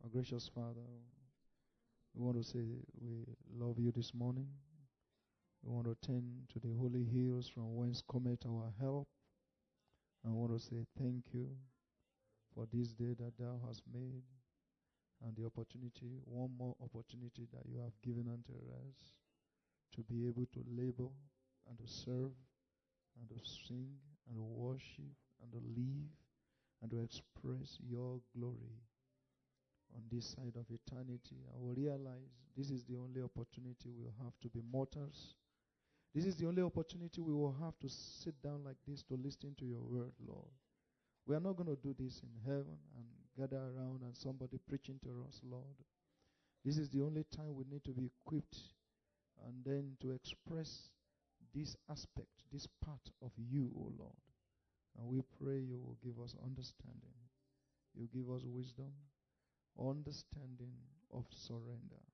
Our gracious Father, we want to say we love you this morning. We want to turn to the holy hills from whence cometh our help. And we want to say thank you for this day that thou hast made and the opportunity, one more opportunity that you have given unto us to be able to labor and to serve and to sing and to worship and to live and to express your glory on this side of eternity. I will realize this is the only opportunity we'll have to be mortals. This is the only opportunity we will have to sit down like this to listen to your word, Lord. We are not going to do this in heaven and gather around and somebody preaching to us, Lord. This is the only time we need to be equipped and then to express this aspect, this part of you, O Lord. And we pray you will give us understanding. You give us wisdom, understanding of surrender.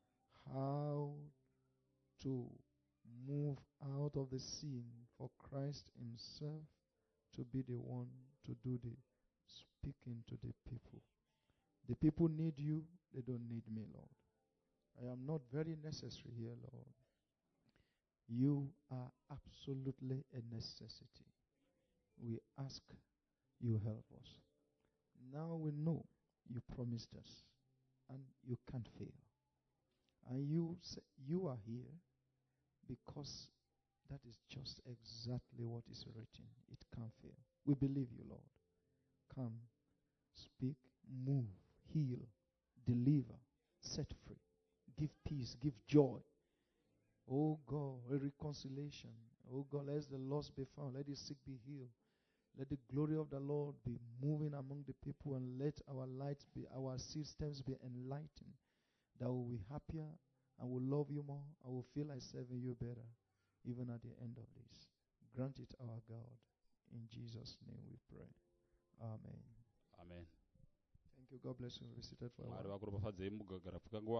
How to move out of the sin for Christ himself to be the one to do the speaking to the people. The people need you. They don't need me, Lord. I am not very necessary here, Lord. You are absolutely a necessity. We ask you help us. Now we know you promised us and you can't fail. And you say you are here because that is just exactly what is written. It can't fail. We believe you, Lord. Come, speak, move, heal, deliver, set free, give peace, give joy. Oh God, a reconciliation. Oh God, let the lost be found. Let the sick be healed. Let the glory of the Lord be moving among the people, and let our lights be, our systems be enlightened. That we'll be happier and will love you more and will feel like serving you better, even at the end of this. Grant it, our God. In Jesus' name we pray. Amen. Amen. Thank you. God bless you. Be seated for a Mwari while. vakuropafadzei mugagara pfukanguva.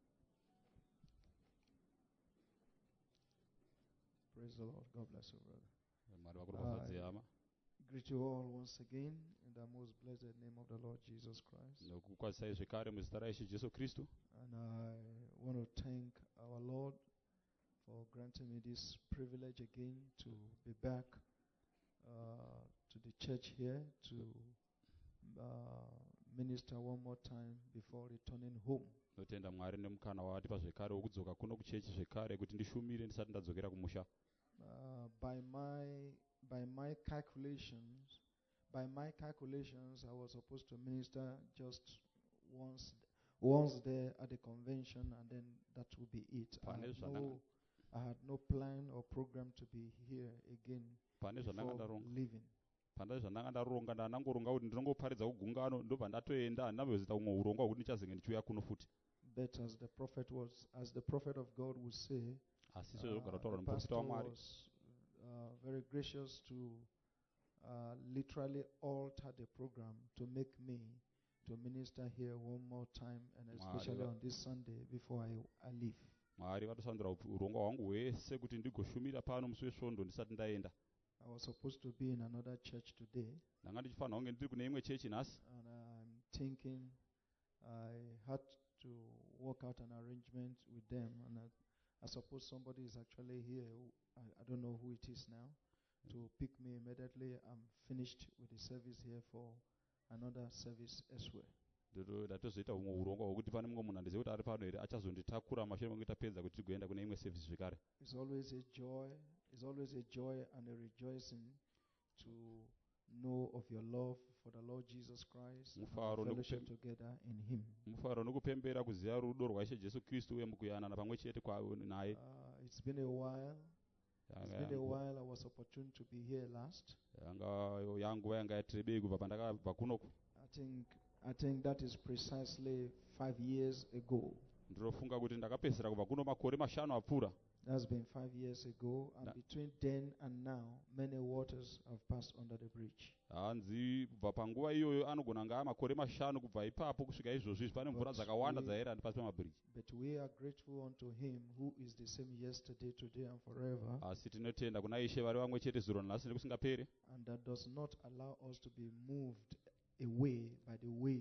Praise the Lord. God bless you, brother. Mwari vakuropafadzei hama. Greet you all once again in the most blessed name of the Lord Jesus Christ. Nokukwazisai zvekare muzita raIshe Jesu Kristu. And I want to thank our Lord for granting me this privilege again to be back to the church here to minister one more time before returning home. Notenda Mwari nemukana wavatipa zvekare wokudzoka kuno kuchechi zvekare kuti ndishumire ndisati ndadzokera kumusha. By my calculations, I was supposed to minister just once there at the convention, and then that would be it. I had no plan or program to be here again before leaving. Pandai zvandanga ndaronga ndanangoronga kuti ndinongoparidza kugungano ndobva ndatoenda handinambozita umwe urongwa hwekuti ndichazenge ndichiuya kuno futi. But as the prophet of God would say, the pastor was very gracious to literally alter the program to make me to minister here one more time, and especially on this Sunday before I leave. Mwari vatosandura urongwa hwangu hwese kuti ndigoshumira pano musi wesvondo ndisati ndaenda. I was supposed to be in another church today. Ndanga ndichifanira kunge ndiri kune imwe chechi nhasi. And I'm thinking I had to work out an arrangement with them, and I suppose somebody is actually here. I don't know who it is now, to pick me immediately. I'm finished with the service here for another service elsewhere. Ndatozoita umwe urongwa hwekuti pane mumwe munhu handizivi kuti ari pano here achazonditakura mashure mangu tapedza kuti tigoenda kune imwe service zvekare. It's always a joy and a rejoicing to know of your love for the Lord Jesus Christ and fellowship together in Him. Mufaro nokupembera kuziva rudo rwaIshe Jesu Kristu uye mukuyanana pamwe chete naye. It's been a while. I was opportune to be here last. Yanguva yanga yatirebei kubva pandakabva kunoko. I think that is precisely 5 years ago. Ndinofunga kuti ndakapedzera kubva kuno makore 5 apfuura. That's been 5 years ago, and between then and now, many waters have passed under the bridge. Hanzi kubva panguva iyoyo anogona nga makore 5 kubva ipapo kusvika izvozvi pane mvura dzakawanda dzaera pasi pamabridge. But we are grateful unto Him who is the same yesterday, today and forever. Asi tinotenda kuna Ishe vari vamwe chete zuro nhasi nekusingaperi. And that does not allow us to be moved away by the waves.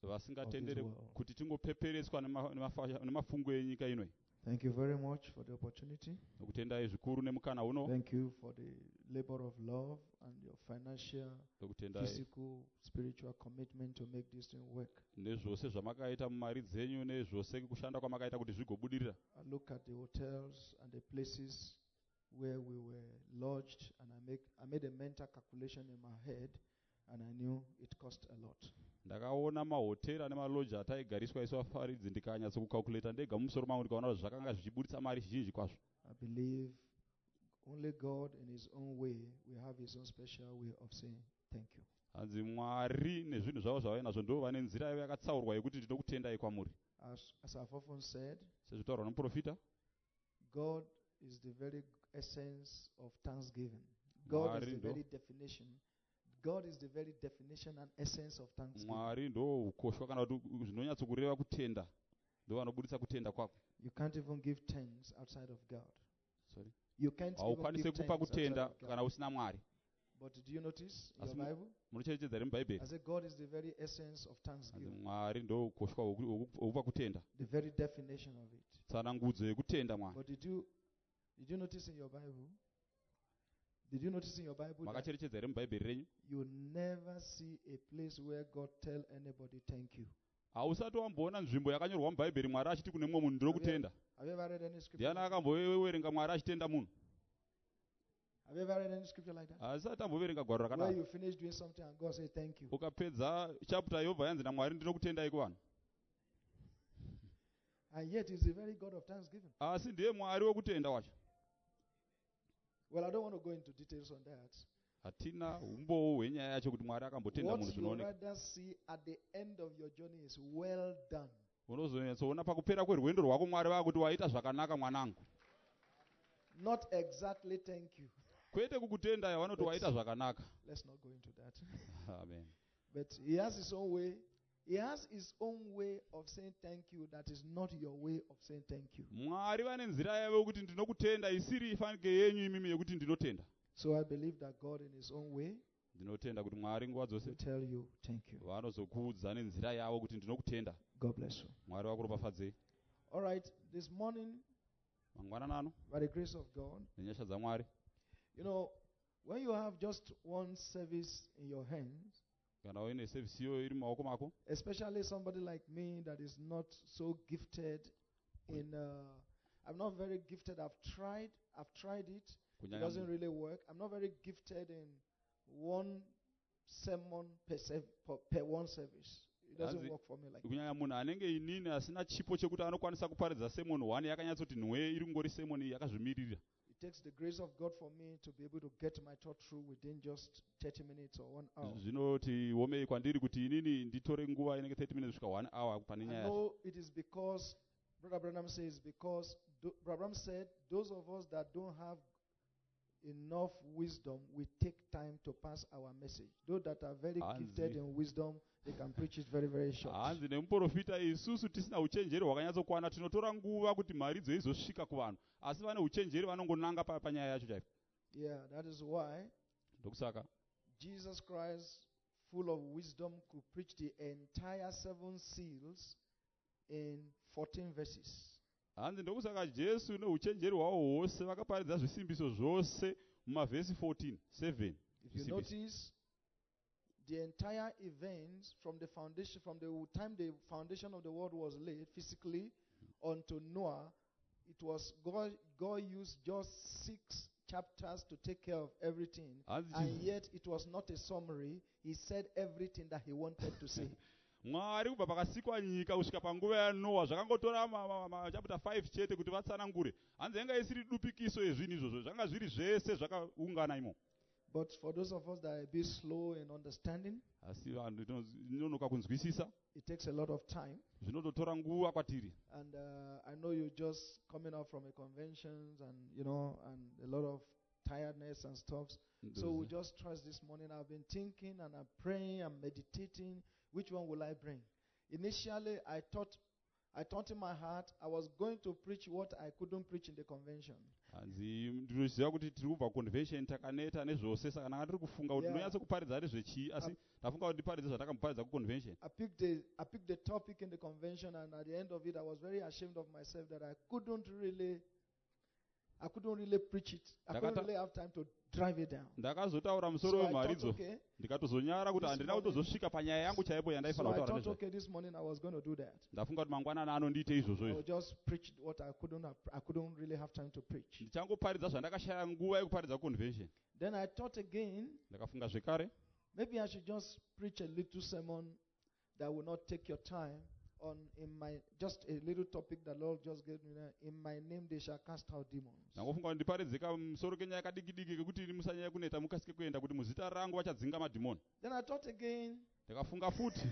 vasingatendere world. kuti tingopeperetswa nemafungo enyika ino. Thank you very much for the opportunity. Nokutendai zvikuru nemukana uno. Thank you for the labor of love and your financial, Nokutendai physical, spiritual commitment to make this thing work. nezvose zvamakaita mumari dzenyu nezvose kushanda kwamakaita kuti zvigobudirira. I look at the hotels and the places where we were lodged, and I made a mental calculation in my head, and I knew it cost a lot. Ndakaona mahotera nemaloji ataigariswa isu vafaridzi ndikanyatsokukalkuleta ndega mumusoro mangu ndikaona kuti zvakanga zvichibuditsa mari zhinji kwazvo. I believe only God in his own way will have his own special way of saying thank you. Hanzi Mwari nezvinhu zvavo zvavainazvo ndo vane nzira yavo yakatsaurwa yekuti ndinokutendai kwamuri. As I've often said, Sezvitaurwa nomuprofita, God is the very essence of thanksgiving. God is the very definition. God is the very definition and essence of thanksgiving. Mwari ndo ukoshwa kana kuti zvinonyatsokureva kutenda. Ndo vanobuditsa kutenda kwako. You can't even give thanks outside of God. Sorry. You can't even Haukwanise give kupa thanks outside kutenda of God. kana usina Mwari. But do you notice in Asi your Bible? Munocherechedza iri muBhaibheri. I said God is the very essence of Hanzi thanksgiving. Mwari ndo ukoshwa hwokupa kutenda. The very definition of it. Tsanangudzo yekutenda Mwari. But did you notice in your Bible? Did you notice in your Bible that Makacherechedza iri muBhaibheri renyu? you never see a place where God tell anybody thank you? Hausati wamboona nzvimbo yakanyorwa muBhaibheri Mwari achiti kune mumwe munhu ndiri kutenda. Have you ever read any scripture? Ndiani akamboverenga Mwari achitenda munhu? Have you ever read any scripture like that? Hasati amboverenga gwaro Where rakadaro. you finish doing something and God say thank you. Ukapedza chapter yobva yanzi naMwari ndinokutendai kuvanhu. And yet he's the very God of thanksgiving. Asi ndiye Mwari wokutenda wacho. Well, I don't want to go into details on that. Hatina umbowo hwenyaya yacho kuti Mwari akambotenda munhu What you zvinooneka. rather see at the end of your journey is well done. Unozonyatsoona pakupera kwerwendo rwako Mwari vakuti waita zvakanaka mwanangu. Not exactly thank you. Kwete kukutenda yavanoti waita zvakanaka. Let's not go into that. Amen. But he has his own way. He has his own way of saying thank you that is not your way of saying thank you. Mwari vane nzira yavo yokuti ndinokutenda isiri ifanike yenyu imimi yokuti ndinotenda. So I believe that God in his own way Ndinotenda kuti Mwari nguva will dzose tell you thank you. vanozokuudza nenzira yavo kuti ndinokutenda. God bless you. Mwari vakuropafadzei. All right, this morning, Mangwananano by the grace of God, nenyasha dzaMwari. you know, when you have just one service in your hands, Kana uine sevhisi iyo iri mumaoko mako, especially somebody like me that is not so gifted in, I'm not very gifted. I've tried it. It doesn't really work. I'm not very gifted in one sermon per one service. It doesn't work for me like that. kunyanya munhu anenge inini asina chipo chekuti anokwanisa kuparidza semoni 1 yakanyatsoti nhwe iri ngori semoni yakazvimirira. It takes the grace of God for me to be able to get my thought through within just 30 minutes or 1 hour. Zvinoti womei kwandiri kuti inini nditore nguva inenge 30 minutes kusvika 1 hour pane I nyaya. know it is because Brother Branham says because Brother Branham said those of us that don't have enough wisdom, we take time to pass our message. Those that are very gifted in wisdom, they can preach it very, very short. Hanzi nemuprofita isusu tisina uchenjeri hwakanyatsokwana tinotora nguva kuti mharidzo izosvika kuvanhu, asi vane uchenjeri vanongonanga panyaya yacho chaipo. Yeah, that is why Ndokusaka Jesus Christ, full of wisdom, could preach the entire 7 seals in 14 verses. hanzi ndokusaka Jesu neuchenjeri hwavo hwose vakaparidza zvisimbiso zvose mumavhesi 14, 7. If you notice, the entire events from the time the foundation of the world was laid physically unto Noah, it was God used just 6 chapters to take care of everything, and yet it was not a summary. He said everything that he wanted to say. Mwari kubva pakasikwa nyika kusvika panguva yaNoa zvakangotora chapter 5 chete kuti vatsanangure. Hanzi yanga isiri dupikiso yezvinhu izvozvo, zvanga zviri zvese zvakaungana imo. But for those of us that are a bit slow in understanding, asi vanhu tinonoka kunzwisisa, it takes a lot of time. Zvinototora nguva kwatiri. And I know you're just coming out from a conventions and and a lot of tiredness and stuff. So we just trust this morning. I've been thinking and I'm praying and meditating. Which one will I bring? Initially, I thought I thought in my heart I was going to preach what I couldn't preach in the convention. hanzi ndinoziva kuti tiri kubva convention takaneta nezvose saka ndanga ndiri kufunga kuti ndinonyatso kuparidza nezvechii asi ndafunga kuti ndiparidze zvandakamuparidza kuconvention. I picked the topic in the convention, and at the end of it I was very ashamed of myself that I couldn't really preach it. I couldn't really have time to drive it down. Ndakazotaura musoro wemharidzo ndikatozonyara kuti handina kutozosvika panyaya yangu chaipo yandaifanira kutaura nezvayo. Okay, this morning I was going to do that. Ndafunga kuti mangwanani ano ndiite izvozvo. I would just preach what I couldn't really have time to preach. Ndichangoparidza zvandakashaya nguva yekuparidza convention. Then I thought again, ndakafunga zvekare, maybe I should just preach a little sermon that will not take your time just a little topic that Lord just gave me. In my name they shall cast out demons. Ndangofunga kuti ndiparidze kamusoro kenyaya kadiki-diki kekuti musanyanya kuneta mukasike kuenda kuti muzita rangu vachadzinga madhimoni. Then I thought again. Ndakafunga futi.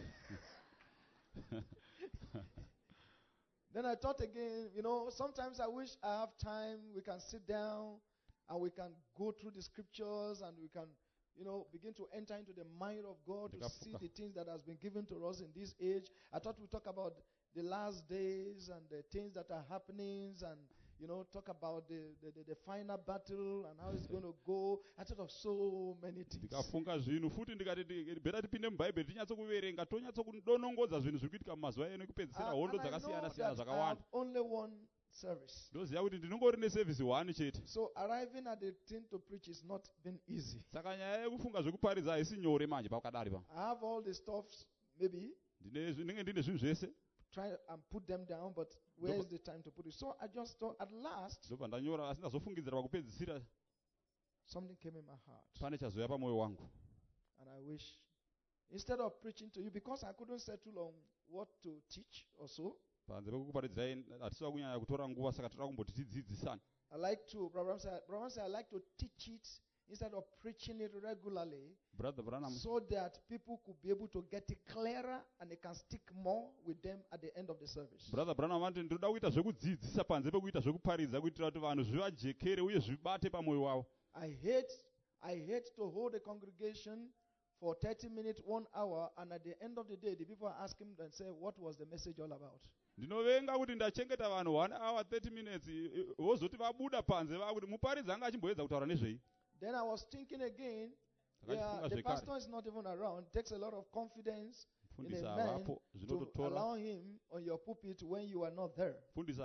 Then I thought again, sometimes I wish I have time, we can sit down and we can go through the scriptures and we can begin to enter into the mind of God to see the things that has been given to us in this age. I thought we'd talk about the last days and the things that are happening and, talk about the final battle and how it's going to go. I thought of so many things. Ndikafunga zvinhu futi ndikati bhera tipinde mubhaibheri tinyatso kuverenga tonyatso kudonongodza zvinhu zviri kuitika mumazuva eno ekupedzisira hondo dzakasiyana-siyana zvakawanda. Only one service. Ndoziva kuti ndinongori neservice 1 chete. So arriving at the thing to preach is not been easy. Saka nyaya yekufunga zvekuparidza haisi nyore manje pakadari pa. I have all the stuffs, maybe. Ndinenge ndine zvinhu zvese. Try and put them down, but where is the time to put it? So I just thought, at last, ndobva ndanyora asi ndazofungidzira pakupedzisira something came in my heart. Pane chazoya pamwoyo wangu. And I wish, instead of preaching to you, because I couldn't settle on what to teach or so, panze pekukuparidzirai hatisiva kunyanya kutora nguva saka toda kumboti tidzidzisane. Brother say I like to teach it instead of preaching it regularly, Brother Branham, so that people could be able to get it clearer and they can stick more with them at the end of the service. Brother Branham vanti ndoda kuita zvekudzidzisa panze pekuita zvekuparidza kuitira kuti vanhu zvivajekere uye zvibate pamwoyo wavo. I hate to hold a congregation for 30 minutes, 1 hour, and at the end of the day, the people are asking and say, what was the message all about? Ndinovenga kuti ndachengeta vanhu 1 hour 30 minutes vozoti vabuda panze vakuti muparidzi anga achimboedza kutaura nezvei. Then I was thinking again, the pastor is not even around. It takes a lot of confidence in a man to allow him on your pulpit when you are not there. So then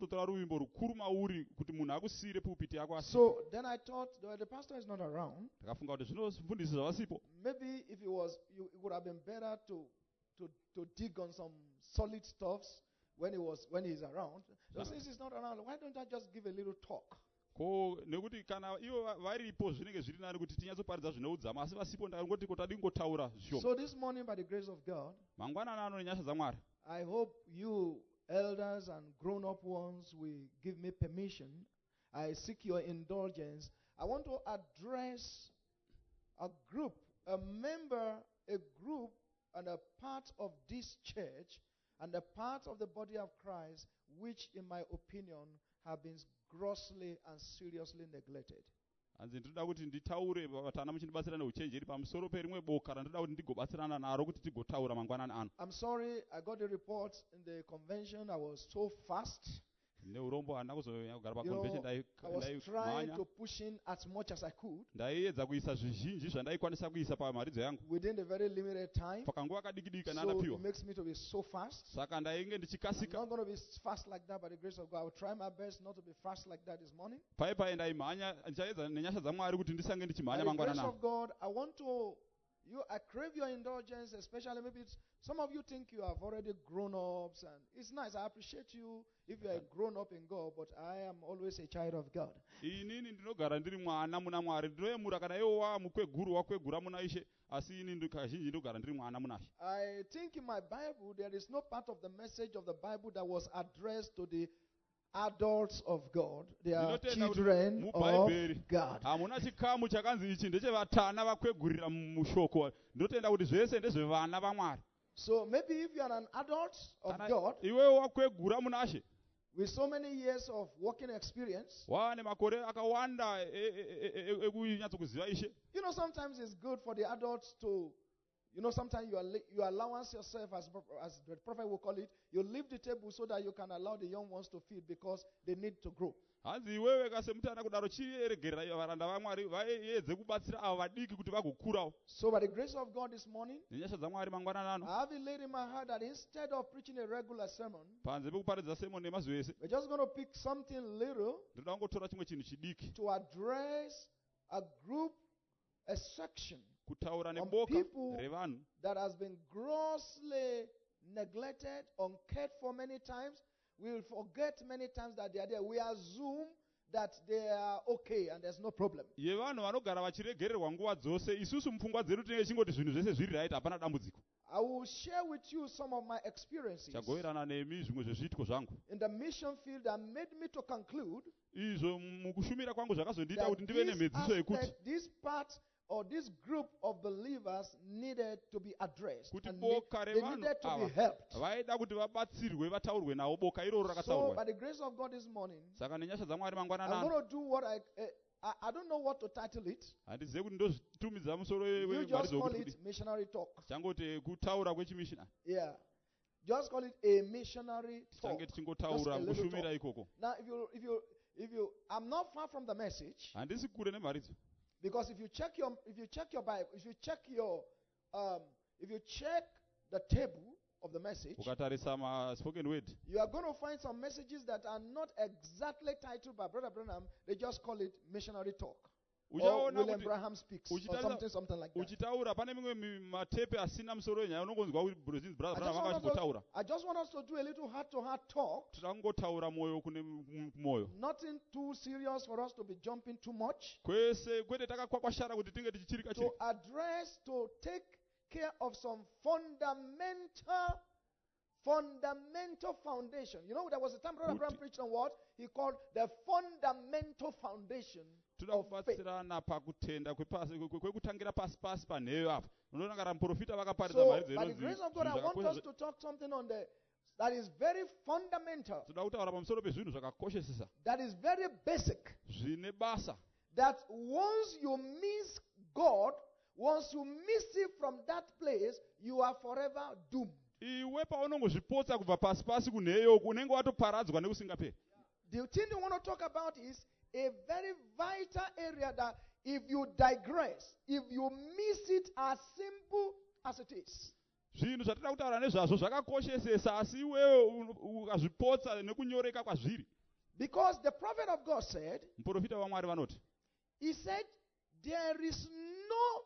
I thought, the pastor is not around. Maybe if he was, it would have been better to dig on some solid stuffs when he's around. So since he's not around, why don't I just give a little talk? Nekuti kana ivo varipo zvinenge zviri nani kuti tinyatsoparidza zvinoudza asi vasipo ndangoti kotadi kungotaura zvishoma. So this morning, by the grace of God, mangwanani ano nenyasha dzaMwari, I hope you elders and grown-up ones will give me permission. I seek your indulgence. I want to address a group, and a part of this church and a part of the body of Christ, which, in my opinion, have been grossly and seriously neglected. Hanzi ndoda kuti nditaure vatana muchindibatsirana uchenjeri pamusoro perimwe boka randoda kuti ndigobatsirana naro kuti tigotaura mangwanani ano. I'm sorry, I got the report in the convention. I was so fast. I was trying to push in as much as I could within a very limited time. So it makes me to be so fast. I'm not going to be fast like that by the grace of God. I will try my best not to be fast like that this morning. By the grace of God, I crave your indulgence, especially maybe some of you think you have already grown up, and it's nice. I appreciate you if you are grown up in God, but I am always a child of God. I think in my Bible there is no part of the message of the Bible that was addressed to the adults of God. They are children of God. So maybe if you are an adult of God with so many years of working experience, sometimes it's good for the adults to You know, sometimes you allowance yourself, as the prophet will call it. You leave the table so that you can allow the young ones to feed because they need to grow. hanzi iwewe kasemutana kudaro chiregerera varanda vaMwari vaedze kubatsira ava vadiki kuti vagokurawo. So by the grace of God this morning, nenyasha dzaMwari mangwanani ano, I have it laid in my heart that instead of preaching a regular sermon, panze pekuparidza sermon yemazuva ese, we're just going to pick something little ndinoda kungotora chimwe chinhu chidiki to address a group, a section kutaura of neboka people revanhu that has been grossly neglected, uncared for many times. We will forget many times that they are there. We assume that they are okay and there's no problem. yevanhu vanogara vachiregererwa nguva dzose. Isusu mupfungwa dzedu tinenge chingoti zvinhu zvese zviri right, hapana dambudziko. I will share with you some of my experiences chagoverana nemi zvimwe zvezviitiko zvangu in the mission field that made me to conclude izvo mukushumira kwangu zvakazondiita that kuti ndive nemedziso yekuti this part or this group of believers needed to be addressed kuti and boka they revanhu needed to be ava helped. vaida kuti vabatsirwe vataurwe navo boka iroro So by rakataurwa. the grace of God this morning, Saka nenyasha dzaMwari mangwanani I'm ano, going to do what I don't know what to title it. handizive kuti ndozvitumidza musoro You just call wemaridzo it missionary talk. changoti kutaura kwechimishina, Yeah. Just call it a missionary talk. change tichingotaura Just a little kushumira talk. ikoko. Now, if you, I'm not far from the message, Handisi kure nemharidzo, because if you check your Bible, if you check the table of the message, ukatarisa ma-spoken word, you are going to find some messages that are not exactly titled by Brother Branham. They just call it missionary talk. Or uchaona William kuti Branham speaks, or something like that. uchitaura pane mimwe matepe asina musoro wenyaya unongonzwa kuti brother Branham akachimbotaura. I just want us to do a little heart-to-heart talk. Tinoda kungotaura mwoyo kune mwoyo, Nothing too serious for us to be jumping too much. kwese kwete takakwakwashara kuti tinge tichichirika To chirika, address, to take care of some fundamental foundation. You know, there was a time Brother Abraham preached on what he called the fundamental foundation toda of faith. kubatsirana pakutenda kwekutangira pasi pasi panheyo apa. Unoona kana muprofita vakaparidza So, mhari by the grace of God, I want us to talk something on that is very fundamental, toda kutaura pamusoro pezvinhu zvakakoshesesa that is very basic, zvine basa, that once you miss God, once you miss it from that place, you are forever doomed. iwe paunongozvipotsa kubva pasi pasi kunheyo unenge watoparadzwa nekusingaperi. The thing we want to talk about is a very vital area that if you digress, if you miss it as simple as it is, zvinhu zvatinoda kutaura nezvazvo zvakakoshesesa, asi iwewe ukazvipotsa nekunyoreka kwazviri. because the prophet of God said, Muprofita waMwari vanoti, he said, there is no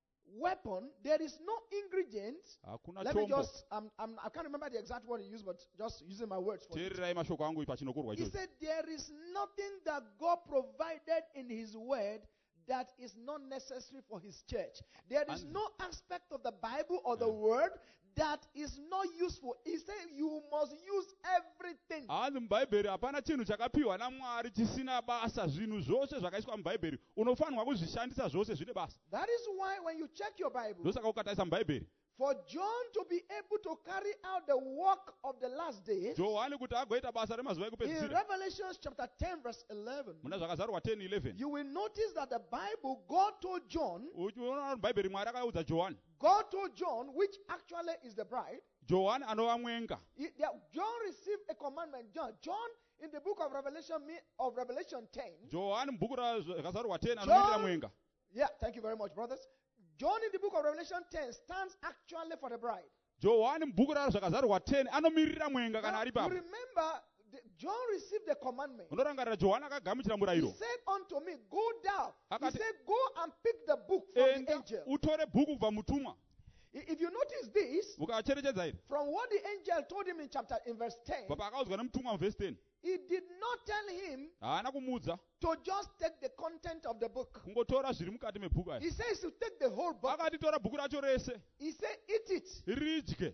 weapon, there is no ingredient. hakuna Let me chombo. just, I can't remember the exact word he used, but just using my words for it. Teererai mashoko angu pachinokorwa He ichocho. said, there is nothing that God provided in his word that is not necessary for his church. There is no aspect of the Bible or the word that is not useful. He said, you must use everything. Hanzi mubhaibheri hapana chinhu chakapiwa naMwari chisina basa. Zvinhu zvose zvakaiswa mubhaibheri unofanirwa kuzvishandisa zvose zvine basa. That is why when you check your Bible, Ndosaka ukatarisa mubhaibheri, for John to be able to carry out the work of the last days, Johani kuti agoita basa remazuva in ekupedzisira, Revelation chapter 10 verse 11, muna zvakazarwa 10:11, you will notice that the Bible, God told John, uchiona mubhaibheri Mwari akaudza Johani, God told John, which actually is the bride, Johani anova mwenga. John received a commandment. John in the book of Revelation 10. Johani mubhuku rakazarwa 10 anomirira mwenga. Yeah, thank you very much, brothers. John in the book of Revelation 10 stands actually for the bride. Johani mubhuku rakazarwa 10 anomirira mwenga kana Now, ari you papo. remember, John received the commandment. Unorangarira Johani akagamuchira He murayiro. said unto me, go down. He Akati- said, go and pick the book from the Enda angel. utore bhuku kubva mutumwa. If you notice this, Ukacherechedza iri, from what the angel told him in verse 10, baba akaudzwa nemutumwa muvhesi 10, he did not tell him haana kumuudza to just take the content of the book. kungotora zviri mukati mebhuku aya. He says to take the whole book. Akati tora bhuku racho rese He said, eat it. ridye,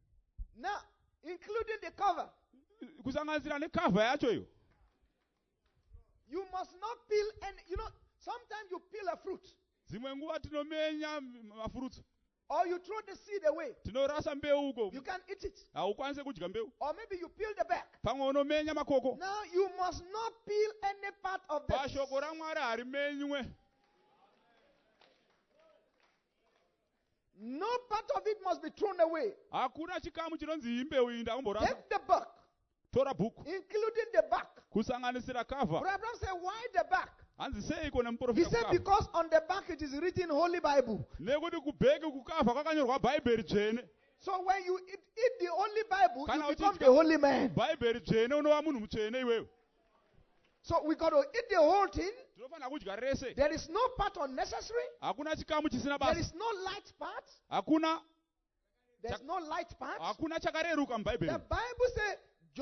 Now, including the cover. kusanganisira nekavha yacho iyo. You must not peel any, sometimes you peel a fruit. Dzimwe nguva tinomenya mafurutsu, Or you throw the seed away. tinorasa mbeu uko, You can't eat it. haukwanisi kudya mbeu. Or maybe you peel the back. Pamwe unomenya makoko. Now, you must not peel any part of this. Pashoko raMwari harimenywe. No part of it must be thrown away. hakuna chikamu chinonzi imbewu iyi ndakumborasa. Take the book, Tora bhuku including the back. kusanganisira cover. Brother Abraham said, why the back? Hanzi seiko He nemuprofita said, kukava. because on the back it is written Holy Bible. Nekuti kubheki kukava kwakanyorwa bhaibheri dzvene. So when you eat the Holy Bible, Kana you become uchidya the holy man. bhaibheri dzvene unova munhu mutsvene iwewe. So we got to eat the whole thing. Tinofanira kudya rese. There is no part unnecessary. Hakuna chikamu chisina There basa. is no light part. Hakuna There's no light part. hakuna chakareruka The mubhaibheri. Bible says,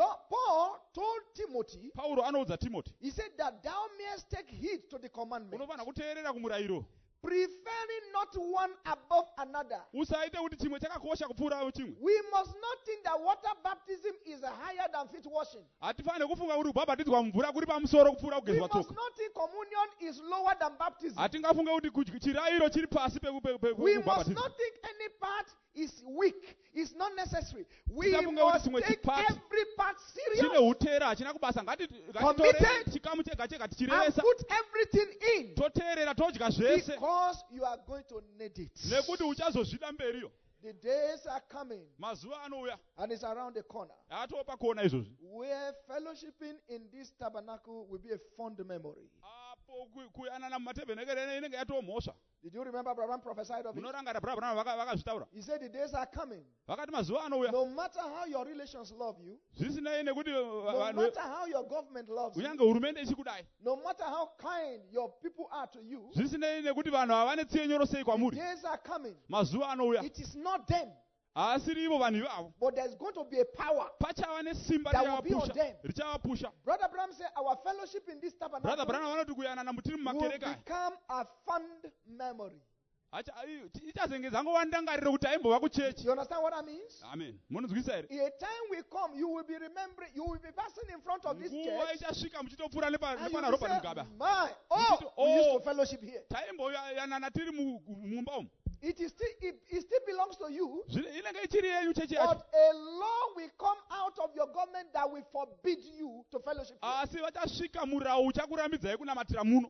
Paul told Timothy, Pauro anoudza Timoti. he said that thou mayest take heed to the commandment, Unofanira kuteerera kumurayiro. preferring not one above another. Usaite kuti chimwe chakakosha kupfuura chimwe. We must not think that water baptism is higher than feet washing. Hatifanire kufunga kuti kubhabhatidzwa mvura kuri pamusoro kupfuura We kugezwa must tsoka. not think communion is lower than baptism. Hatingafunge kuti chirayiro chiri pasi We must pekubhabhatidzwa. not think any part is weak. It's not necessary. We Tisafunge kuti must chimwe take chipart every part chine serious utera hachina kubasa. Ngatitore Committed chikamu chega chega and tichirevesa. put everything in, Toteerera todya zvese. because you are going to need it. Nekuti uchazozvida mberiyo. The days are coming Mazuva anouya. and it's around the corner Atopa kona izvozvi. where fellowshipping in this tabernacle will be a fond memory. Apo kuyanana mumatebhenekere inenge yatomhosva. Did you remember Abraham prophesied of it? Munorangara Abraham vakazvitaura. He said the days are coming. Vakati mazuva anouya. No matter how your relations love you, Zvisinei nekuti no vanhu matter how your government loves you, kunyange hurumende ichikudai. no matter how kind your people are to you, Zvisinei nekuti vanhu havane tsiye nyoro sei the kwamuri. days are coming. Mazuva anouya. It is not them, Haasiri ivo vanhu ivavo. but there's going to be a power. Pachava nesimba That will be on them. richavapusha. Brother Abraham said our fellowship in this Brother tabernacle Branham vanoti kuyanana mutiri will mumakereka aya. become a fond memory. Ichazenge dzangova ndangariro kuti aimbova kuchechi. You understand what that means? Amen. Munonzwisa here? A time will come, you will be remembering, you will be passing in front of this Nguva church, ichasvika muchitopfuura and you nepana will ropa say, mugaba. my, Muchiti, we used oh, to fellowship here. taimboyanana tiri mumba umu. It still belongs to you, Inenge ichiri yenyu chechi but yacho. a law will come out of your government that will forbid you to fellowship here. Asi vachasvika murau uchakurambidzai kunamatira muno.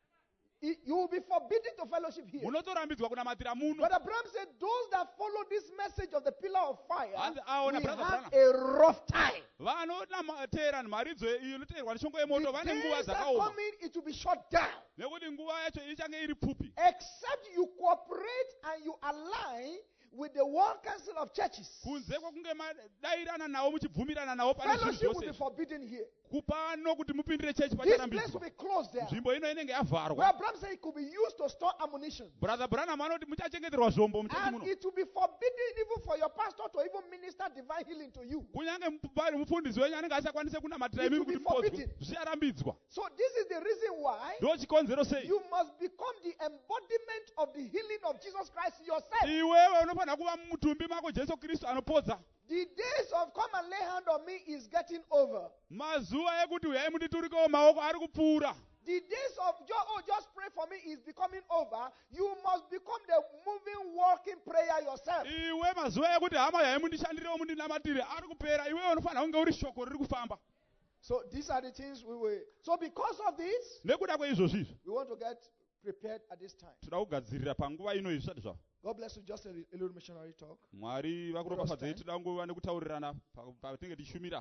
You will be forbidden to fellowship here. Munotorambidzwa kunamatira muno. But Abraham said, those that follow this message of the pillar of fire Hanzi aona will Brother have Branham. a rough time. Vanoteera nhemaridzo iyi inoteerwa neshongo yemoto The vane nguva days are dzakaoma. coming, it will be shut down. Nekuti nguva yacho ichange iri pfupi. Except you cooperate and you align with the World Council of Churches. Kunze kwokunge madairana navo muchibvumirana navo pane zvinhu Fellowship will be zvose. forbidden here. Kupano kuti mupindire chechi This place will pacharambidzwa. be closed there. Nzvimbo ino inenge Where yavharwa. Abraham said it could be used to store ammunition. Brother Branham anoti muchachengeterwa zvombo muchechi And muno. it will be forbidden even for your pastor to even minister divine healing to you. Kunyange mufundisi wenyu anenge asakwanise kunamatira It imi will be kuti mupodzwe. forbidden. Zvicharambidzwa. So this is the reason why Ndo chikonzero sei. you must become the embodiment of the healing of Jesus Christ yourself. Iwewe unofanira kuva mutumbi mako Jesu Kristu anopodza. The days of come and lay hand on me is getting over. Mazuva ekuti uyai munditurikewo maoko ari kupfuura. The days of just pray for me is becoming over. You must become the moving, walking prayer yourself. Iwe mazuva ekuti hama yai mundishandirewo mundinamatire ari kupera. Iwewe unofanira kunge uri shoko riri kufamba. So these are the things we will. So because of this, Nekuda kweizvozvizvo we want to get prepared at this time. toda kugadzirira panguva ino zvisati zvavo. God bless you. Just a little missionary talk. Mwari vakuropafadzei toda nguva nekutaurirana patinenge tichishumira.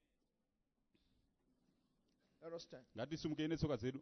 Let us stand. Ngatisimukei netsoka dzedu.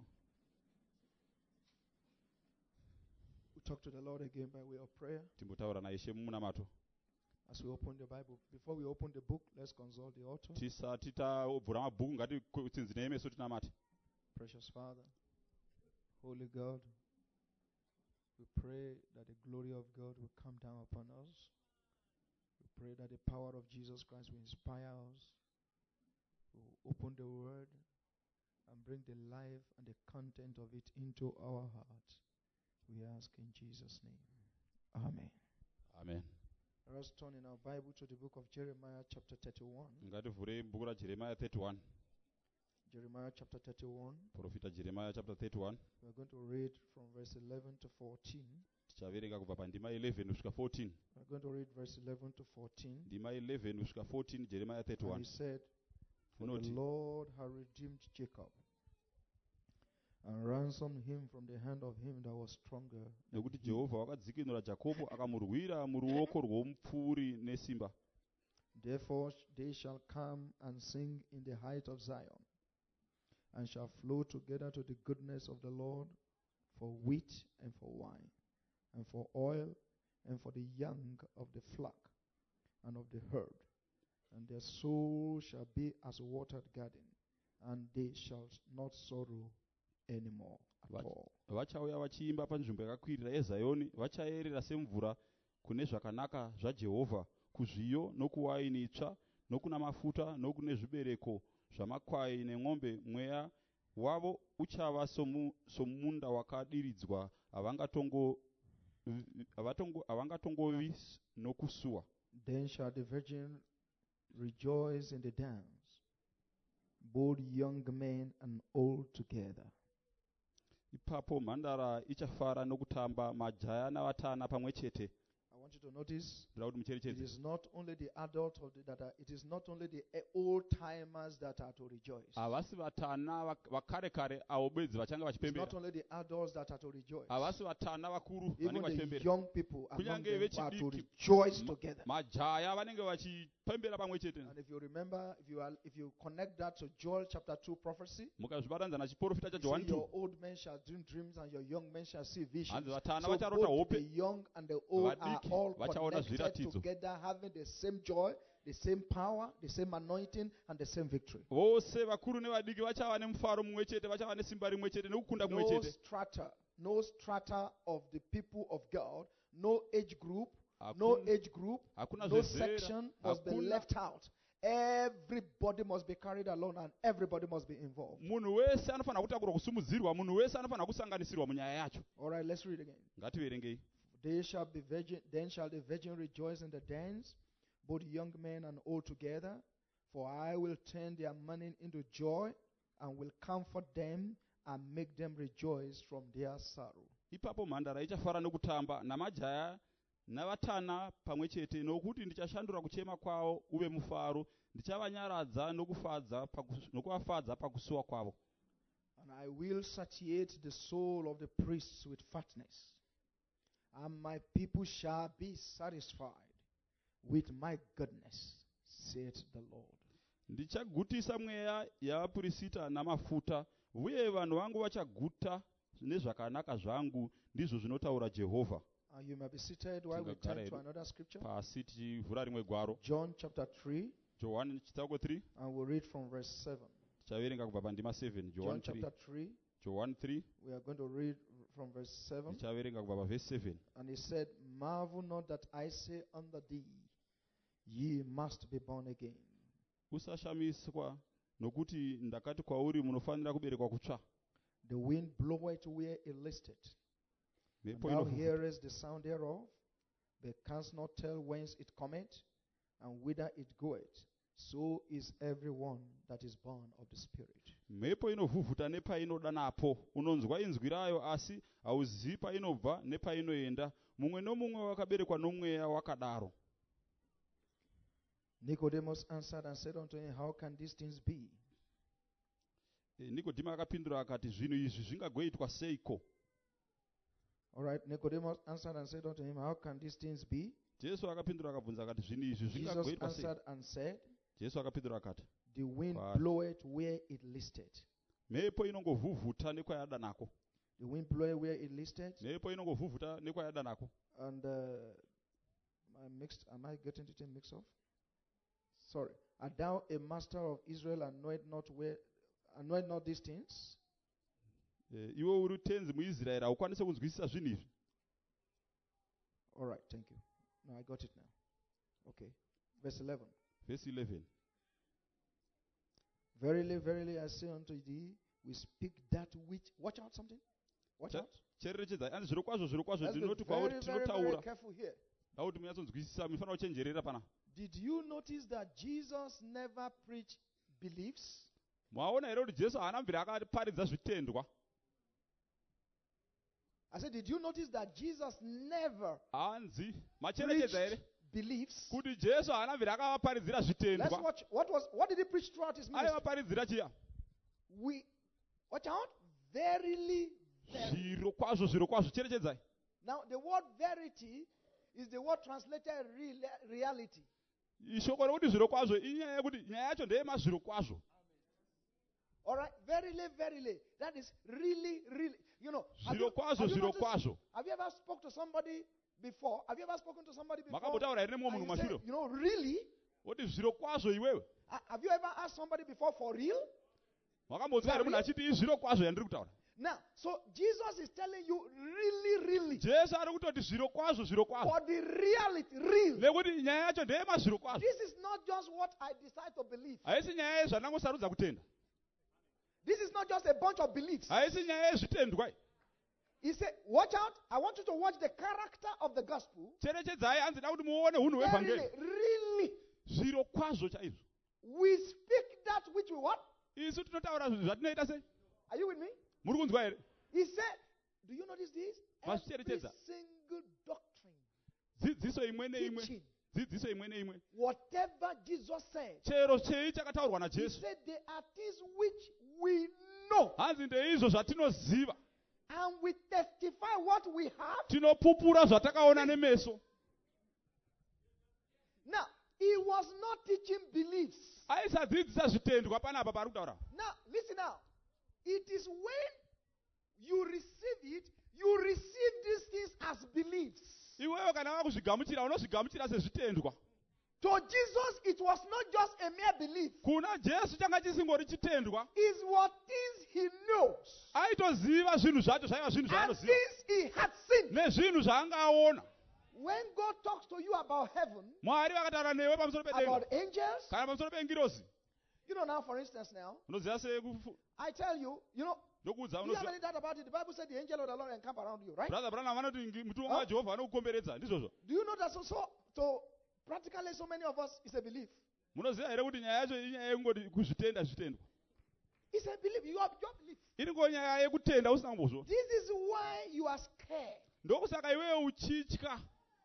We talk to the Lord again by way of prayer. Timbotaura naIshe mumunamato. As we open the Bible, before we open the book, let's consult the author. Tisati tabvura mabhuku ngatitsinzine meso tinamate. Precious Father, Holy God, we pray that the glory of God will come down upon us. We pray that the power of Jesus Christ will inspire us. We will open the word and bring the life and the content of it into our hearts. We ask in Jesus' name. Amen. Amen. Let us turn in our Bible to the book of Jeremiah chapter 31. Ngativhurei bhuku raJeremiah 31. Jeremiah chapter 31. Profita Jeremiah chapter 31. We're going to read from verse 11 to 14. Tichaverenga kubva pandima 11 kusvika 14. We're going to read verse 11 to 14. Ndima 11 kusvika 14 Jeremiah And 31. he said, For the Unoti Lord has redeemed Jacob and ransomed him from the hand of him that was stronger than nekuti he. Jehovha wakadzikinura Jakobho akamurwira muruoko rwomupfuri nesimba. Therefore they shall come and sing in the height of Zion, and shall flow together to the goodness of the Lord, for wheat and for wine, and for oil, and for the young of the flock and of the herd. And their soul shall be as a watered garden, and they shall not sorrow anymore at all. Vachauya vachiimba panzvimbo yakakwirira yeZioni, vachaerera semvura kune zvakanaka zvaJehovha, kuzviyo nokuwaini itsva, nokuna mafuta, nokune zvibereko zvamakwai nemombe. Mweya wavo uchava somunda wakadiridzwa, havangatongovi nokusuwa. Then shall the virgin rejoice in the dance, both young men and old together. Ipapo mhandara ichafara nokutamba, majaya navatana pamwe chete. I want you to notice It it is not only the adult of it is not only the old timers that are to rejoice. Havasi vatana vakare kare avo bedzi vachanga It's vachipembera. not only the adults that are to rejoice. Havasi vatana vakuru Even vanenge the vachipembera. young people among Kunyange them are to vechidiki, rejoice together. Majaya vanenge vachipembera pamwe chete. And if you remember, if you connect that to Joel chapter 2 prophecy, Mukazvibatanidza nachiprofita you chaJohani see 2. your old men shall dream dreams and your young men shall see visions. Hanzi vatana So vacharota both the hope, young and the old are vadiki all vachaona connected zviratidzo. together, having the same joy, the same power, the same anointing, and the same victory. Vose vakuru nevadiki vachava nemufaro mumwe chete, vachava nesimba rimwe chete nekukunda kumwe chete. No strata of the people of God, no age group, Hakuna no zvezera, section must be hakuna- left out. Everybody must be carried along and everybody must be involved. Munhu wese anofanira kutakurwa kusimudzirwa, munhu wese anofanira kusanganisirwa munyaya yacho. All right, let's read again. Ngativerengei. Then shall the virgin rejoice in the dance, both young men and old together. For I will turn their mourning into joy, and will comfort them and make them rejoice from their sorrow. Ipapo mhandara ichafara nokutamba, namajaya navatana pamwe chete, nokuti ndichashandura kuchema kwavo uve mufaro, ndichavanyaradza nokuvafadza pakusuwa kwavo. And I will satiate the soul of the priests with fatness, and my people shall be satisfied with my goodness, saith the Lord. Ndichagutisa mweya yavapurisita namafuta, uye vanhu vangu vachaguta nezvakanaka zvangu, ndizvo zvinotaura Jehovha. You may be seated while we turn to another scripture. Pasi tichivhura rimwe gwaro. John chapter 3, Johani chitsauko 3, and we'll read from verse 7. tichaverenga kubva pandima 7. John chapter 3, Johani 3, we are going to read from verse 7. tichaverenga kubva pavhesi 7. And he said, Marvel not that I say unto thee, ye must be born again. Usashamiswa nokuti ndakati kwauri munofanira kuberekwa kutsva. The wind bloweth where it listeth, and Mhepo thou inovhuvhuta hearest the sound thereof, but canst not tell whence it cometh, and whither it goeth. So is everyone that is born of the Spirit. mhepo inovhuvhuta nepainoda napo, unonzwa inzwi rayo asi hauzivi painobva nepainoenda. Mumwe nomumwe wakaberekwa nomweya wakadaro. Nicodemus answered and said unto him, How can these things be? Nikodhima akapindura akati, zvinhu izvi zvingagoitwa seiko? All right, Nicodemus answered and said unto him, How can these things be? Jesu akapindura akabvunza akati, zvinhu izvi Jesus zvingagoitwa sei? answered and said, Jesu akapindura akati, The wind Wow. bloweth where it listeth. mhepo inongovhuvhuta nekwayada nako. The wind bloweth where it listeth. Mhepo inongovhuvhuta nekwayada nako. And am I getting it mixed up? Sorry. Art thou a master of Israel and knowest not these things? Iwe uri tenzi muIsraeri, haukwanisi kunzwisisa zvinhu izvi. All right, thank you. No, I got it now. Okay. Verse 11. Verse 11. Verily, verily, I say unto thee, we speak that which... Watch out something. Watch out. Cherechedzai, anzi zvirokwazvo zvirokwazvo Let's be ndinoti kwauri very, very, very tinotaura. careful here. Dauti munyatsonzwisisa, munofanira kuchenjerera pana. Did you notice that Jesus never preached beliefs? Mwaona here kuti Jesu haana mviri akaparidza zvitendwa. I said, did you notice that Jesus never Hanzi, macherechedza here preached beliefs? kuti Jesu haana mviri akavaparidzira Let's zvitendwa. watch. What did he preach throughout his ministry? Aivaparidzira chiya. Watch out. Verily, verily. Zviro kwazvo cherechedzai. Now, the word verity is the word translated reality. Ishoko rekuti zviro kwazvo inyaya yekuti nyaya yacho ndeyemazviro kwazvo. All right, verily, verily. That is really, really. You know, Zviro kwazvo, zviro kwazvo. have you ever spoken to somebody before? Have you ever spoken to somebody before? Makambotaura here nemumwe And munhu you say, kumashure. really? Woti zviro kwazvo iwewe. Have you ever asked somebody before for real? Makambonzwa here munhu achiti zviro kwazvo yandiri kutaura. Now, so Jesus is telling you really, really. Jesu ari kutoti zviro kwazvo, zviro kwazvo. For the reality, real. Nekuti nyaya yacho ndeyemazviro kwazvo. This is not just what I decide to believe. Haisi nyaya yezvandangosarudza kutenda. This is not just a bunch of beliefs. Haisi nyaya yezvitendwa. He said, watch out. I want you to watch the character of the gospel. Cherechedzai hanzi da kuti muone hunhu Really, hwevhangeri. really. Zviro kwazvo chaizvo. We speak that which we want. Isu tinotaura zvatinoita sei? Are you with me? Muri kunzwa here? He said, do you notice this? Every Mazvicherechedza. single doctrine, Dzidziso imwe neimwe. teaching, Dzidziso imwe neimwe. whatever Jesus said, Chero chei chakataurwa he naJesu. said there are things which we know. Hanzi ndeizvo zvatinoziva. And we testify what we have. Tinopupura zvatakaona nemeso. Now, he was not teaching beliefs. Aisadzidzisa zvitendwa panapa pari kutaura. Now, listen now. It is when you receive it, you receive these things as beliefs. Iwewe kana wakuzvigamuchira unozvigamuchira sezvitendwa. To Jesus, it was not just a mere belief. Kuna Jesu changa chisingori chitendwa. It's what things he knows Aitoziva zvinhu zvacho zvaiva zvinhu and zvaanoziva. things he had seen. Nezvinhu zvaangaona. When God talks to you about heaven, Mwari vakataura newe pamusoro pedenga. about angels, Kana pamusoro pengirozi. you know now, for instance, now, Unoziva sei I tell you, you know, ndokuudza do you have unoziva. any doubt about it? The Bible said the angel of the Lord encamp around you, right? Brother Branham vanoti mutumwa waJehovha anokukomberedza ndizvozvo. Do you know that so practically so many of us is a belief? Munoziva here kuti nyaya yacho inyaya yekungoti kuzvitenda zvitendwa. It's a belief. You have your belief. Iringo nyaya yekutenda usina kumbozvo. This is why you are scared. Ndokusaka iwewe uchitya.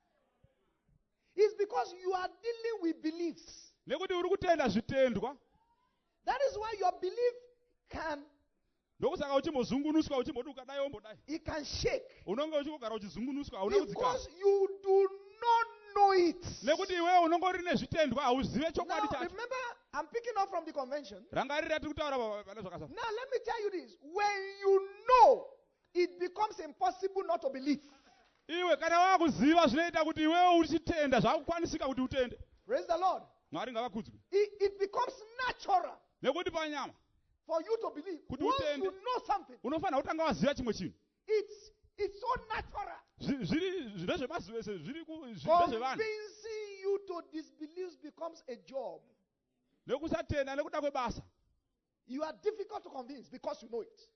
It's because you are dealing with beliefs. Nekuti uri kutenda zvitendwa. That is why your belief can, Ndokusaka uchimbozungunuswa uchimboti ukadai wombodai. it can shake. Unonge uchingogara uchizungunuswa hauna kudzikama. Because you do not know it. Nekuti iwewe unongori nezvitendwa hauzive chokwadi Now, chacho. remember, I'm picking up from the convention. Rangarira tiri kutaura pane zvakasara. Now, let me tell you this. When you know, it becomes impossible not to believe. Iwe kana wakuziva zvinoita kuti iwewe uchitenda zvakukwanisika kuti utende. Praise the Lord. Mwari ngavakudzwe. It becomes natural Nekuti panyama for you to believe. Kuti Once utende. you know something, unofanira kutanga waziva chimwe chinhu. it's so natural. Zviri zvezvemazivo ese zviri zvezvevanhu. Convincing you to disbelieve becomes a job. Nekusatenda nekuda kwebasa. You are difficult to convince because you know it.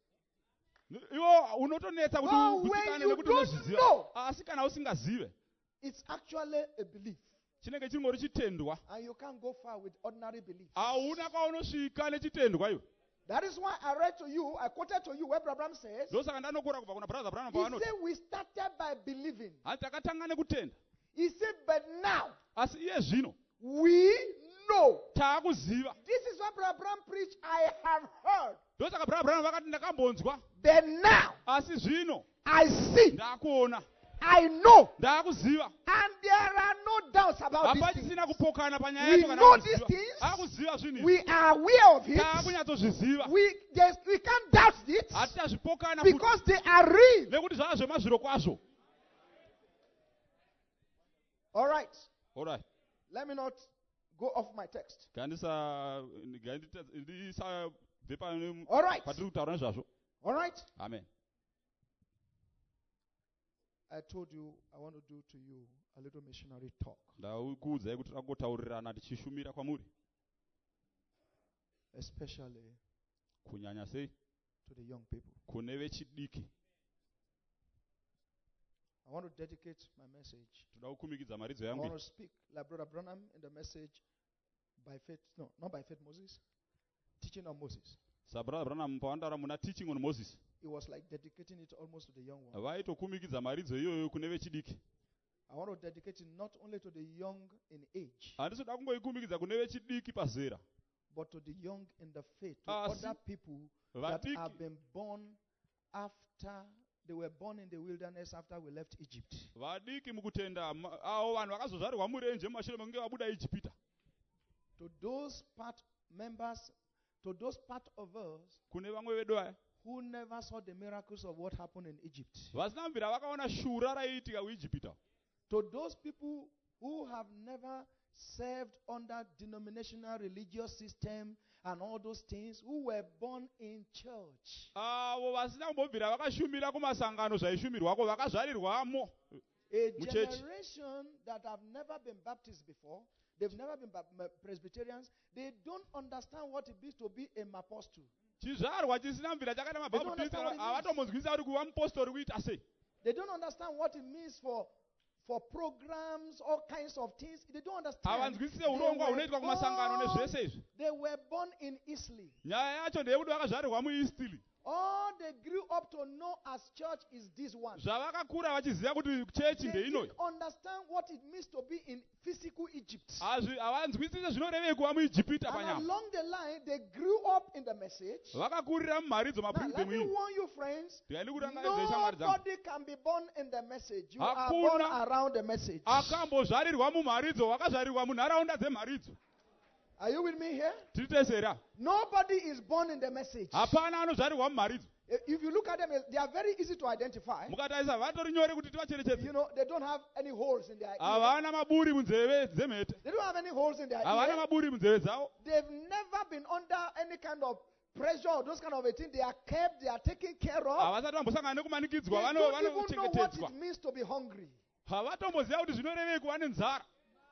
Iwo unotonetsa kuti But when uzikanwe you nekuti don't unozviziva. know, Asi kana usingazive it's actually a belief. chinenge chingori chitendwa. And you can't go far with ordinary belief. Hauna kwaunosvika nechitendwa iwe. That is why I read to you, I quoted to you where Abraham says, Ndosaka ndanokura kubva kuna brother Branham he pavanoti. said we started by believing. Hanzi takatanga nekutenda. He said, but now Asi iye zvino we know. taakuziva. This is what Abraham preached. I have heard. Ndosaka brother Branham vakati ndakambonzwa. But now Asi zvino I see. ndakuona. I know. Ndakuziva. And there are no doubts about this thing. Hapachisina kupokana panyaya We yacho kana know kuziva. these things. Akuziva zvinhu. We are aware of it. Taakunyatsozviziva. We can't doubt it Hatitazvipokana because they are real. nekuti zvava zvemazviro kwazvo. All right. Alright. Let me not go off my text. Ndisabve All right. patiri kutaura nezvazvo. All right. Amen. I told you I want to do to you a little missionary talk, Ndakuudzai kuti tangotaurirana tichishumira kwamuri. especially Kunyanya sei to the young people. kune vechidiki. I want to dedicate my message. Toda kukumikidza maridzo I yangu. want to speak like Brother Branham in the message by faith. No, not by faith, Moses. Teaching on Moses. Sabrother Branham pavandaura muna teaching on Moses. It was like dedicating it almost to the young one. Vaitokumikidza maridzo iyoyo kune vechidiki. I want to dedicate it not only to the young in age, Handisoda kungoikumikidza kune vechidiki pazera. but to the young in the faith, to Ah, other people that Vadiki. have been born after they were born in the wilderness after we left Egypt. vadiki mukutenda avo vanhu vakazozvarirwa murenje mumashure mekunge vabuda ijipita. To those members, to those part of us kune vamwe vedu aya who never saw the miracles of what happened in Egypt. vasina mvira vakaona shura raiitika kuijipita. To those people who have never served under denominational religious system and all those things, who were born in church. avo vasina kumbobvira vakashumira kumasangano zvaishumirwako vakazvarirwamo. A generation that have never been baptized before, they've never been Presbyterians, they don't understand what it means to be a apostle. chizvarwa chisina mvira chakaita mabaptista havatombonzwisisa kuti kuva mupostori kuita sei. They don't understand what it means for programs, all kinds of things. They don't understand. havanzwisise urongwa hunoitwa kumasangano nezvese izvi. They were born in Italy. nyaya yacho ndeyekuti vakazvarirwa muistili. All they grew up to know as church is this one. zvavakakura vachiziva kuti chechi They ndeinoyi. didn't understand what it means to be in physical Egypt. havanzwisise zvinorevei kuva muijipita And panyama. along the line, they grew up in the message. vakakurira mumharidzo Now, maprince let me emwini. warn you, friends. ndikaidi kurangaridze shamwari dzangu. Nobody can be born in the message. You are Hakuna born around the message. akambozvarirwa mumharidzo wakazvarirwa munharaunda dzemharidzo. Are you with me here? tiri tese here. Nobody is born in the message. hapana anozvarirwa mumharidzo. If you look at them, they are very easy to identify. mukatarisa vatori nyore kuti tivacherechedze. You know, they don't have any holes in their ear. havana maburi munzeve dzemhete. They don't have any holes in their havana ear. maburi munzeve dzavo. They've never been under any kind of pressure or those kind of a thing. They are kept, they are taken care of. havasati vambosangana They nekumanikidzwa don't even know what vanochengetedzwa. it means to be hungry. havatomboziva kuti zvinorevei kuva nenzara.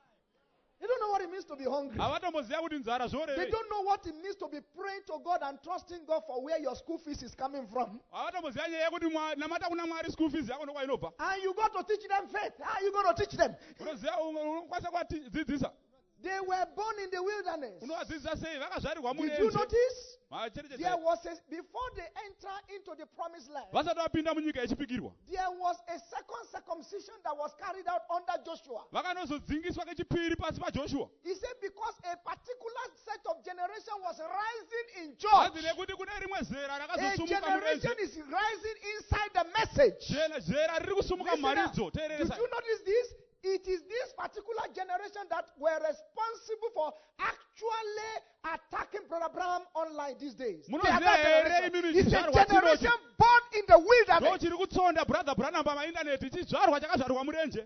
They don't know what it means to be hungry. havatomboziva kuti nzara They zvorevei. don't know what it means to be praying to God and trusting God for where your school fees is coming from. havatomboziva nyaya yekuti namata kuna mwari school fees yako ndokwainobva. And you got to teach them faith. How are you going to teach them? unoziva unokwanisa kuvadzidzisa. They were born in the wilderness. unovadzidzisa sei vakazvarirwa Did you murenje. notice? Vacherechedze. There was before they enter into the promised land, vasati vapinda munyika yechipikirwa. there was a second circumcision that was carried out under Joshua. vakanozodzingiswa kechipiri pasi pajoshua. He said because a particular set of generation was rising in hazi church. nekuti kune rimwe zera A rakazosumuka generation murenje. is rising inside the message. zera riri kusumuka Listen up. mumharidzo. Did teereresa. you notice this? It is this particular generation that were responsible for actually attacking Brother Branham online these days. They are Munoziva that here generation. imimi It's a chizvarwa generation born in the ndo wilderness. chiri kutsonda brother branham pamaindaneti chizvarwa chakazvarwa murenje.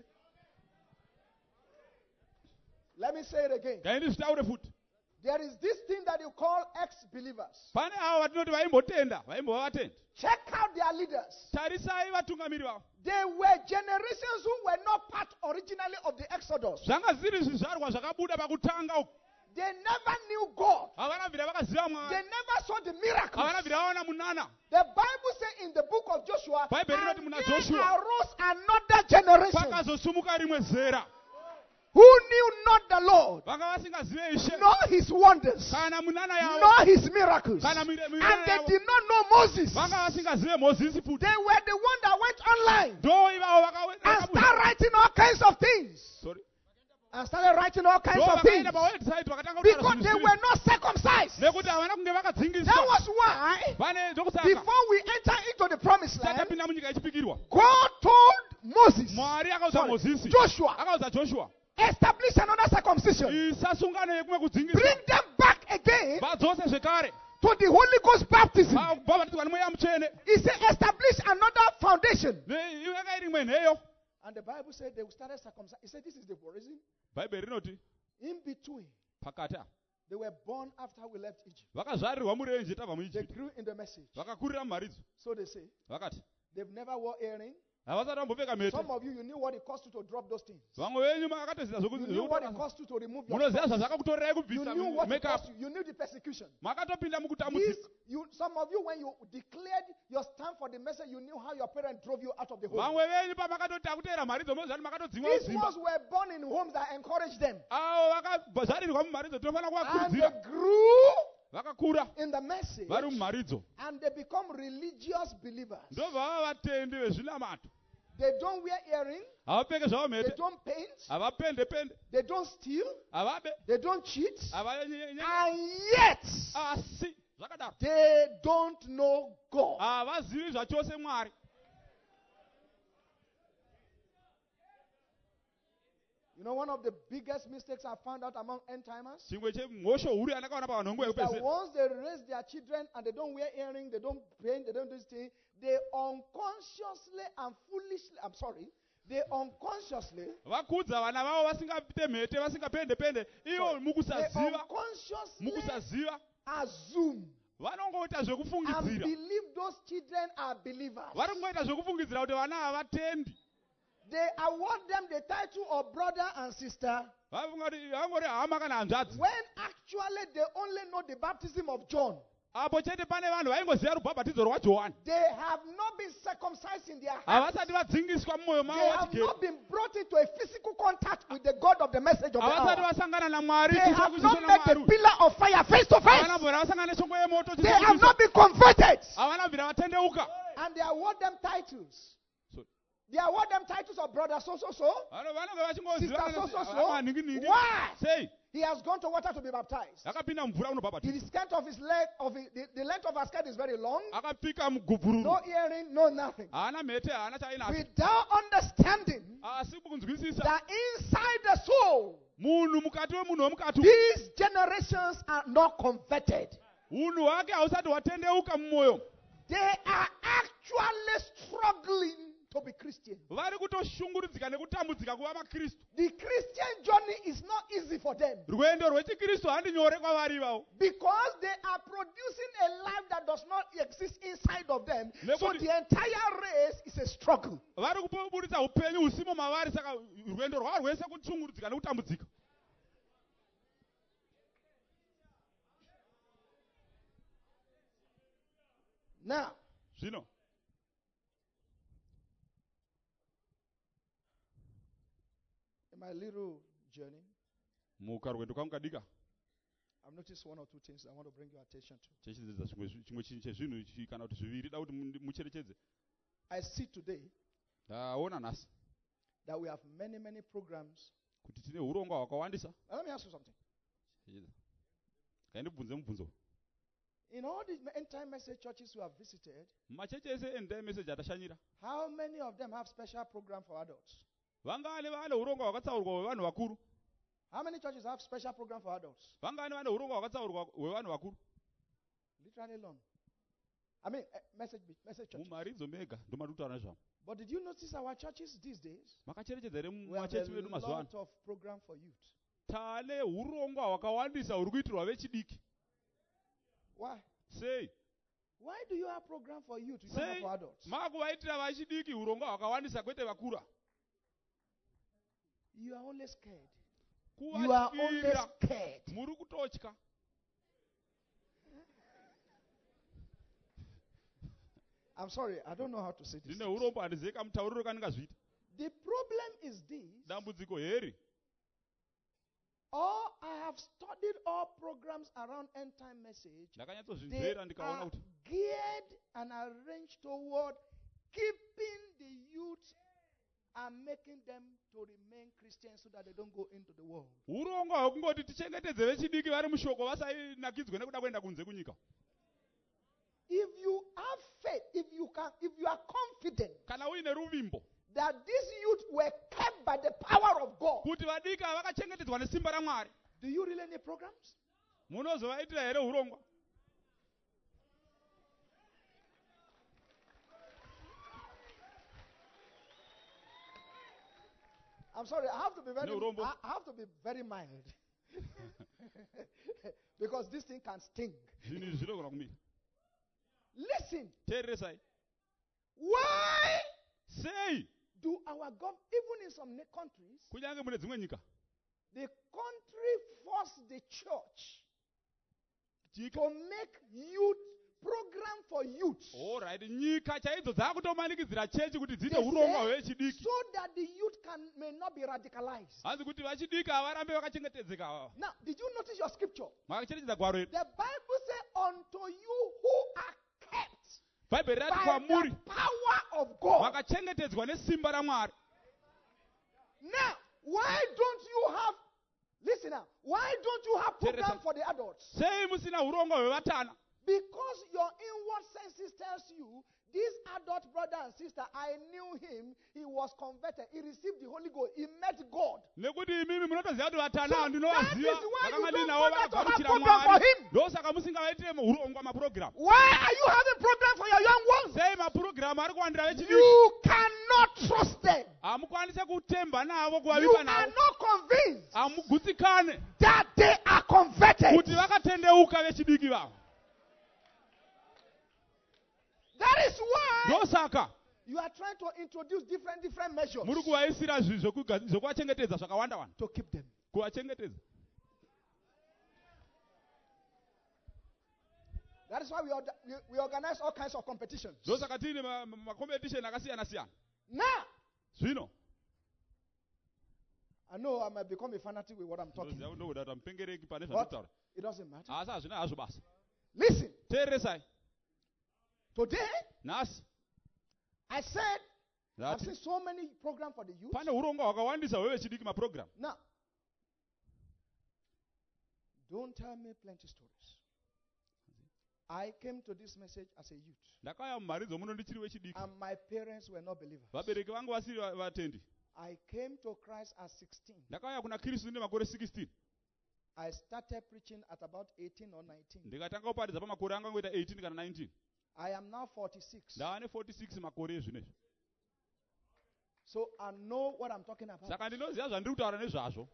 Let me say it again. ngaindi zvitaure futi. There is this thing that you call ex-believers. pane avo vatinoti vaimbotenda vaimbova vatendi. Check out their leaders. tarisai vatungamiri vavo. They were generations who were not part originally of the Exodus. zvanga zviri zvizvarwa zvakabuda pakutanga uku. They never knew God. havana mvira vakaziva They mwari. never saw the miracles. havana mvira vaona munana. The Bible says in the book of Joshua, Bible and inoti muna there Joshua. arose another generation pakazosumuka rimwe zera. who knew not the Lord, vanga vasingazive ishe. nor his wonders, kana munana yavo. nor his miracles. kana And mirana they yavo. did not know Moses. vanga vasingazive mozisi futi. They were the one that went online ndo ivavo and started writing all kinds of things. Sorry. And started writing all kinds ndo of things. vakaenda pawebsite vakatanga kutaura Because zvinhu they zviviri. were not circumcised. nekuti havana kunge That vakadzingiswa. was why, vane ndokusaka before we enter into the promised land, tatapinda munyika yechipikirwa. God told Moses, mwari akaudza sorry, mozisi. Joshua, akaudza joshua. establish another circumcision. isa sungano yekumwe kudzingiswa. Bring them back again vadzose zvekare. to the Holy Ghost baptism. vabatidzwa nemweya mutsvene. He said, establish another foundation. yakairi rimwe nheyo. And the Bible said they started circumcising. He said, this is the reason. bhaibheri rinoti In between, pakati apa they were born after we left Egypt. vakazvarirwa murenje tabva They muijipita. grew in the message. vakakurira mumharidzo. So they say, vakati they've never wore earring. havasati vambopfeka mhete. Some of you knew what it cost you to drop those things. vamwe venyu makatoziva You knew what it cost you to remove your munoziva stuff. zvazvakakutorerai You kubvisa knew what it makeup. cost you. You knew the persecution. makatopinda This, mukutambudzika. some of you, when you declared your stand for the message, you knew how your parents drove you out of the home. vamwe venyu pamakatoti akuteera mharidzo mozvati makatodzimwa These kudzimba. ones were born in homes that encouraged them. avo vakazvarirwa mumharidzo tinofanira And kuvakurudzira. they grew vakakura in the message. vari mumharidzo. And they become religious believers. ndobva vava vatendi vezvinamato. They don't wear earrings. havapfeke zvavo They mhete. don't paint. havapende pende. They don't steal. havabe. They don't cheat. havanyenye. And yet, asi zvakadaro They don't know God. havazivi zvachose Mwari. You know, one of the biggest mistakes I found out among end timers Chimwe chemhosho huru yandakaona pavanhu venguva is that yekupedzisira, once they raise their children and they don't wear earrings, they don't paint, they don't do this thing, they unconsciously and foolishly, they unconsciously, vakudza vana vavo vasingapite mhete, vasingapende-pende, ivo they mukusaziva, unconsciously assume vanongoita and zvekufungidzira. believe those children are believers. Vari kungoita zvekufungidzira kuti vana havatendi. They award them the title of brother and sister Vafunga kuti vangori hama kana hanzvadzi. when actually they only know the baptism of John. Apo chete pane vanhu vaingoziva rubhabhatidzo rwaJohani. They have not been circumcised in their hearts. Havasati vadzingiswa mumwoyo They mavo have vachigere. not been brought into a physical contact with the God of the message of the Havasati hour. vasangana naMwari. They have not met the pillar of fire face to face. Havanambora vasangana neshongwe yemoto. They have not been converted. Havanabvira vatendeuka. And they award them titles. So- They award them titles of brother so. Vanenge Sister vachingoziva ningi. Why? Sei He has gone to water to be baptized. akapinda mvura The unobhabhatidzwa. skirt of his leg, the length of her skirt is very long. Akapika mugubhururu. No earring, no nothing. Haana mhete, haana chainacho. Without understanding Asi kunzwisisa. that inside the soul, Munhu mukati wemunhu wemukati. these generations are not converted. Unhu hwake hausati hwatendeuka mumwoyo. They are actually struggling to be Christian. Vari kutoshungurudzika nekutambudzika kuva vaKristu. The Christian journey is not easy for them Rwendo rwechiKristu handinyore kwavari ivavo. because they are producing a life that does not exist inside of them. So Nekuti- the entire race is a struggle. Vari kuburitsa upenyu husimo mavari, saka rwendo rwavo rwese kushungurudzika nekutambudzika. Now, Zvino in my little journey, mukarwendo kwangu kadika I've noticed one or two things I want to bring your attention to. chechidzidza chimwe chinhu chezvinhu kana kuti zviviri da kuti mucherechedze. I see today Ndaona nhasi that we have many programs. kuti tine urongwa hwakawandisa. Now, let me ask you something. Ngaindibvunze mubvunzo. In all these end time message churches you have visited, Machechi ese endai meseji atashanyira. how many of them have special program for adults? Vangane vane urongwa hwakatsaurwa hwevanhu vakuru. How many churches have special program for adults? Vangane vane urongwa hwakatsaurwa hwevanhu vakuru. Literally alone. I mean, message churches. Mumaridzo mega ndomari kutaura nezvamo. But did you notice our churches these days? Makacherechedza here We have mumachechi vedu a mazuva ano. lot of program for youth. Tane urongwa hwakawandisa huri kuitirwa vechidiki. Why? Sei? Why do you have program for youth? You don't have Sei for adults. makuvaitira vachidiki urongwa hwakawandisa kwete vakura. You are only scared. You are only Kuvatyira scared. muri kutotya. I'm sorry, I don't know how to say this. Ndine urombo handizivi kamutauriro kandingazviita. The problem is this. Dambudziko heri. I have studied all programs around end time message. They Ndakanyatsozvinzvera ndikaona are kuti geared and arranged toward keeping the youth and making them to remain Christians so that they don't go into the world. urongwa hwekungoti tichengetedze vechidiki vari mushoko vasainakidzwe nekuda kuenda kunze kunyika. If you have faith, if you are confident Kana uine ruvimbo that these youth were kept by the power of God, kuti vadiki vakachengetedzwa nesimba raMwari, do you really need programs? munozovaitira here urongwa? I'm sorry, I have to be very No, Rombo. I have to be very mild. Because this thing can sting. Zvinhu izvi zvinogona kumira. Listen, Teereresai. why Sei do our government, even in some countries, kunyange mune dzimwe nyika the country force the church to make youth program for youth Alright, nyika chaidzo dzakutomanikidzira chechi kuti They dziite urongwa say, hwechidiki. so that the youth may not be radicalized. Hanzi kuti vachidiki havarambe vakachengetedzeka ava. Now, did you notice your scripture? Makacherechedza gwaro redu. The Bible says, unto you who are kept Bhaibheri rati by kwamuri the power of God. vakachengetedzwa nesimba raMwari. Now, why don't you have, listen now, why don't you have program Teresa. for the adults? Sei musina urongwa hwevatana? Because your inward senses tells you, this adult brother and sister, I knew him, he was converted, he received the Holy Ghost, he met God. nekuti imimi munotoziva kuti vatana So that ndinovaziva is why you vakanga don't ndinavo bother to have vakagamuchira program for mwari him. ndosaka musingavaitire urongwa mapurogiramu. Why are you having program for your young ones? sei mapurogiramu ari kuwandira vechidiki? You cannot trust them. Hamukwanise kutemba navo You kuvavipa are navo. not convinced Hamugutsikane that they are converted. kuti vakatendeuka vechidiki vavo. That is why Ndosaka you are trying to introduce different measures muri kuvaisira zvokuvachengetedza zvakawanda wanda to keep them. kuvachengetedza. That is why we organize all kinds of competitions. Ndosaka tiine makompetisheni akasiyana siyana. Now, Zvino I know I might become a fanatic with what I'm talking about. ndokuda kuti hamupengereki pane But zvanditaura. it doesn't matter. Asi hazvina hazvo basa. Listen, Teereresai. today Nhasi I said I've ndati seen so many programs for the youth. pane urongwa hwakawandisa hwevechidiki mapurogiramu. Now, don't tell me plenty stories. I came to this message as a youth, Ndakauya mumharidzo muno ndichiri wechidiki. and my parents were not believers. Vabereki vangu vasiri vatendi. I came to Christ at 16. Ndakauya kuna Kristu nemakore 16. I started preaching at about 18 or 19. Ndikatanga kuparidza pamakore anga ngoita 18 kana 19. I am now 46. Ndava ne46 makore ezvinezvi. So I know what I'm talking about. Saka ndinoziva zvandiri kutaura nezvazvo.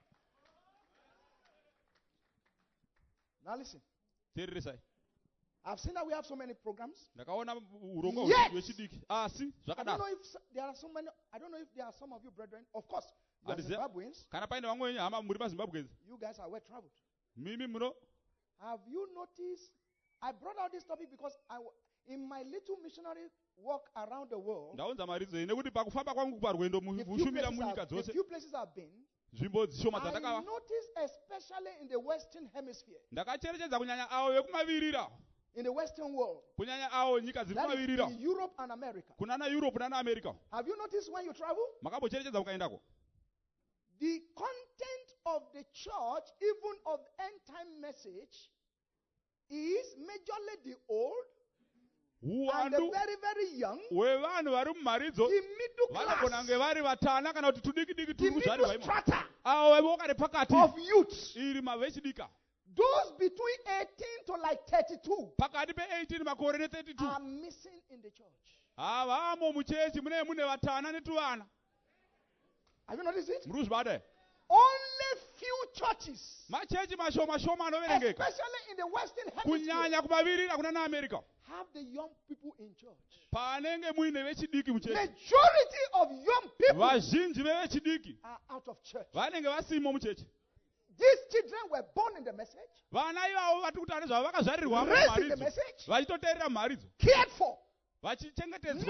Now listen. Teereresai. I've seen that we have so many programs. Ndakaona urongwa Yes. hwechidiki. Asi I don't zvakadaro. know if there are so many. I don't know if there are some of you brethren. Of course, you are Adiziva. Zimbabweans. Kana paine vamwe wenyu hama muri maZimbabwenzi. You guys are well traveled. Mimi muno. Have you noticed? I brought out this topic because in my little missionary walk around the world, Ndaunza maridzo iyi nekuti pakufamba kwangu parwendo the mushumira munyika the dzose. few places I've been, Nzvimbo dzishoma I dzandakava. noticed especially in the Western Hemisphere, Ndakacherechedza kunyanya avo vekumavirira. in the Western world, Kunyanya avo nyika dziri that is kumavirira. in Europe and America. Kunana Europe nana America. Have you noticed when you travel? Makambocherechedza mukaendako. The content of the church, even of end time message, is majorly the old and the Uwandu very, very young, hwevanhu vari mumharidzo the middle vanogona class, kunge vari vatana kana kuti tudiki-diki the turi kuzvari middle vaimo. strata Avo veboka repakati of youths. iri mavechidika. Those between 18 to like 32 Pakati pe-18 makore ne-32. are missing in the church. Havamo muchechi mune vatana netuvana. Have you noticed it? Muri kuzvibata. Only few churches, Machechi mashoma anoverengeka. especially in the Western Hemisphere, Kunyanya kumavirira kunana America. have the young people in church. Panenge muine vechidiki muchechi. Majority of young people Vazhinji vevechidiki are out of church. vanenge vasimo muchechi. These children were born in the message, Vana ivavo vatiri kutaura zvavo vakazvarirwa raised in the mumharidzo. message, Vachitoteerera mumharidzo. cared for, Vachichengetedzwa.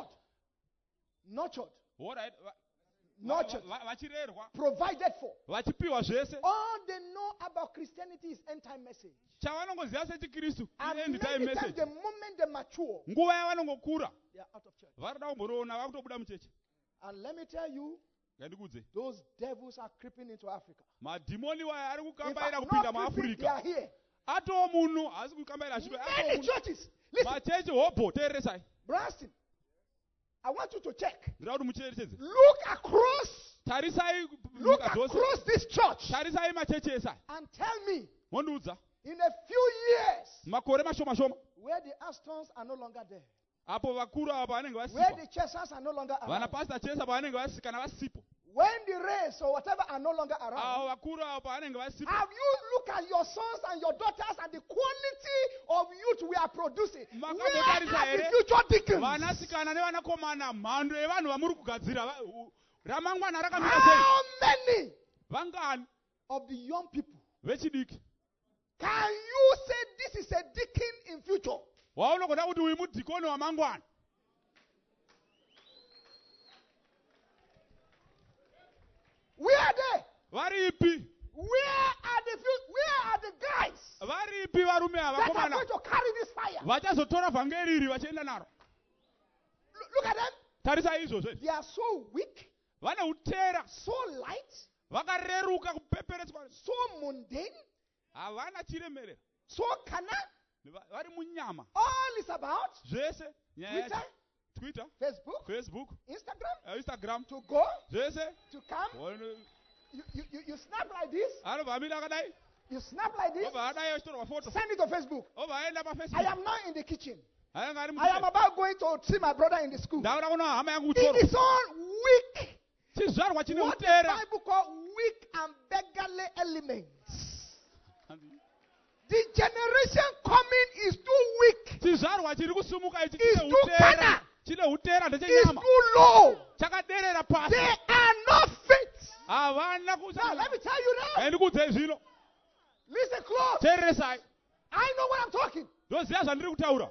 nurtured, Alright. nurtured, Vachirerwa. provided for. Vachipiwa zvese. All they know about Christianity is end time message. Chavanongoziva sechikristu And end time many times, message. the moment they mature, Nguva yavanongokura they are out of church. varida kumboona vakutobuda muchechi. And let me tell you, Ngandikudze. those devils are creeping into Africa. Madhimoni waya ari In kukambaira fact, kupinda not creeping, they are muAfrica. here. Atoo munhu haasi kukambaira achipe. Many churches. Listen, Machechi hopo teereresai. Branston, I want you to check. Ndira kuti mucherechedze. Look across, Tarisai look nyika dzose. across this church Tarisai machechi esa. and tell me, Mondiudza. in a few years, Makore mashoma-shoma. where the Astons are no longer there, Apo vakuru ava pavanenge where vasipo. the Chesers are no longer Vana around, pastor chesa pavanenge kana vasipo. when the Rays or whatever are no longer around, Avo vakuru ava pavanenge vasipo. have you looked at your sons and your daughters and the quality of youth we are producing? Where Makambotarisa are the here? future deacons? Vanasikana nevanakomana mhando yevanhu vamuri kugadzira ramangwana rakamira sei. How many Vangani of the young people vechidiki can you say this is a deacon in future? waunogona kuti uyu mudhikoni wamangwana. Where are they? Varipi? Where are the guys Varipi varume ava that are vakomana going to carry this fire? vachazotora vhangeri iri vachienda naro. Look at them. Tarisa izvozvo. They are so weak, Vane utera, so light, vakareruka kupeperetswa, so mundane, havana chiremerera. so carnal. vari munyama All is about zvese nyaya Twitter, yacho Twitter, Facebook, Instagram, Instagram, to go, zvese to come. You snap like this, anobva amira akadai you snap like this, obva adai achitorwa foto send it to Facebook. obva aenda I pafacebook am now in the kitchen. ainge ari I am about going to see my brother in the school. ndakuda kuona hama yangu It kutorwa is all weak. chizvarwa chine What the utera Bible call weak and beggarly elements. The generation coming is too weak. chizvarwa chiri kusumuka ichi It's chine too utera carnal. chine utera It's ndechenyama too low. chakaderera They pasi are not fit. havana Now, let me tell you now. ndikuudzei zvino Listen close. teereresai I know what I'm talking. ndoziva zvandiri kutaura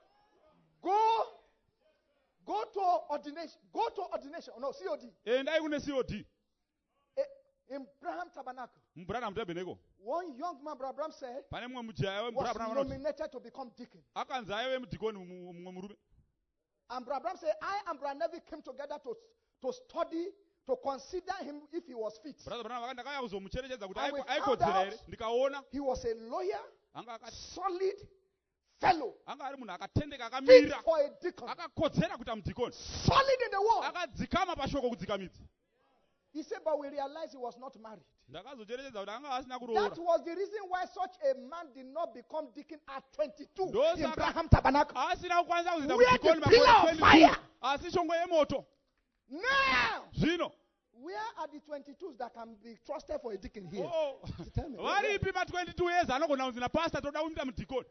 Go to ordination. Go to ordination. No, COD. endai kune COD In Braham Tabernacle. mubranham tabernacle One young man, Brother Abraham said, pane mumwe mujaya was wemubranham nominated to become deacon. akanzi aive mudhikoni mumwe murume And Brother Abraham said, I and Brother Nevi came together to study, to consider him if he was fit. brother branham akati ndakauya kuzomucherechedza kuti And we found aikodzera out here ndikaona he was a lawyer, anga solid fellow, ari munhu akatendeka fit akamira for a deacon, akakodzera kuita mudhikoni solid in the word. akadzikama pashoko kudzika midzi He said, but we realized he was not married. ndakazocherechedza kuti anga asina That kuroora was the reason why such a man did not become deacon at 22 Those in are- Braham Tabernacle. asina kukwanisa kuzoita Where mudhikoni the pillar of makore fire. 22 asi shongwe yemoto Now, zvino where are the 22s that can be trusted for a deacon here? oh, Tell me. varipi ma22 years anogona kunzi napasta toda kuita mudhikoni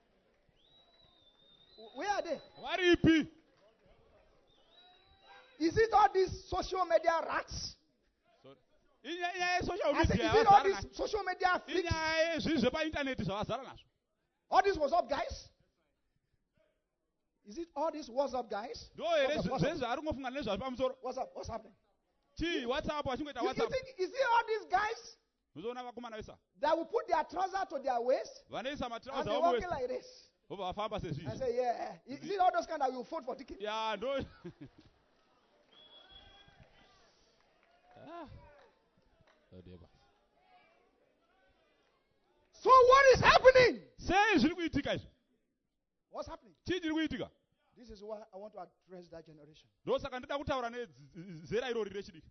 Where are they? varipi Is it all these social media rats? inyaya yesocial I said, media is it all yavazara these social media freaks? inyaya yezvii zvepaintaneti zvavazara nazvo All these WhatsApp guys? Is it all these WhatsApp guys? ndo here What's up? zvezve ari kungofunga nezvazvo pamusoro What's happening? chii whatsapp achingoita You whatsapp think, is it all these guys muzoona vakomana vesa that will put their trouser to their waist vanoisa and matrauza be avo walking like this? vobva vafamba I sezvizvi say, yeah. Is it all those kind that you vote for deacon? ya ndo Ah. Odeba. So what is happening? sei zviri kuitika izvi What's happening? chii chiri kuitika This is why I want to address that generation. ndosaka ndida kutaura nezera irori rechidiki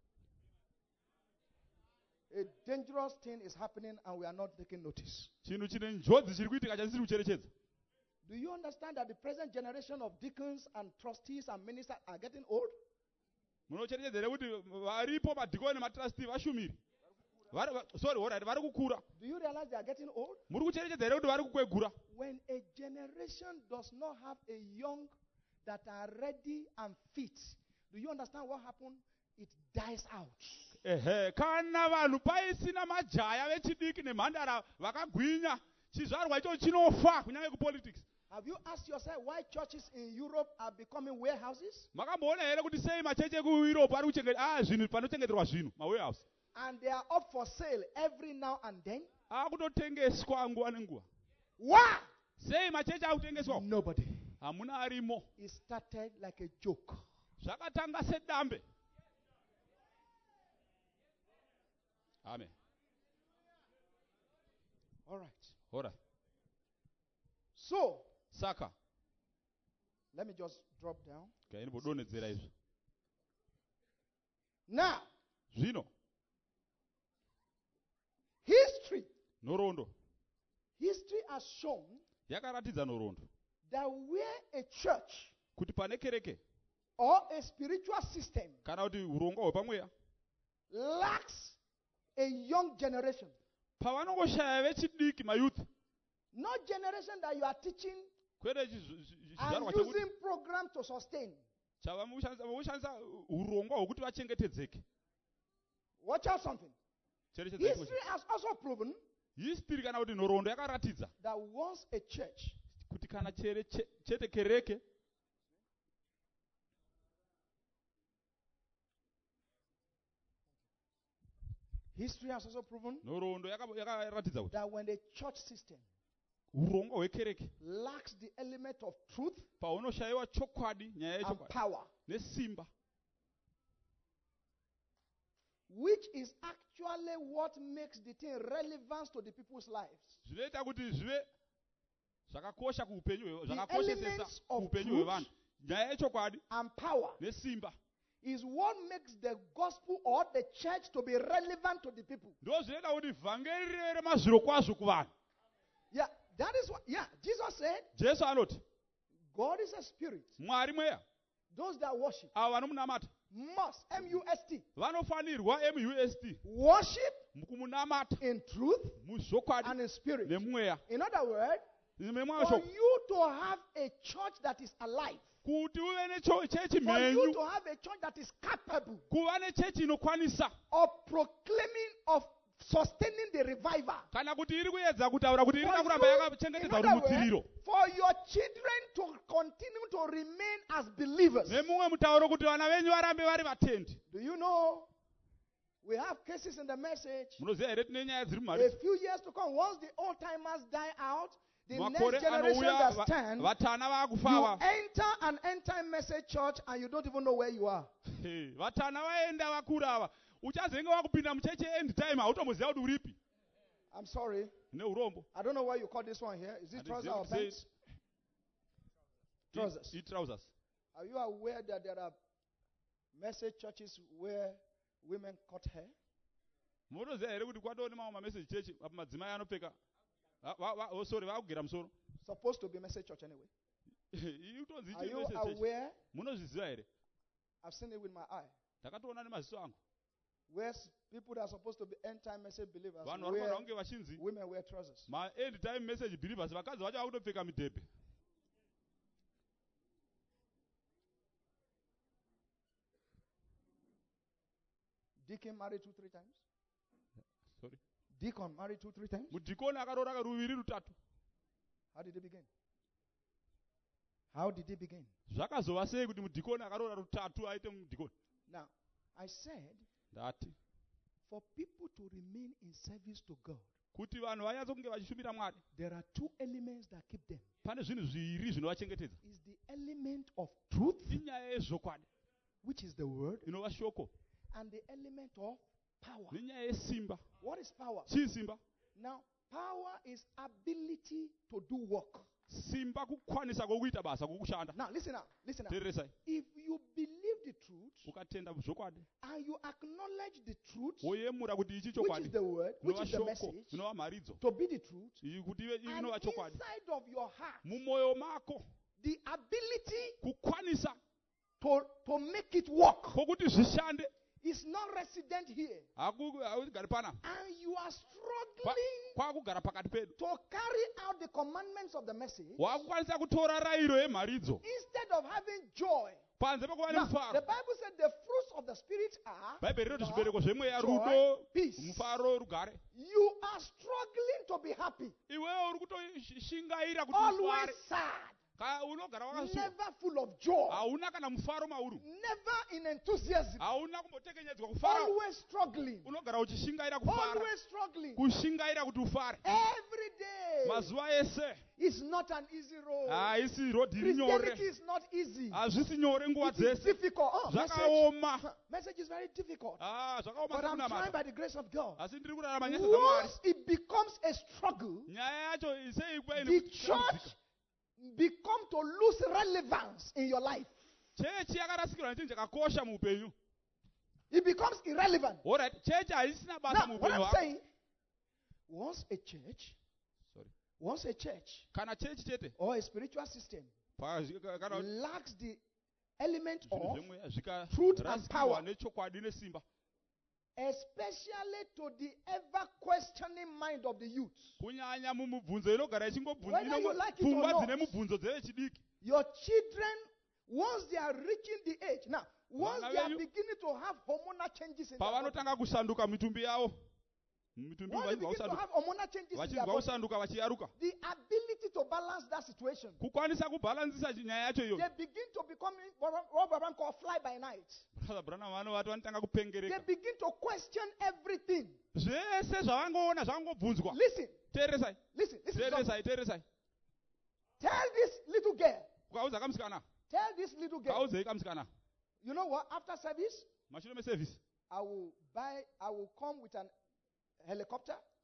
A dangerous thing is happening and we are not taking notice. chinhu chine njodzi chiri kuitika chatisiri kucherechedza Do you understand that the present generation of deacons and trustees and ministers are getting old? munocherechedza here kuti varipo madhikoni nematrasti vashumiri vari kukura Do you realize they are getting old? muri kucherechedza here kuti vari kukwegura When a generation does not have a young that are ready and fit, do you understand what happened? It dies out. ehe kana vanhu paisina majaya vechidiki nemhandara vakagwinya chizvarwa icho chinofa kunyange kupolitics Have you asked yourself why churches in Europe are becoming warehouses? makamboona here kuti sei machechi ekueurope ari zvinhu panochengeterwa zvinhu mawarehouse And they are up for sale every now and then? akutotengeswa nguva nenguva Why? sei machechi akutengeswa Nobody. hamuna arimo It started like a joke. zvakatanga sedambe amen All right. ora So, saka let me just drop down. ndinobodonhedzera izvi Now, zvino history nhoroondo has shown yakaratidza nhoroondo that where a church kuti pane kereke or a spiritual system kana kuti urongwa hwepamweya lacks a young generation, pavanongoshaya vechidiki mayouth not generation that you are teaching kwete and chizvarwa chekuti using program to sustain. voshandisa urongwa hwokuti vachengetedzeke Watch out something. cherechedza History has also proven history kana kuti nhoroondo yakaratidza that once a church kuti kana chete kereke history has also proven nhoroondo yakaratidza kuti that when the church system urongwa hwekereke lacks the element of truth paunoshayiwa chokwadi nyaya and yechokwadi power, nesimba which is actually what makes the thing relevant to the people's lives. zvinoita kuti zvive zvakakosha kuupenyu the zvakakoshesesa elements of kuupenyu truth hwevanhu. Nyaya yechokwadi and power nesimba is what makes the gospel or the church to be relevant to the people. ndo zvinoita kuti vhangeri rive remazviro kwazvo kuvanhu. Yeah, that is what, yeah, Jesus said, Jesu anoti God is a spirit. Mwari mweya, Those that worship avo vanomunamata must, M-U-S-T, vanofanirwa MUST worship mukumunamata in truth muzvokwadi and in spirit. nemweya. In other words, Memwe for mashoko you to have a church that is alive, kuti uve nechechi for you mhenyu, to have a church that is capable kuva nechechi inokwanisa of proclaiming, of sustaining the revival. kana kuti iri kuedza kutaura kuti iri For kuramba you, in yakachengetedza other rubutsiriro. words, for your children to continue to remain as believers. Nemumwe mutauro kuti vana venyu varambe vari vatendi. Do you know we have cases in the message? Munoziva here tine nyaya dziri A mumari. few years to come, once the old timers die out, the Makore next generation anouya that stand, vatana you vaakufa. enter an end time message church and you don't even know where you are. Vatana vaenda vakura ava. Uchazenge wakupinda muchechi end time hautomboziva kuti uripi. I'm sorry. Neurombo. I don't know why you call this one here. Is it trousers or pants? Trousers. Trousers. Are you aware that there are message churches where women cut hair? Munoziva here kuti kwatova nemamwe mamessage chechi apa madzimai anopfeka. Sorry, vakugera musoro. Supposed to be message church anyway. Itonzi Are ichi you message chechi. aware? Munozviziva here? I've seen it with my eye. Ndakatoona nemaziso angu. Where people that are supposed to be end time message believers Vanhu wear, vanofanira kunge vachinzi women wear trousers. ma-end time message believers vakadzi vacho vakutopfeka midhebhe. Deacon married 2-3 times. Sorry. Deacon married 2-3 times. Mudhikoni akaroora ruviri rutatu. How did it begin? How did it begin? Zvakazova sei kuti mudhikoni akaroora rutatu aite mudhikoni? Now, I said, Ndati for people to remain in service to God, kuti vanhu vanyatso kunge vachishumira Mwari, there are two elements that keep them. pane zvinhu zviviri zvinovachengetedza. Is the element of truth, Inyaya yezvokwadi which is the word, inova shoko, and the element of power. nenyaya yesimba. What is power? Chii simba? Now, power is ability to do work. Simba kukwanisa kwokuita basa kwokushanda. Now, listen up. Listen up. Teereresai. If you believe the truth Ukatenda zvokwadi and you acknowledge the truth, woyemura kuti ichi which is chokwadi, the word, which inova is the shoko, message, inova mharidzo, to be the truth, iyi kuti ive and inova chokwadi. inside of your heart, Mumwoyo mako the ability kukwanisa to make it work kwokuti zvishande is not resident here. hakugari pana, And you are struggling kwakugara pakati pedu. to carry out the commandments of the message Wakukwanisa kutora rayiro yemharidzo instead of having joy. panze pekuva Now, the nemufaro. Bible said the fruits of the Spirit are Bhaibheri rinoti love, zvibereko zvemweya, joy, rudo, peace. mufaro, rugare. You are struggling to be happy, Iwewe uri kutoshingaira kuti always ufare. sad, Unogara wakasuka. never full of joy, Hauna kana mufaro mauri. never in enthusiasm, Hauna kumbotekenyedzwa kufara. always struggling, Unogara uchishingaira kufara. always struggling. Kushingaira kuti ufare. Every day Mazuva ese. is not an easy road. Haisi rodhi iri Christianity nyore. is not easy. Hazvisi nyore nguva It is dzese. difficult. Zvakaoma. Message is very difficult. Zvakaoma But I'm trying sekunamata. by the grace of God. Asi ndiri kurarama nyasa dzaMwari. Once it becomes a struggle, Nyaya yacho sei kwaine the kutambudzika. church become to lose relevance in your life. Chechi yakarasikirwa nechinhu chakakosha muupenyu. It becomes irrelevant. Alright, chechi haisina basa Now, what muupenyu I'm hwako. saying, once a church Kana chechi chete or a spiritual system kana lacks the element zvinhu of zvemweya truth and power, zvikarasikirwa nechokwadi nesimba, especially to the ever questioning mind of the youth. kunyanya mumubvunzo inogara Whether you like it or pfungwa not. dzine mubvunzo dzevechidiki. Your children, once they are reaching the age, now, once Vana they are venyu beginning to have hormonal changes in their body, pavanotanga kusanduka mitumbi yavo, mitumbi once they begin to have hormonal changes in their vachinzwa body, kusanduka vachiyaruka, the ability to balance that situation, kukwanisa kubhalansisa nyaya yacho they iyoyo. begin to become what Baban call fly by night. Brother Branham vanovati vanotanga They kupengereka. begin to question everything. Zvese zvavangoona zvavangobvunzwa. Listen, Teeresai, listen, listen. to something. teeresai. Tell this little girl, Ukaudza kamusikana, tell this little girl, kaudzei kamusikana. you know what? After service, Mashure mesevhisi. I will come with an helicopter.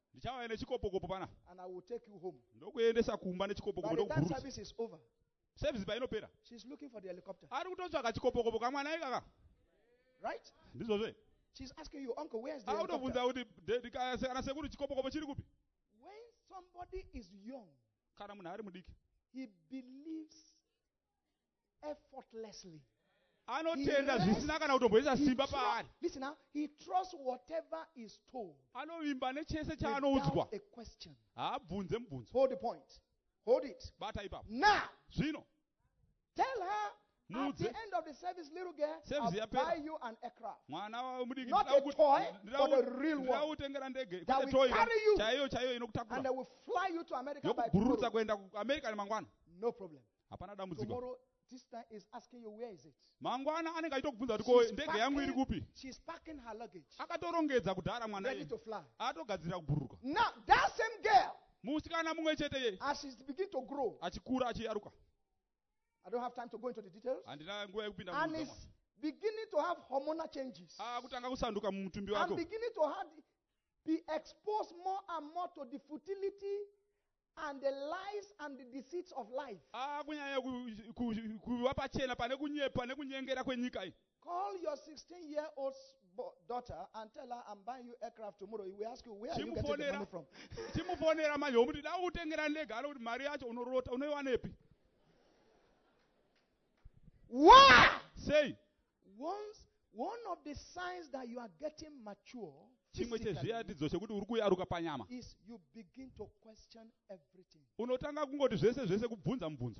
ndichauya nechikopokopo pana and I will take you home. ndokuendesa kumba By nechikopokopo the time ndokubhurutsa service is over, service painopera she's looking for the helicopter. ari kutotsvaka chikopokopo kamwana ikaka Right? ndizvozve She's asking you, Uncle, where's the akutobvunza helicopter? kuti kana sekuru chikopokopo chiri kupi When somebody is young, kana munhu ari mudiki he believes effortlessly. anotenda He zvisina kana kutomboisa He simba tru- paari Listen now, he trusts whatever is told anovimba nechese without chaanoudzwa a question. haabvunze mubvunzo Hold the point. Hold it. bata ipapo Now, zvino tell her at the Mudze. end of the service, little girl, Service I'll yapera. buy you an aircraft. mwana mudiki Not a toy, but a real one. ndirautengera ndege That kwete will toy carry you. chaiyo chaiyo And inokutakura they will fly you to America by yokubhurutsa tomorrow. kuenda kuamerica nemangwana No problem. hapana dambudziko Tomorrow, this time is asking you, where is it? mangwana anenge achitokubvunza kuti ko ndege yangu iri kupi she's packing her luggage, akatorongedza kudhara mwana ready iye to fly. atogadzirira kubhururuka Now, that same girl, musikana mumwe chete ye as she's beginning to grow, achikura achiyaruka I don't have time to go into the details, handina nguva yekupinda and mumwe is beginning to have hormonal changes, akutanga kusanduka mumutumbi and wake beginning to be exposed more and more to the futility and the lies and the deceits of life. akunyanya kuva pachena pane kunyepa nekunyengera kwenyika iyi Call your 16-year-old daughter and tell her, I'm buying you aircraft tomorrow. He will ask you, where are you getting the money from? chimufonera manje womuti da kutengera ndege ano kuti mari yacho unorota unoiwanepi Why? sei One of the signs that you are getting mature chimwe physically chezviratidzo chekuti uri kuyaruka panyama is you begin to question everything. unotanga kungoti zvese zvese kubvunza mubvunzo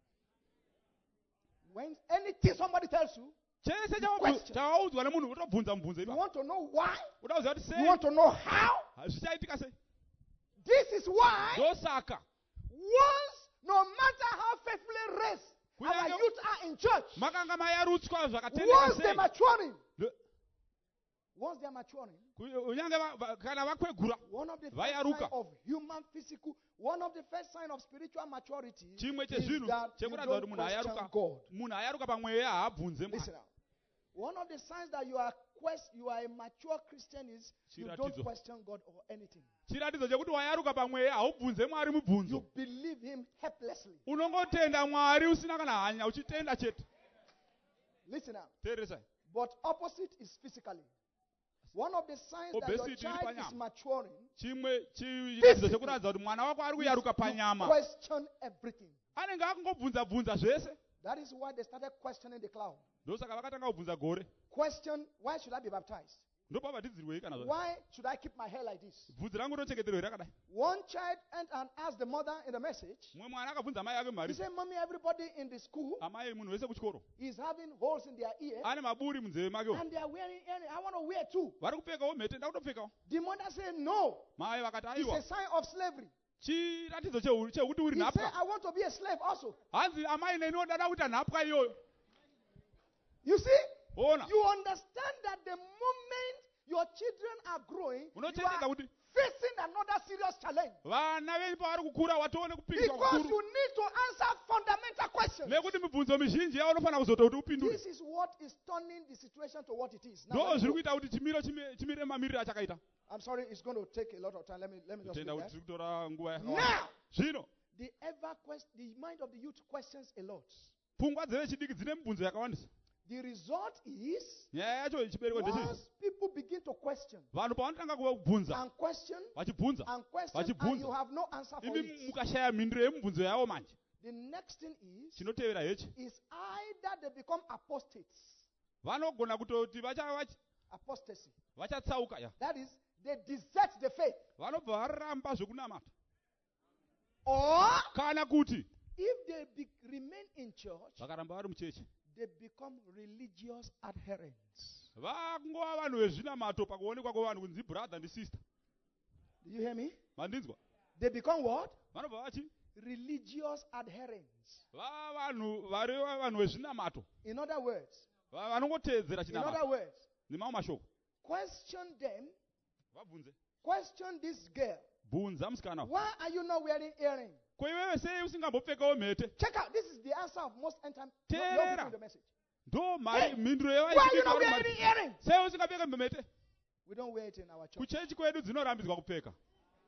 When anything somebody tells you, chese question. chawaudzwa nemunhu utobvunza mubvunzo you ipa want to know why, uda kuziva kuti you sei want to know how. zvichaitika sei This is why ndosaka once, no matter how faithfully raised our Kunyange- youth are in church, makanga mayarutswa zvakatendeka once they're sei maturing, Le- once they're maturing, unyange kana vakwegura one of the first Vayaruka. signs of human physical, one of the first signs of spiritual maturity chimwe is chezvinhu that you chekuratidza kuti don't munhu question ayaruka God. munhu ayaruka pamweya haabvunze Listen Mwari now. One of the signs that you are a mature Christian is you don't Chiratidzo. question God or anything. chiratidzo chekuti wayaruka pamweya haubvunze Mwari You mubvunzo believe Him helplessly. unongotenda Mwari usina kana hanya uchitenda chete Listen now. teeresai But opposite is physically. One of the signs that your Obesity child iri is panyama. maturing, chimwe chiratidzo chekuratidza kuti mwana wako ari kuyaruka you panyama question everything. anenge akungobvunza bvunza zvese That is why they started questioning the cloud. ndosaka vakatanga kubvunza gore Question, why should I be baptized? ndopabatidzirwei kana zva Why should I keep my hair like this? bvudzi rangu rochengeterwei rakadai One child went and asked the mother in the message. mumwe mwana akabvunza mai ake He mari said, Mommy, everybody in the school amai munhu wese kuchikoro is having holes in their ear ane maburi munzeve makewo and they are wearing earrings. I want to wear too. vari kupfekawo mhete nda kutopfekawo The mother said, No, mai vakati it's aiwa a sign of slavery. chiratidzo chekuti uri He said, nhapwa I want to be a slave also. hanzi amai neni odada kuita nhapwa iyoyo You see, ona you understand that the moment your children are growing, you unochenjera are kuti facing another serious challenge. vana venyu pavari kukura watoone kupindiswa Because kukuru you need to answer fundamental questions. nekuti mibvunzo mizhinji yavo unofanira kuzota kuti upindure This is what is turning the situation to what it is. Now, ndo let me zviri go. kuita kuti chimiro chimire mamiriro achakaita I'm sorry, it's going to take a lot of time. Let me just tenda leave kuti that. tiri kutora nguva Now, yakawanda zvino the mind of the youth questions a lot. pfungwa dzevechidiki dzine mibvunzo yakawandisa The result is nyaya yacho chibereko ndechii once people begin to question vanhu pavanotanga kubvunza and question vachibvunza and question, and Vachibvunza. you have no answer for imi it. mukashaya mhinduro yemibvunzo yavo manje The next thing chinotevera hechi is either they become apostates, vanogona kutoti apostasy. vachatsauka ya That is, they desert the faith. vanobva varamba zvekunamata Or kana kuti if they remain in church, vakaramba vari muchechi they become religious adherents. vangova vanhu vezvinamato pakuonekwa kwevanhu kunzi brother ndisister Do you hear me? mandinzwa They become what? vanobva vachi Religious adherents. vanhu vari vanhu vezvinamato In other words, vanongoteedzera in other chinamato words, nemamwe mashoko question them, vabvunze question this girl. bvunza musikana Why are you not wearing earring? ko iwewe sei usingambopfekawo mhete Check out. This is the answer of most end time. Terera. The message. ndo Hey, mhinduro Why are you not wearing earring? sei usingapfeka mhete We don't wear it in our church. kuchechi kwedu dzinorambidzwa kupfeka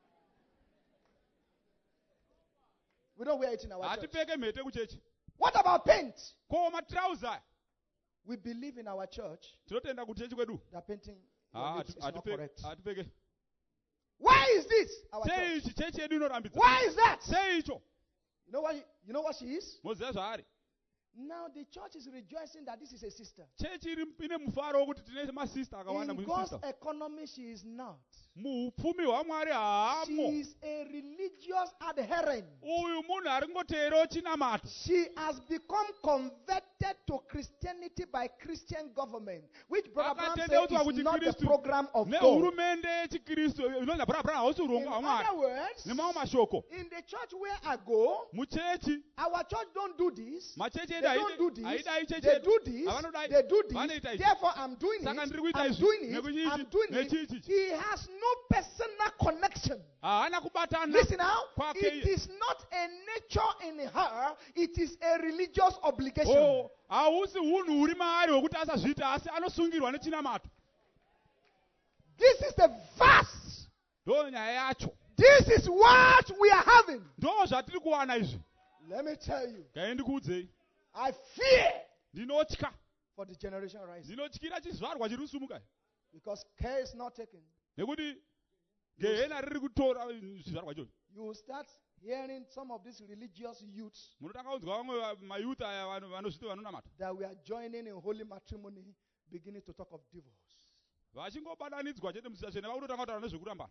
We don't wear it in our church. hatipfeke mhete kuchechi. What about paint? Ko matrauza We believe in our church tinotenda kuti chechi kwedu that painting your lips is not correct. hatipfeke. Why is this? Our Sei church. ichi chechi yedu inorambidza. Why is that? Sei icho. You know what she is? Moziva zvaari. Now the church is rejoicing that this is a sister. Chechi ine mufaro wokuti tine masista akawanda In God's musista. economy, she is not. Muupfumi hwaMwari haamo. She is a religious adherent. Uyu munhu ari kungoteerawo chinamato. She has become converted to Christianity by Christian government, which Brother Branham says is not the program of God. Nehurumende yechiKristu inonzi Brother Branham hausi urongwa In hwaMwari. other words, Nemamwe mashoko. in the church where I go, Muchechi our church don't do this. machechi They edu don't do this. haidai chechi They edu. do this. Havanodai. They do this. Vanoita izvi. Therefore, I'm doing Saka it. ndiri kuita I'm izvi. doing it. Nekuchichi. I'm doing it. Nechichi. He has no personal connection. Haana kubatana. Listen now. Kwake It iye. is not a nature in her. It is a religious obligation. Oh, hausi hunhu huri maari hwekuti asazviita asi anosungirwa nechinamato. This is the verse. Ndo nyaya yacho. This is what we are having. Ndo zvatiri kuwana izvi. Let me tell you. Ngaendikuudzei. I fear Ndinotya. for the generation rising. Ndinotyira chizvarwa chiri kusumuka. Because care is not taken. Nekuti gehena riri kutora chizvarwa ichocho. You will start hearing some of these religious youths Munotanga kunzwa vamwe mayuth aya vanozviti vanonamata. that we are joining in holy matrimony beginning to talk of divorce. Vachingobadanidzwa chete musachene vakutotanga kutaura nezvekurambana.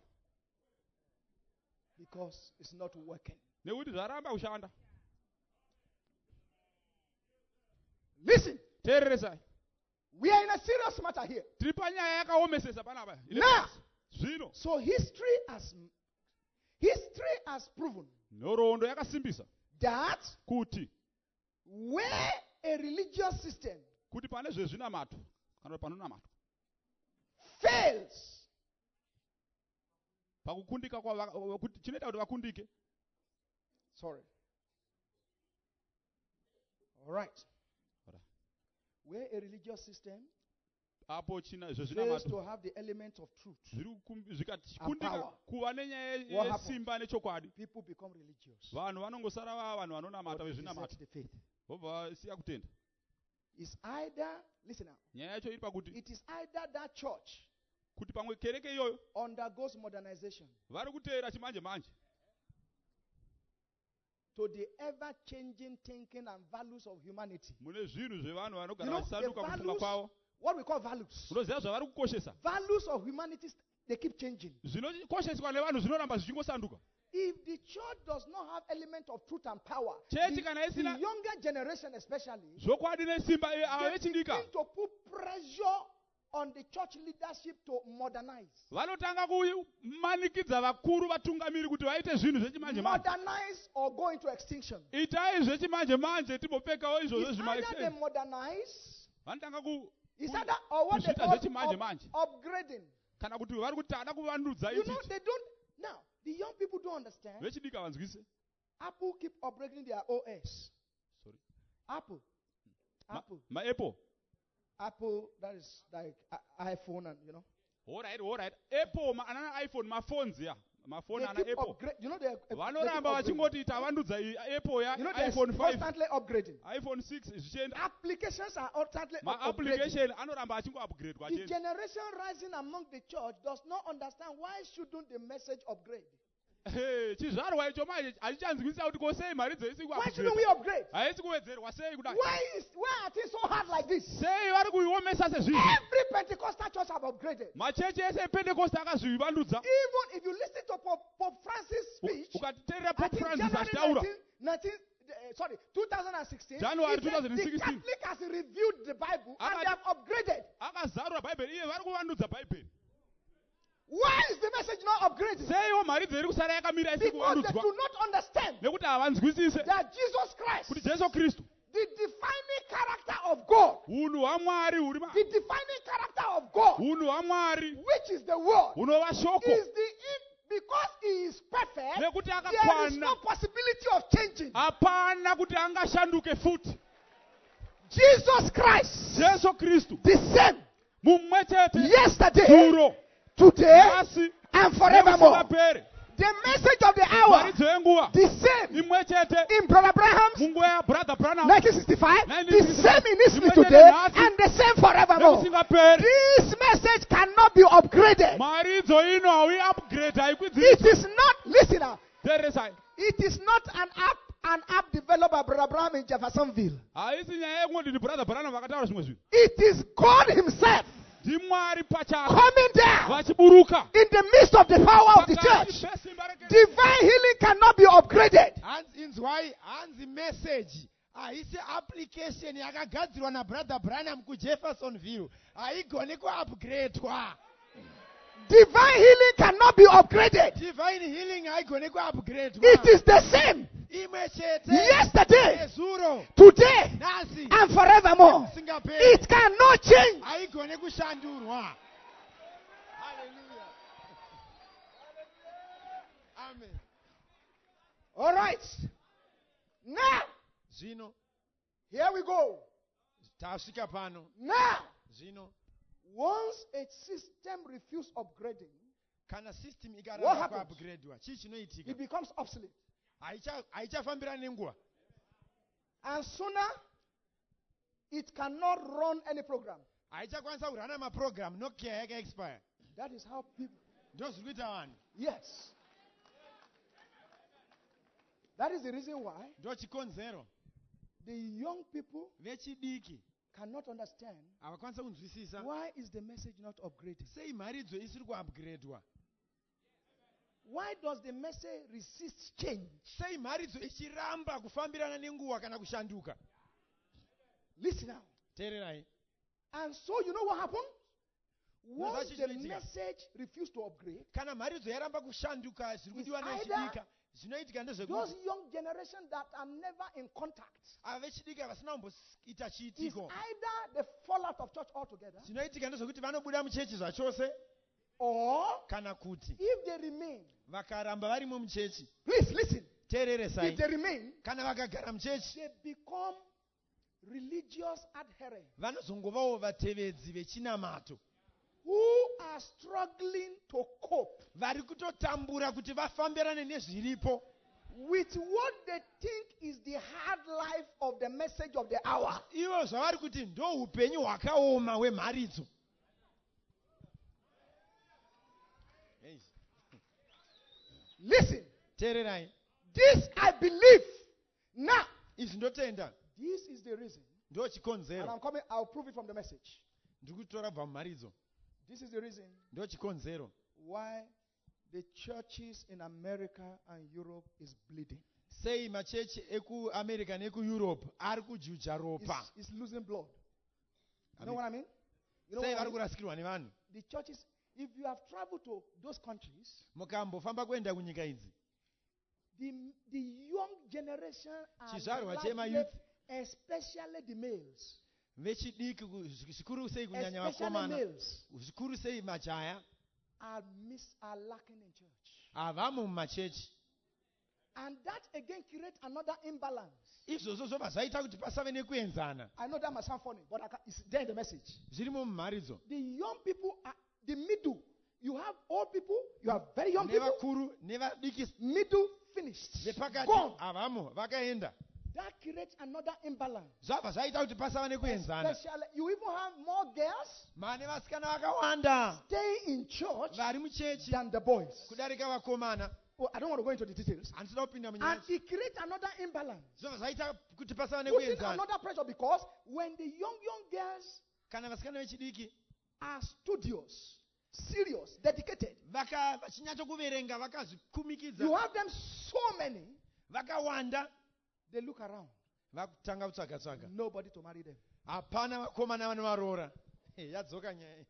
Because it's not working. Nekuti zvaramba kushanda. Listen, Teereresai. we are in a serious matter here. Tiri panyaya yakaomesesa panapa. Now, Zvino. so history has proven Nhoroondo yakasimbisa that kuti where a religious system kuti pane zvezvinamato kana panonamato fails, pakukundika kuti chinoita kuti vakundike. sorry. All right. Where a religious system Apo china fails zvezvinamato to have the element of truth, zvikakundika power. kuva nenyaya What happens? yesimba nechokwadi. people become religious. Vanhu vanongosara vava vanhu vanonamata Or vezvinamato. desert the faith. Vobva vasiya kutenda. It's either, listen now, Nyaya yacho iri pakuti it is either that church kuti pamwe kereke iyoyo undergoes modernization vari kuteera chimanje manje to the ever-changing thinking and values of humanity. mune zvinhu zvevanhu vanogara You know, vachisanduka the kufunga values- kwavo. What we call values. Unoziva zvavari kukoshesa. Values of humanity, they keep changing. Zvinokosheswa nevanhu zvinoramba zvichingosanduka. If the church does not have element of truth and power, Chechi the kana isina younger generation especially, zvokwadi nesimba ava they vechidika begin to put pressure on the church leadership to modernize. vanotanga kumanikidza vakuru vatungamiri kuti vaite zvinhu zvechimanje manje. Modernize or go into extinction. Itai zvechimanje manje timbopfekawo izvozvo It's either they zvima. modernize, Vanotanga it's either or what they kuzviita call zvechimanje manje. upgrading. Kana kuti vari kuti ada kuvandudza You know, ichichi. they don't. Now, the young people don't understand. Vechidika vanzwise. Apple keep upgrading their OS. Sorry. Apple. Apple. That is like iPhone and, Alright. Apple, ana iPhone, maphones ya. Mafoni They ana keep Apple. upgrade. You know they keep Vanoramba upgrading. vachingoti tavandudza Apple ya You know they're iPhone 5, constantly upgrading. iPhone 6 zvichienda. Applications are constantly upgrading. Ma-application anoramba achingo-upgrade The kwachena. generation rising among the church does not understand why shouldn't the message upgrade? Chizvarwa icho manje achichanzwisisa kuti ko sei mari dzeisi Why shouldn't we upgrade? haisi kuwedzerwa sei kudai. Why are things so hard like this? Sei vari kuiomesa sezvizvi. Every Pentecostal church have upgraded. Machechi ese epentekoste akazvivandudza. Even if you listen to Pope Francis' speech, Ukatiteerera I Pope think Francis January achitaura. 2016, January he said 2016. the Catholic has reviewed the Bible and they have upgraded. Akazarura bhaibheri iye vari kuvandudza bhaibheri. Why is the message not upgraded? Seiwo mari dziri kusara yakamira isi Because they kuvandudzwa. do not understand Nekuti havanzwisise that Jesus Christ, kuti Jesu Kristu the defining character of God, unhu hwaMwari huri the defining character of God, unhu hwaMwari which is the Word, hunova shoko. is because He is perfect, Nekuti there is akakwana. no possibility of changing. Hapana kuti angashanduke futi. Jesus Christ, Jesu Kristu the same mumwe chete yesterday, duro today, nhasi and forevermore. nekusingaperi. The message of the hour, Maridzo yenguva the same imwe chete in Brother Branham's munguva yabrother Branham 1965, the 1965, same in Israel imwe chete today, nhasi, and the same forevermore. nekusingaperi. This message cannot be upgraded. Maridzo ino hauiupgrade It haikwidziriswa. is not, listen now, Teresai. it is not an app developed by Brother Branham in Jeffersonville. Haisi nyaya yekungoti ndi brother Branham vakataura zvimwe zvinhu. It is God Himself NdiMwari pachake coming down vachiburuka. in the midst of the power of the Pakati church. pesimba rekereke. Divine healing cannot be upgraded. Hanzi message haisi application yakagadzirwa nabrother Branham kuJeffersonville haigoni kuupgradewa. Divine healing cannot be upgraded. Divine healing haigoni kuupgradewa. It is the same imwe chete yesterday, nezuro today, nhasi and forevermore. singaperi It cannot change. haigoni kushandurwa. Hallelujah. Amen. All right. Now, Zvino here we go. tasvika pano. Now, Zvino once a system refuses upgrading, kana system What ikaramba happens? kuupgradewa chii chinoitika? it becomes obsolete. Haichafambirani nenguva. And sooner, it cannot run any program. Haichakwanisa kurana maprogram. Nokia yakaexpire. That is how people. Ndozviri kuita vanhu. Yes. That is the reason why Ndochikonzero. the young people Vechidiki cannot understand havakwanisa kunzwisisa why is the message not upgraded. sei mharidzo isiri kuupgradewa. Why does the message resist change? Sei mharidzo ichiramba kufambirana nenguva kana kushanduka. Listen now. Teererai. And so you know what happened? Once that's the what you message refused to upgrade, Kana mharidzo yaramba kushanduka zviri kudiwa It's nechidika. Zvinoitika those ndezvekuti young generation that are never in contact, ava vechidika vasina kumboita is chiitiko. either they fall out of church altogether, Zvinoitika ndezvekuti vanobuda muchechi zvachose or kana kuti if they remain, vakaramba varimo muchechi. please listen, Teereresai. if they remain, Kana vakagara muchechi they become religious adherents vanozongovawo vatevedzi vechinamato who are struggling to cope vari kutotambura kuti vafambirane nezviripo with what they think is the hard life of the message of the hour. ivo zvavari kuti ndo upenyu hwakaoma hwemharidzo. Listen, Teererai. this I believe. Now, Izvi ndotenda. this is the reason. Ndo And chikonzero. I'm coming, I'll prove it from the message. Ndiri kutora kubva mumharidzo. This is the reason Ndo chikonzero. why the churches in America and Europe is bleeding. Sei machechi ekuamerica nekueurope ari kujuja ropa. It's losing blood. You know what I mean? You know Sei what I vari mean? kurasikirwa nevanhu. The churches, if you have traveled to those countries, Mukambofamba kuenda kunyika idzi. the young generation are Chizvarwa largely, chemayouth. especially the males, Vechidiki zvikuru sei kunyanya especially vakomana. males, Zvikuru sei majaya. are lacking in church. Havamo mumachechi. And that again creates another imbalance. Izvozvo zvobva zvaita kuti pasave nekuenzana. I know that must sound funny, but it's there in the message. Zvirimo mumharidzo. The young people are the middle. You have old people, you have very young people, Nevakuru nevadiki middle finished. vepakati Gone. havamo vakaenda. That creates another imbalance. Zvabva zvaita kuti pasava nekuenzana. Especially, you even have more girls Mane vasikana vakawanda staying in church vari muchechi than the boys. kudarika vakomana. Oh, I don't want to go into the details. Handisina kupinda And munyaya. it creates another imbalance. Zvobva zvaita kuti pasava Putting nekuenzana. another pressure because when the young girls Kana vasikana vechidiki are studious, serious, dedicated, vachinyatsokuverenga you vakazvikumikidza have them so many, vakawanda they look around. vakutanga kutsvaga-tsvaga. Nobody to marry them. Hapana vakomana vanovaroora. Yadzoka nyaya.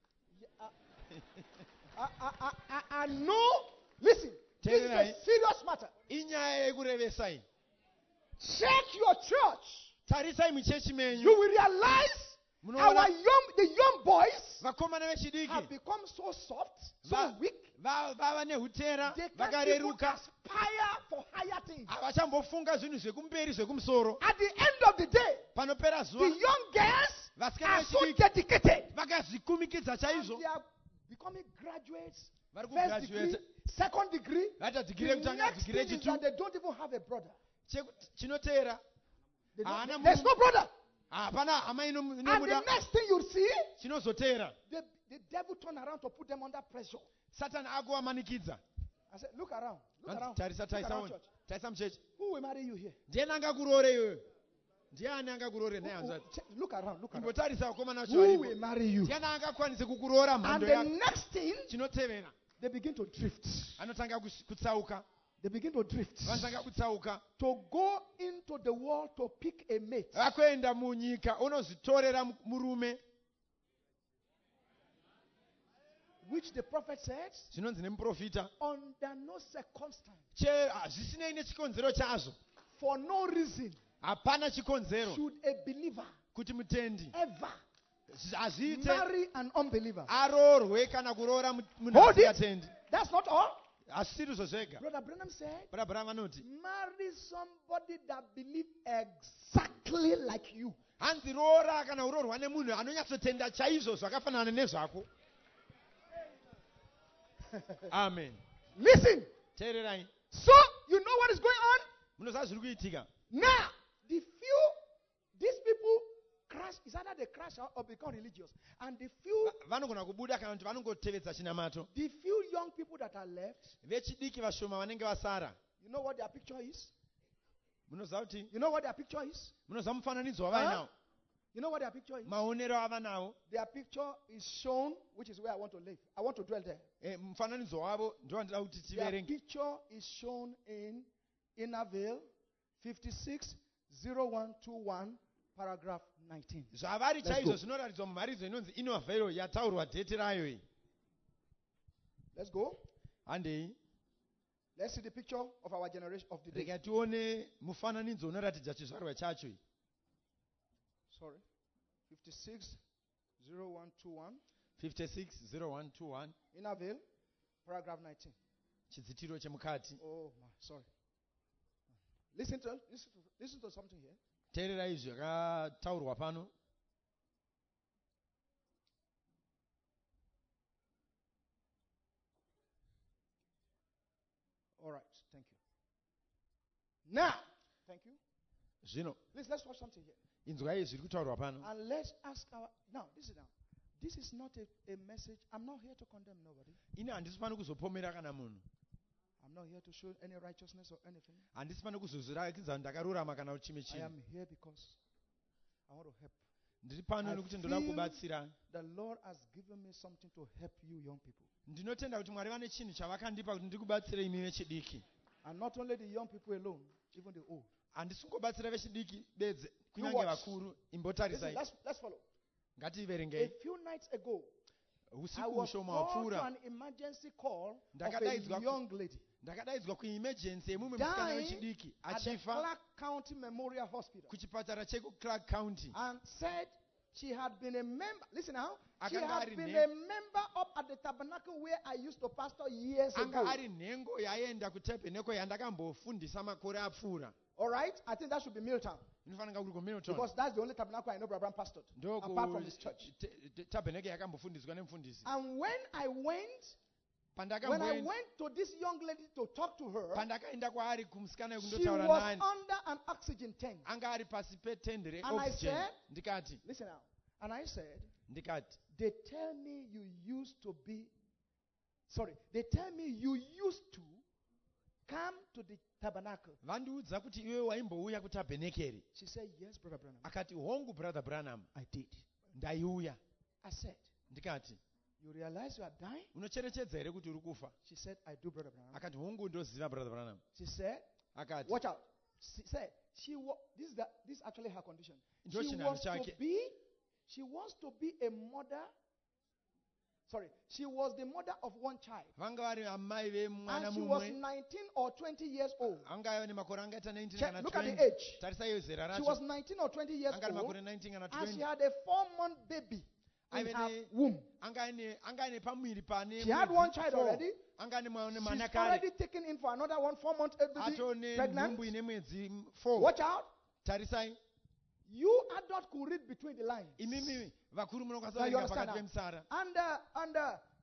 I know, listen, this is a serious matter. Inyaya yekurevesai. Check your church. Tarisai muchechi You menyu. will realize the young boys Vakomana have vechidiki become so soft, so weak, vava nehutera they can't even vakareruka. aspire for higher things. Havachambofunga zvinhu zvekumberi zvekumusoro. At the end of the day, Panopera the zuva young girls vasikana are so vechidiki dedicated. vakazvikumikidza And chaizvo. they are becoming graduates vari first degree, kugraduate second degree. vaita The digiri yekutanga next digiri thing is yechitu that they don't even have a brother. chinoteera They don't- Hana there's no brother. hapana hama And the inomuda next thing you see, chinozoteera the devil turn around to put them under pressure. satani akuvamanikidza I said, look around. Look around. tarisa Look around taisaoni church. taisa muchechi Who will marry you here? ndiani angakurore iwewe ndiani angakurore nehanzvati Look around. Look around. imbotarisa vakomana vacho Who varipo will marry you? ndiani angakwanise kukurora And mhando the yako next thing, chinotevera they begin to drift. anotanga kutsauka They begin to drift. vanotanga kutsauka To go into the world to pick a mate. vakuenda munyika unozvitorera murume Which the prophet says, zvinonzi nemuprofita under no circumstance, zvisinei nechikonzero chazvo for no reason, hapana chikonzero should a believer kuti mutendi ever hazviite marry an unbeliever. aroorwe kana kuroora munhu Hold it. asingatendi That's not all. hazvisiri zvega Brother Branham said, brabhara vanoti marry somebody that believes exactly like you. hanzi roora kana uroorwa nemunhu anonyatsotenda chaizvo zvakafanana nezvako amen Listen. teererai So, you know what is going on? munoziva zviri kuitika Now, these people crash, it's either they crash out or become religious. And the vanogona kubuda kana kuti vanongotevedza chinamato few young people that are left, vechidiki vashoma vanenge vasara you know what their picture is? munoziva kuti You know what their picture is? munoziva mufananidzo wavainawo You know what their picture is? maonero ava nawo Their picture is shown, which is where I want to live. I want to dwell there. mufananidzo wavo ndo wandida kuti Their tiverenge picture is shown in Inner Vale, 560121, paragraph 19. zvavari Let's chaizvo go. zvinoratidzwa mumharidzo inonzi inovhero yataurwa dhete rayo iyi Let's go. handei Let's see the picture of our generation of the day. rega tione mufananidzo unoratidza chizvarwa chacho iyi Sorry. 560121, 560121 Inner Vale, paragraph 19. chidzitiro chemukati Oh, my, sorry. Listen to something here. teererai zvakataurwa pano All right. Thank you. Now, thank you. zvino Let's watch something here. inzwai zviri kutaurwa pano And let's ask our. Now. This is not a message. I'm not here to condemn nobody. ini handisi pano kuzopomera kana munhu I'm not here to show any righteousness or anything. handisi pano kuzozvirakidza ndakarurama kana kuti chimwe I chinhu am here because I want to help. ndiri pano I nekuti ndoda feel kubatsira The Lord has given me something to help you, young people. ndinotenda kuti mwari vane chinhu chavakandipa kuti ndikubatsire imi vechidiki And not only the young people alone, even the old. handisingobatsira vechidiki bedze You kunyange watch. vakuru Listen, imbotarisai let's follow. A ngativerengei few nights ago, I usiku was ushoma called to wapfuura an emergency call of a Ndakadaidzwa young lady ndakadaidzwa kuemergency yemumwe musikana dying wechidiki at the achifa Clark County Memorial Hospital, kuchipatara chekuclark county and said she had been a member. Listen now. She Akanga had ari been ne- a member up at the tabernacle where I used to pastor years anga ago. ari nhengo yaenda kutabheneko yandakambofundisa makore apfuura All right? I think that should be Milltown. inofanira kuri kumilton Because that's the only tabernacle I know Brother Bram pastored, apart from his church. tabheneko yakambofundiswa nemufundisi And when I went to this young lady to talk to her, pandakaenda kwaari kumusikana she wekundotaura was naye under an oxygen tank. anga ari pasi petende And I reoxygen said- ndikati Listen now. And I said, ndikati they tell me you used to come to the tabernacle. vandiudza kuti iwe waimbouya kutabhenekeri She said, yes, Brother Branham. akati hongu brother branham I did. ndaiuya I said, ndikati you realize you are dying? unocherechedza here kuti uri kufa She said, I do, Brother Branham. akati hongu ndoziva brother branham She said, akati watch out. She said, this is actually her condition. Ndio She chinano wants to be a mother. Sorry, she was the mother of one child. vanga vari amai vemwana And she was mumwe 19 or 20 years old. anga aiva nemakore angaita 19 Check, kana look at the 20 age. tarisai zera She was racho 19 or 20 years anga ane old. makore 19 kana And she 20 had a 4-month baby in Aive her ne- womb. anga ane pamwiri pane She had mwedzi one child 4. already. anga ane mwana She's kare already taken in for another 4-month baby atone pregnant. nhumbu ine mwedzi 4 Watch out. tarisai You adults could read between the lines. imimi vakuru munokwanisa Now you kuverenga understand pakati now. pemisara And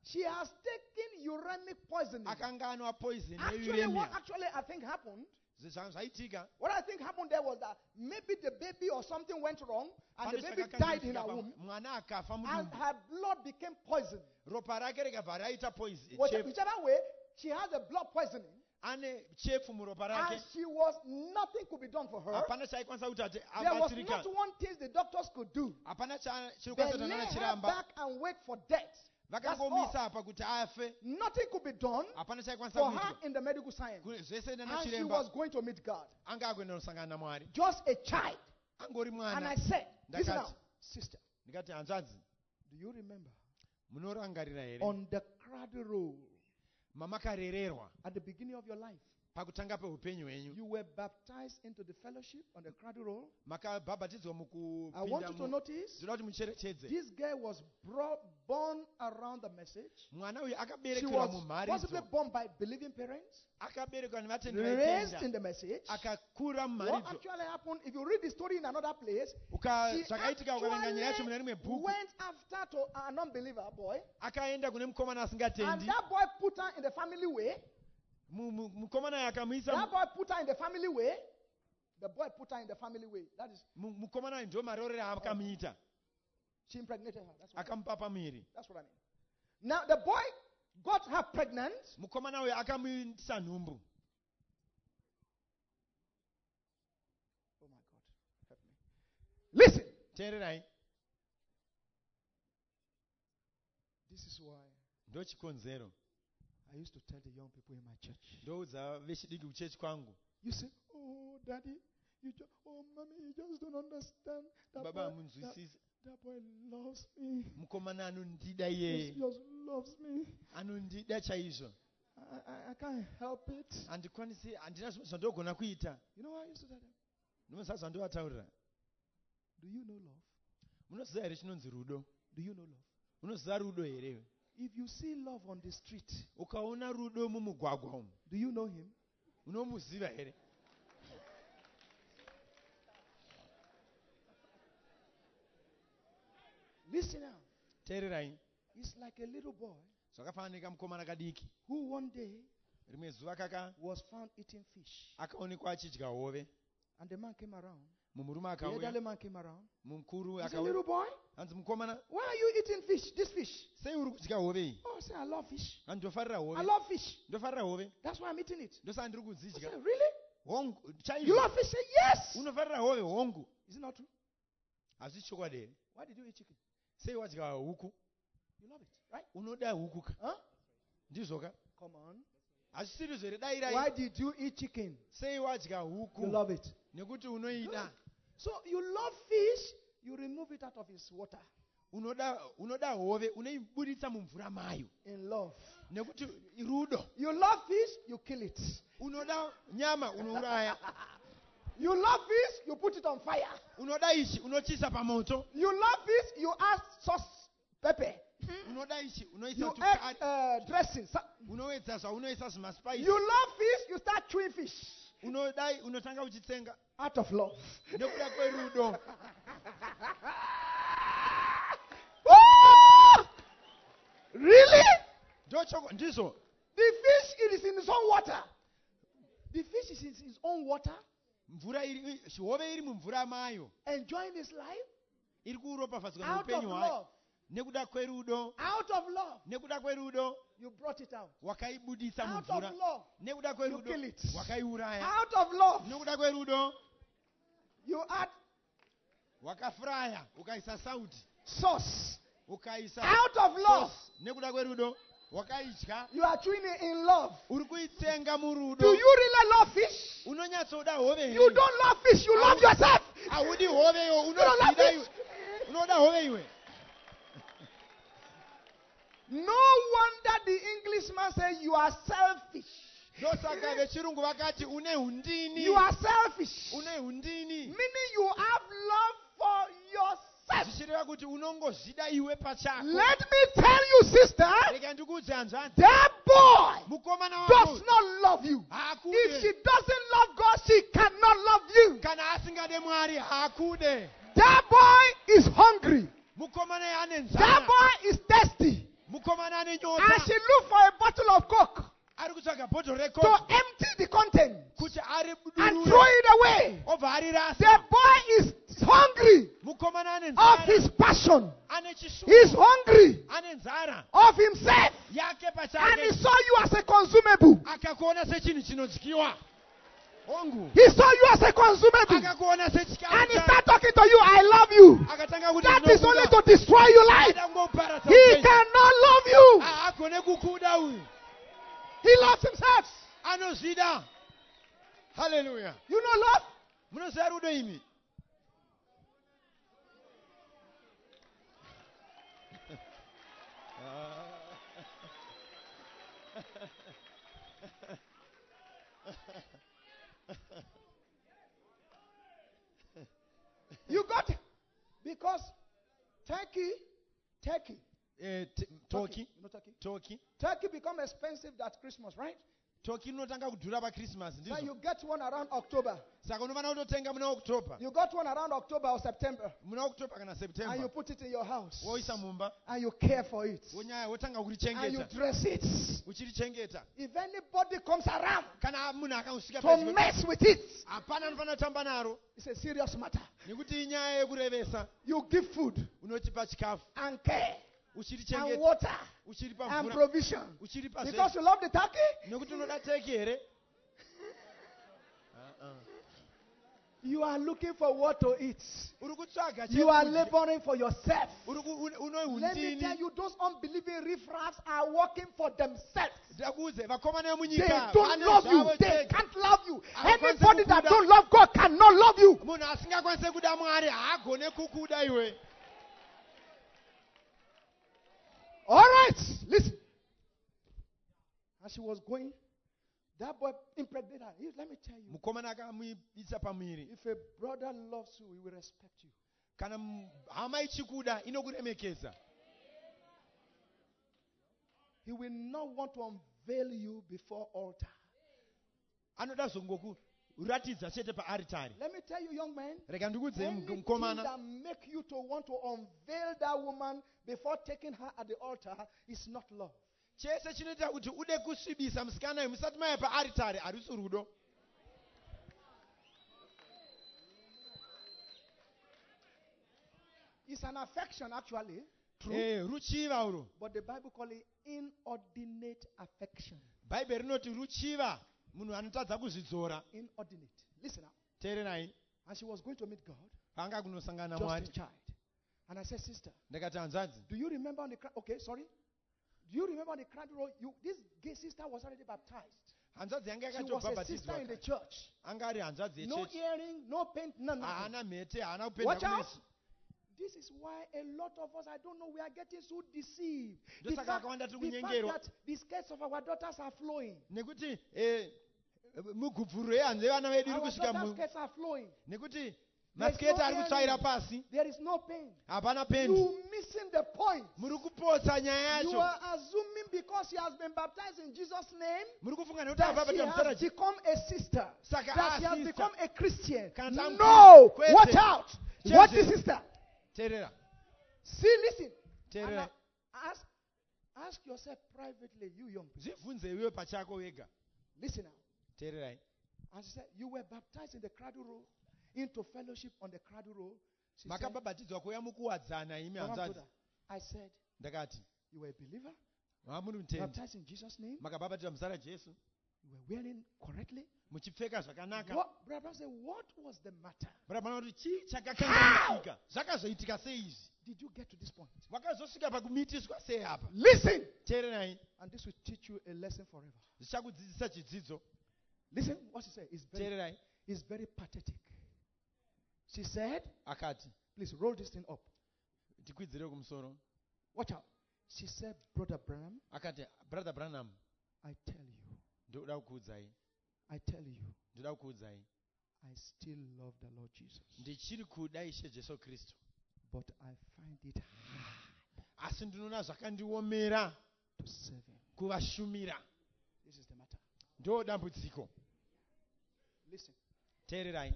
She has taken uremic poisoning. akanga anwa poison Actually, what yeuremia I think happened, zvaitika what I think happened there was that maybe the baby or something went wrong and the pane baby died in her womb mwana akafa and mudumbu her blood became poisoned. ropa rake rikabva raita poison Whichever way, she has a blood poisoning ane chefu muropa and rake she was, nothing could be done for her. hapana chaikwanisa kuti There was abatsirika not one thing the doctors could do. hapana They chirikwanisa lay tana her chiramba back and wait for death. That's all. vakangomisa apa kuti afe Nothing could be done hapana chaikwanisa for her kuitwa in the medical science. zvese nana And she chiremba was going to meet God. anga akuenda kusangana namwari Just a child. angori And mwana I said, listen now, Ndakati. sister, ndikati hanzvadzi do you remember munorangarira here on the cradle roll mamakarererwa at the beginning of your life, pakutanga peupenyu hwenyu you were baptized into the fellowship on the cradle roll? makabhabhatidzwa I want you to mukupinda notice zvinoda kuti mucherechedze this girl was born around the message. mwana uyu She akaberekerwa was possibly mumharidzo born by believing parents, akaberekwa nevatendi raised vaitenda in the message. akakura What mumharidzo actually happened, if you read the story in another place, she zvakaitika ukaverenga nyaya yacho mune rimwe actually bhuku went after to an unbeliever boy, akaenda kune mukomana and asingatendi that boy put her in the family way. mukomana uyu akamuisa That boy put her in the family way. The boy put her in the family way. That is, mukomana uyu ndo marorero aakamuita she impregnated her. That's what, akamupa pamwiri that's what I mean. Now, the boy got her pregnant. mukomana uyu akamuisa nhumbu Oh my God, help me. Listen, teererai this is why ndo chikonzero I used to tell the young people in my church. ndoudza vechidiki kuchechi kwangu You say, oh, daddy, oh, mommy, you just don't understand. baba That hamunzwisisi boy loves me. mukomana anondida He iyeye just loves me. anondida chaizvo I can't help it. handikwanisi handina zvimwe zvandogona kuita You know what I used to tell them? ndinoziva zvandovataurira Do you know love? munoziva here chinonzi rudo Do you know love? unoziva rudo here If you see love on the street, ukaona rudo mumugwagwa umu do you know him? unomuziva here Listen now. teererai It's like a little boy zvakafanana mukomana kadiki who one day rimwe zuva was found eating fish. akaonekwa achidya hove And the man came around. mumurume The akauya elderly man came around. mukuru He said, akauya little boy, hanzi mukomana why are you eating fish? This fish. sei uri kudya hove iyi Oh, I said, I love fish. handofarira I hove love fish. ndofarira hove That's why I'm eating it. ndosaka ndiri I kudzidya said, really? hongu You chaizvo love fish? Say, yes. unofarira hove hongu Is it not true? hazvisi chokwadi here Why did you eat chicken? sei wadya huku You love it, right? unoda huku ka Huh? ndizvoka Come on. hazvisiri zvere Why dairai did you eat chicken? sei wadya You huku love it. nekuti unoida So you love fish, you remove it out of its water unoda hove unoibuditsa mumvura mayo in love. nekuti rudo You love fish, you kill it. unoda nyama unouraya You love fish, you put it on fire. unoda ichi unochisa pamoto You love fish, you add sauce, pepper. unoda ichi unoisa You tukari add dressing. unowedza zvaunoisa zvimaspice You love fish, you start chewing fish. unodai unotanga uchitsenga Out of love. nekuda kwerudo Oh! Really? ndizvo The fish, it is in its own water. The fish is in its own water, mvura hove iri mumvura mayo enjoying its life iri kuropafadzwa out of neupenyu hwayo love. nekuda kwerudo Out of love, nekuda kwerudo you brought it out. wakaibudisa Out of mumvura love, nekuda you kwerudo kill it. wakaiuraya Out of love, nekuda kwerudo you add wakafraya ukaisa sauti sauce. ukaisa Out of love, sauce. nekuda kwerudo wakaidya you are chewing it in love. uri kuitsenga Do murudo you really love fish? unonyatsoda hove You don't love fish, you love yourself. haudi hove iwe don't love unozvida fish. iwe unoda hove iwe No wonder the Englishman said you are selfish. ndosaka vechirungu vakati une hundini You are selfish. une hundini Meaning you have love for yourself. zvichireva kuti unongozvida iwe pachako Let me tell you, sister, rega ndikuudze hanzvadzi that boy mukomana does wako not love you. If haakude she doesn't love God, she cannot love you. kana asingade mwari haakude That boy is hungry. mukomana ane That nzara boy is thirsty. mukomana ane And nyota she looked for a bottle of Coke ari kutsvaga bhodhoro to recoke empty the content kuti ari and throw it away. obva The arirasa. boy is hungry Mukomana ane of nzara, his passion. ane He's chishuvo, hungry ane nzara of himself. yake And he pachake, saw you as a consumable. akakuona sechinhu chinodyiwa. Hongu He saw you as a consumable. akakuona And he sechikafu started talking to you, I love you. akatanga kuti That is only ndinokuda. to destroy your life. Ada kungoparadza He upenyu. cannot love you. Haagone kukuda uyu. He loves himself. Anozvida. Hallelujah. You know love? Munoziva rudo imi? You got it. Because Turkey, Turkey. You know Turkey? Turkey. Turkey become expensive at Christmas, right? Turkey inotanga kudhura paChristmas So ndizvo. you get one around October. Saka unofanira kutotenga muna October. You got one around October or September. Muna October kana And you September. put it in your house. Woisa mumba. And you care for it. Wotanga And you kurichengeta. dress it. Uchirichengeta. If anybody comes around Kana munhu akausvika to pedyo, mess with it, hapana anofanira kutamba naro. it's a serious matter. Nekuti inyaya yekurevesa. You give food Unochipa chikafu. and care and Uchirichengeta. water Uchiripa and mvura. provision. Uchiripa Because zvese. you love the turkey, Nekuti unoda teki here. you are looking for what to eat. Uri kutsvaga You are chekudya. laboring for yourself. Uri ku- une- Let me tell unohundini. you, those unbelieving riffraffs are working for themselves. Ndakuudze vakomana They vemunyika don't vane love you. zvavo They chete. can't love you. Havakwanisi Anybody that kukuda. don't love God cannot love you. Munhu asingakwanise kuda Mwari haagone kukuda iwe. All right, listen. As she was going, that boy impregnated her. Let me tell you, Mukomana akamuisa pamuviri. if a brother loves you, he will respect you. Kana hama ichikuda inokuremekeza. He will not want to unveil you before altar. Anoda zongokuratidza chete paaritari. Let me tell you, young man, Rega ndikuudze anything mukomana. that make you to want to unveil that woman before taking her at the altar is not love. Chese chinoita kuti ude kusvibisa musikana uyu musati mauya paaritari harisi rudo. It's an affection, actually. True. Ruchiva uro. But the Bible calls it inordinate affection. Bhaibheri rinoti ruchiva munhu anotadza kuzvidzora. Inordinate. Listen up. Teererai. And she was going to meet God, Vanga kunosangana just Mwari. a child. And I said, sister, Ndakati hanzvadzi. do you remember on the okay, sorry? Do you remember on the crowd road? This gay sister was already baptized. Hanzvadzi yanga She was a sister in the yakatobhabhatidzwa. church. Anga ari hanzvadzi No yechechi. earring, no paint, none. Haana mhete, haana kupenda Watch out. kumeso. This is why a lot of us, I don't know, we are getting so deceived. The Ndosaka fact, akawanda tiri the fact kunyengerwa. that the skirts of our daughters are flowing. Nekuti mugubvuro yehanzu yevana vedu iri Our kusvika daughters' skirts are flowing. nekuti There's masiketi no ari kutsvaira earring. pasi. There is no pain. Hapana pendi. You missing the point. Muri kupotsa nyaya You yacho. are assuming because she has been baptized in Jesus' name Muri kufunga nekuti that she abhabhatira has muzera become a sister, Saka that she has sister. become a Christian. Kana tamu- No, Kwete. watch out. Cheze. What is sister? Teerera. See, listen. And Teerera. ask yourself privately, you young people. Zvibvunze iwe pachako wega. Listen now. Teererai. And she said, you were baptized in the cradle roll, into fellowship on the cradle roll. She said, Makabhabhatidzwa kuuya mukuwadzana imi Mama hanzvadzi. brother, I said, Ndakati. you were a believer, Muri mutendi. baptized in Jesus' name, Makabhabhatira muzita raJesu. you were wearing correctly. Muchipfeka zvakanaka. What, brother said, what was the matter? Brabhana kuti chii chakakanganisika. Zvakazoitika sei izvi? Did you get to this point? Wakazosvika pakumitiswa sei apa? Listen. Teererai. And this will teach you a lesson forever. Zvichakudzidzisa chidzidzo. Listen, what she said is Teererai. very pathetic. She said, Akati. please roll this thing up. Tikwidzire kumusoro. Watch out. She said, Brother Branham, Akati, Brother Branham, I tell you, ndoda kukuudzai. I tell you, Ndoda kukuudzai. I still love the Lord Jesus. Ndichiri kuda Ishe Jesu Kristu. But I find it hard Asi ndinoona zvakandiomera to serve Him. kuvashumira. This is the matter. Ndo dambudziko. Listen, Teererai.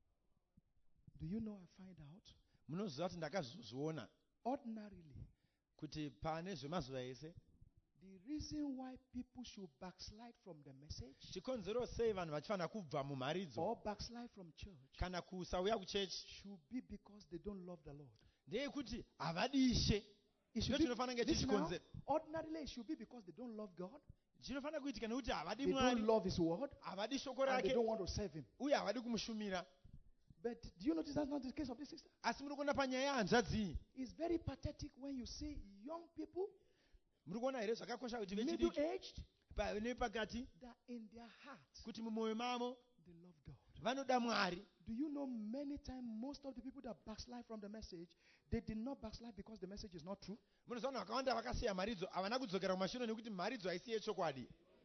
do you know I find out? Munoziva kuti ndakazozviona. Ordinarily, kuti pane zvemazuva ese The reason why people should backslide from the message chikonzero sei vanhu vachifanira kubva mumharidzo or backslide from church kana kusauya kuchechi should be because they don't love the Lord. ndeyekuti havadi Ishe. It Ndiro should be, chinofanira kunge listen now, chichikonzero. ordinarily it should be because they don't love God, Chinofanira kuitika nekuti havadi they don't Mwari, love His word, havadi shoko and they rake, don't want to serve Him. uye havadi kumushumira. But do you notice that's not the case of this sister? Asi muri kuona panyaya yehanzvadzi iyi, It's very pathetic when you see young people, muri kuona here zvakakosha kuti vechidiki middle-aged, nepakati that in their hearts kuti mumwoyo mavo they love God. vanoda Mwari. Do you know many times most of the people that backslide from the message, they did not backslide because the message is not true. Munoziva vanhu vakawanda vakasiya mharidzo havana kudzokera kumashure nekuti mharidzo haisi yechokwadi.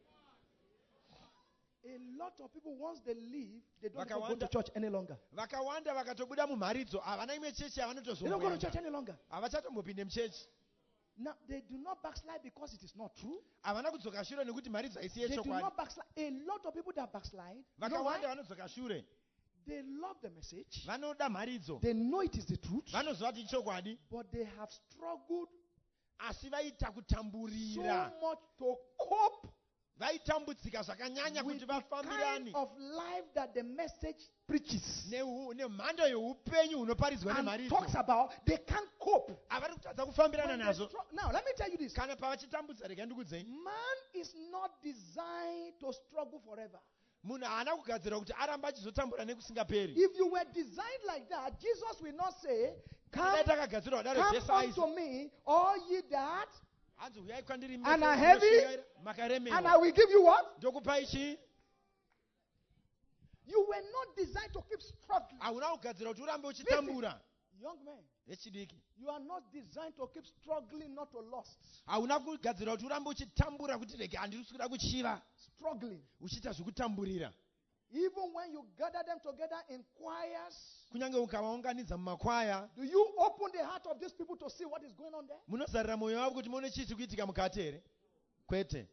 A lot of people, once they leave, they don't even go Vakawanda- to church any longer. Vakawanda vakatobuda mumharidzo havana imwe chechi They don't go to yavanotozomboenda, church any longer. havachatombopinde muchechi. Now, they do not backslide because it is not true. Havana kudzoka shure nekuti mharidzo haisi They do yechokwadi. not backslide. A lot of people that backslide, you know why? Vakawanda vanodzoka shure, They love the message. vanoda mharidzo, They know it is the truth, vanoziva kuti ichokwadi, but they have struggled asi vaita so kutamburira, much to cope vaitambudzika zvakanyanya with kuti the vafambirane kind of life that the message preaches nemhando yeupenyu hunoparidzwa and nemharidzo. talks about. They can't cope. Havari kutadza kufambirana When they nazvo. Now, let me tell you this. Kana pavachitambudza, rega ndikudzei, Man is not designed to struggle forever. munhu haana kugadzirwa kuti aramba achizotambura nekusingaperi. If you were designed like that, Jesus will not say, Dai Come, takagadzirwa kudaro, come Jesu aisi, unto me, all ye that, hanzi uyai kwandiri And are mese heavy, munoshingaira, and I makaremewa, will give you what? ndokupai chii. You were not designed to keep struggling. Hauna kugadzirwa kuti urambe uchitambura. Young men, Vechidiki, you are not designed to keep struggling not to lust. hauna kugadzirwa kuti urambe uchitambura kuti rege handiri kuswera kuchiva, Struggling. uchiita zvekutamburira. Even when you gather them together in choirs, Kunyange ukavaunganidza mumakwaya, do you open the heart of these people to see what is going on there? munozarira mwoyo wavo kuti muone chii chiri kuitika mukati here? Kwete.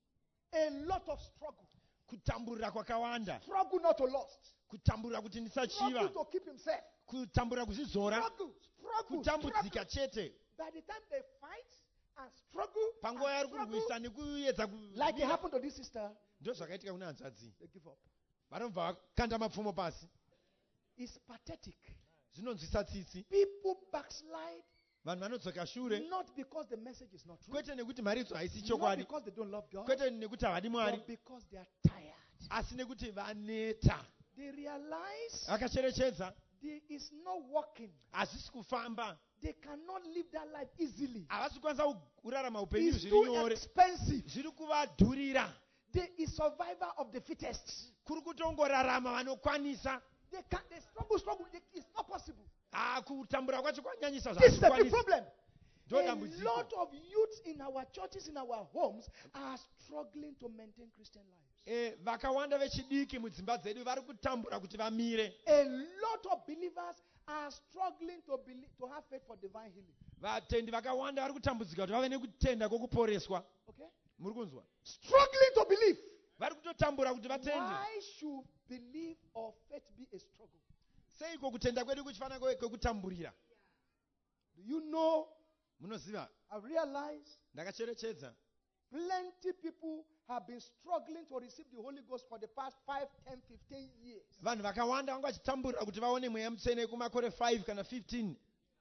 A lot of struggle. Kutamburira kwakawanda, Struggle not to lust. kutamburira kuti Struggle ndisachiva, to keep himself. kutamburira kuzvizora, Struggle. kutambudzika chete. By the time they fight and struggle, Panguva yari and struggle, kurwisa nekuedza like it happened to this sister, ndo zvakaitika kuna hanzvadzi. they give up. Vanobva vakanda mapfumo pasi. It's pathetic. Zvinonzwisa tsitsi. People backslide Vanhu vanodzoka shure, not because the message is not true, kwete nekuti mharidzo haisi not chokwadi, because they don't love God, kwete nekuti havadi Mwari, but because they are tired. asi nekuti vaneta. They realize Vakacherechedza, there is no walking. hazvisi kufamba, They cannot live that life easily. havasi kukwanisa kurarama upenyu It's zviri too nyore, expensive. zviri kuvadhurira. There is survival of the fittest. Kuri kutongorarama vanokwanisa. They struggle. It's not possible. Kutambura kwacho kwanyanyisa This is a big zvazvikwanisa. problem. Ndo A dambudziko. lot of youths in our churches, in our homes, are struggling to maintain Christian lives. Vakawanda vechidiki mudzimba dzedu vari kutambura kuti vamire. A lot of believers are struggling to have faith for divine healing. Vatendi vakawanda vari kutambudzika kuti vave nekutenda kwokuporeswa. Okay? Muri kunzwa? Struggling to believe. Vari kutotambura kuti vatende. Why should belief or faith be a struggle? Seiko kutenda kwedu kuchifanira kwekutamburira? Do you know? Munoziva, I realize ndakacherechedza plenty people have been struggling to receive the Holy Ghost for the past 5, 10, 15 years. vanhu vakawanda vanga vachitamburira kuti vaone mweya mutsvene kumakore 5 kana 15.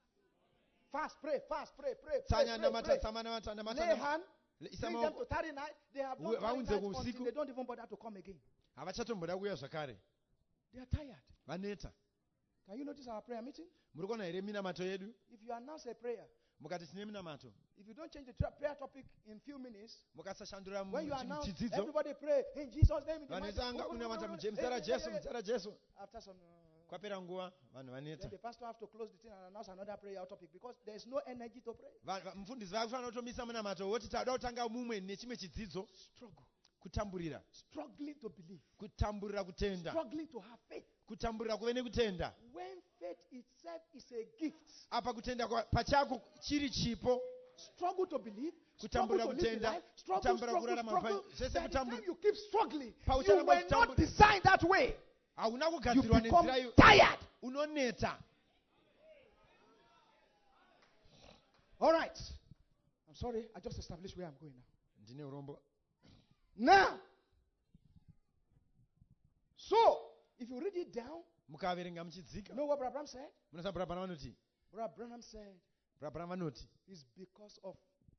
Fast, pray. Tsanya namata, tsama namata, Lay namata. hand, Isa bring them maoko. to tarry night. They have not Vaunze tarry night usiku. until they don't even bother to come again. Havachatomboda kuuya zvakare. They are tired. Vaneta. Can you notice our prayer meeting? Muri kuona here minamato yedu? If you announce a prayer, Mukati tine minamato. if you don't change the prayer topic in few minutes, Mukasashandura when you announce, chidzidzo. everybody pray in Jesus' name. In the mighty- Vanotanga unamata Hey, muzera hey, Jesu, hey, hey. muzera Jesu. After some, Kwapera nguva, vanhu then vaneta. the pastor have to close the thing and announce another prayer topic because there is no energy to pray. Mufundisi vakufanira kutomisa munamato woti tauda kutanga mumwe nechimwe chidzidzo. Struggle, Kutamburira. struggling to believe, Kutamburira kutenda. struggling to have faith. Kutamburira kuve nekutenda. When faith itself is a gift, Apa kutenda pachako chiri chipo. struggle to believe, struggle Kutambura to live the kutenda, life, struggle, kutambura struggle, kurarama struggle. zvese By the kutambura. time you keep struggling, Pauchana you were not kutambura. designed that way. Hauna You kugadzirwa become nenzira iyo. tired. Unoneta. All right. I'm sorry, I just established where I'm going now. Ndine urombo. Now, so if you read it down, Mukaverenga muchidzika. you know what Brother Branham said? Munoziva Brother Branham vanoti? Brother Branham said Brother Branham vanoti it's because of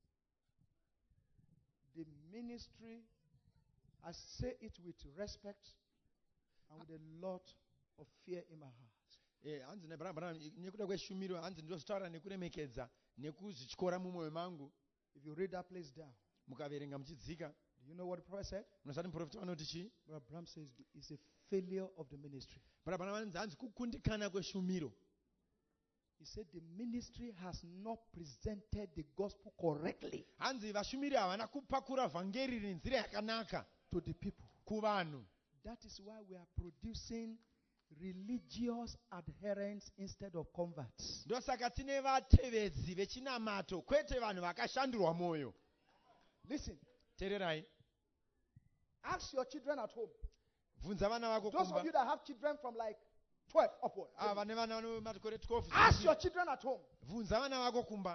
the ministry. I say it with respect and with a lot of fear in my heart. hanzi naBrother Branham nekuda kweshumiro hanzi ndozvitaura nekuremekedza nekuzvityora mumwoyo mangu. If you read that place down, Mukaverenga muchidzika. do you know what the prophet said? Munoziva muprofita vanoti chii? Brother Branham says it's a failure of the ministry. Brother Branham vanzi hanzi kukundikana kweshumiro. He said the ministry has not presented the gospel correctly Hanzi vashumiri havana kupakura vhangeri nenzira yakanaka to the people. kuvanhu. That is why we are producing religious adherents instead of converts. Ndosaka tine vatevedzi vechinamato kwete vanhu vakashandurwa mwoyo. Listen, Tererai. ask your children at home. Bvunza vana vako Those of kumba. you that have children from like 12 upward. Vane vana vano makore 12. Ask your children at home. Bvunza vana vako kumba.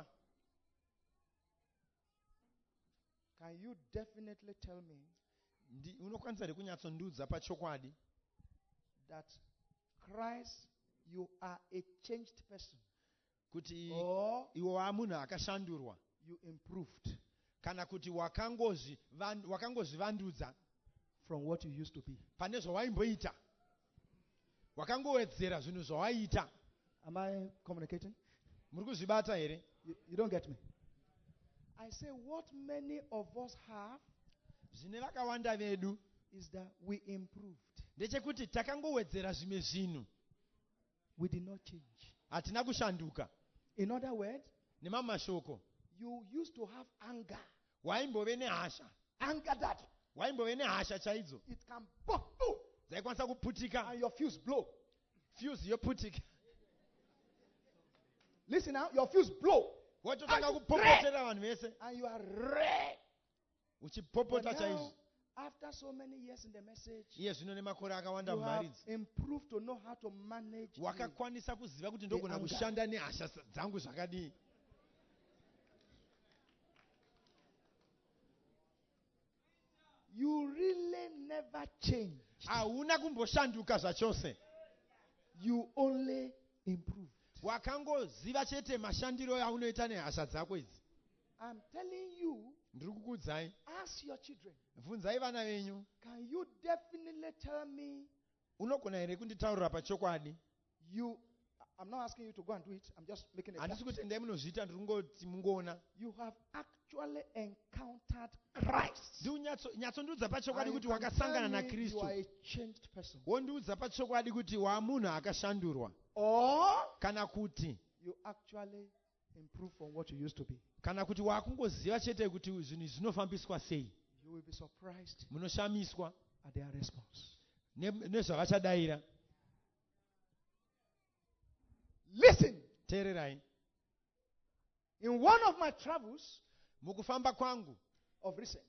Can you definitely tell me Unokwanisa here kunyatsondudza pachokwadi that Christ, you are a changed person, kuti or iwe wamunhu akashandurwa you improved kana kuti wakangozvivandudza from what you used to be? pane zvawaimboita, wakangowedzera zvinhu zvawaita. Am I communicating? Muri kuzvibata here? You don't get me. I say what many of us have Zvine vakawanda vedu is that we improved. ndechekuti takangowedzera zvimwe zvinhu, We did not change. hatina kushanduka. In other words, Nemamwe mashoko, you used to have anger. waimbove nehasha, Anger that waimbove nehasha chaidzo it can boom, boom, dzaikwanisa kuputika, and your fuse blow. fuse yoputika, Listen now, your fuse blow. wototanga And kupopotera vanhu vese, And you are red. But uchipopota now, chaizvo. after so many years in the message, Iye zvino nemakore akawanda you have mumaridzi, improved to know how to manage. wakakwanisa kuziva kuti ndogona anger. kushanda nehasha dzangu zvakadii. You really never change. Hauna kumboshanduka zvachose, You only improve. wakangoziva chete mashandiro aunoita nehasha dzako idzi. I'm telling you, Ndiri kukuudzai, ask your children. bvunzai vana venyu, Can you definitely tell me unogona here kunditaurira pachokwadi? I'm not asking you to go and do it. I'm just making it. Handisi kuti endai munozviita, ndiri kungoti mungoona. You have actually encountered Christ. Nyatsondudza pachokwadi And kuti you can wakasangana tell me you naKristu. are a changed person. Wondiudza pachokwadi kuti wamunhu akashandurwa, Or kana kuti you actually improve from what you used to be. kana kuti wakungoziva chete kuti zvinhu zvinofambiswa sei. You will be surprised Munoshamiswa at their response. nezvavachadaira. Listen, Teererai, in one of my travels mukufamba kwangu of recent,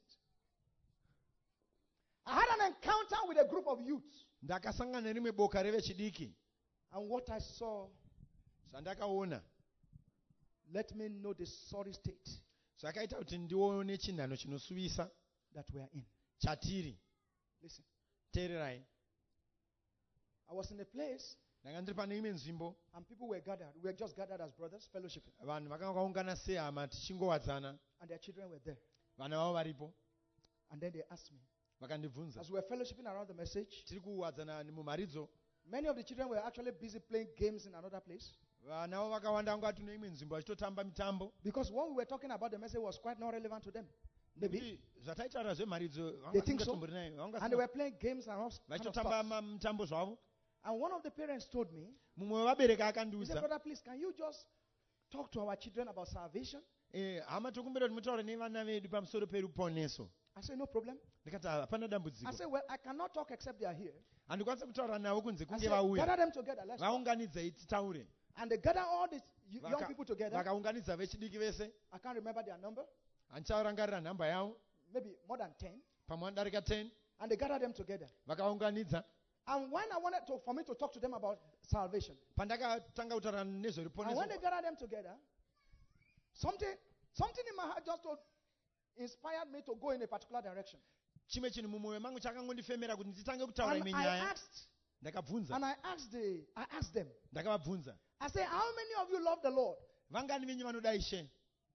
I had an encounter with a group of youths. ndakasangana nerimwe boka revechidiki. And what I saw, Zvandakaona let me know the sorry state zvakaita kuti ndione chinhano chinosuvisa that we are in. chatiri. Listen, Teererai, I was in a place ndanga ndiri pane imwe nzvimbo, and people were gathered. We were just gathered as brothers, fellowshipping. vanhu vakanga vakaungana sehama tichingowadzana, And their children were there. vana vavo varipo. And then they asked me, Vakandibvunza, as we were fellowshipping around the message, tiri kuwadzana mumharidzo, many of the children were actually busy playing games in another place. vana vavo vakawanda vanga tune imwe nzvimbo vachitotamba mitambo. Because what we were talking about the message was quite not relevant to them. Maybe. Nekuti zvataitaura zvemharidzo They think so. vangatombori nayo, And they were playing games and all kind of vachitotamba stuff. mitambo zvavo. And one of the parents told me, Mumwe wevabereki he said, akandiudza, brother, please, can you just talk to our children about salvation? hama tokumbira kuti mutaure nevana vedu pamusoro peruponeso. I said, no problem. Ndikati hapana I dambudziko, said, well, I cannot talk except they are here. handikwanisa kutaura navo kunze I kunge said, vauya. gather them together. Let's talk. Vaunganidzei titaure. And they gather all these young people together. Vakaunganidza vechidiki vese, I can't remember their number. handichavarangarira nhamba yavo, Maybe more than 10. pamwe vanodarika 10. And they gather them together. Vakaunganidza. And when I wanted for me to talk to them about salvation, Pandakatanga kutaura and when nezveruponeso, they gather them together, something Something in my heart just inspired me to go in a particular direction. chimwe chinhu mumwoyo mangu chakangondifemera kuti nditange kutaura And imwe I nyaya. asked, Ndakabvunza. and I asked them. Ndakavabvunza. I said, how many of you love the Lord? Vangani venyu vanoda Ishe?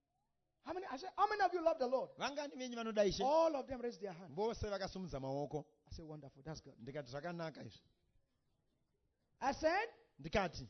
I said, how many of you love the Lord? Vangani venyu vanoda Ishe? All of them raised their hand. Vose vakasumudza maoko. I said, wonderful, that's good. Ndikati zvakanaka izvi. I said, Ndikati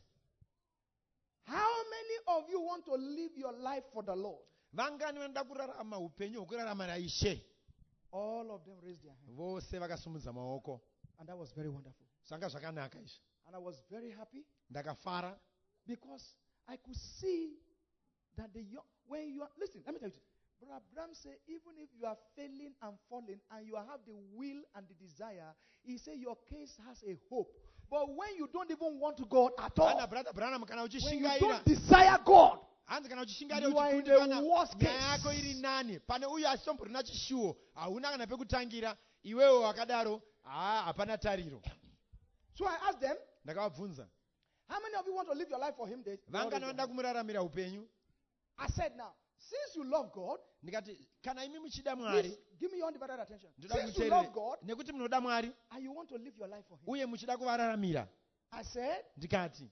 how many of you want to live your life for the Lord? vangani vanoda kurarama upenyu hwekuraramira Ishe? All of them raised their hand. Vose vakasumudza maoko. And that was very wonderful. Zvanga zvakanaka izvi. And I was very happy Ndakafara because I could see that when you are, listen, let me tell you this. Brother Abraham said, even if you are failing and falling and you have the will and the desire, he said your case has a hope. But when you don't even want God at all, Ana brother Branham kana when you uchishingaira don't desire God, hanzi kana uchishingaira you are in uchikundikana the worst case. nyaya yako iri nani pane uyo asitomborina chishuwo hauna kana pekutangira iwewo wakadaro hapana tariro. So I asked them, Ndakavabvunza how many of you want to live your life for Him? vangani vanoda kumuraramira upenyu. I said, now, since you love God, Ndikati kana imi muchida please Mwari give me your undivided attention. ndoda Since you love kumuteerera God nekuti munoda Mwari and you want to live your life for Him, uye muchida kuvararamira. I said, Ndikati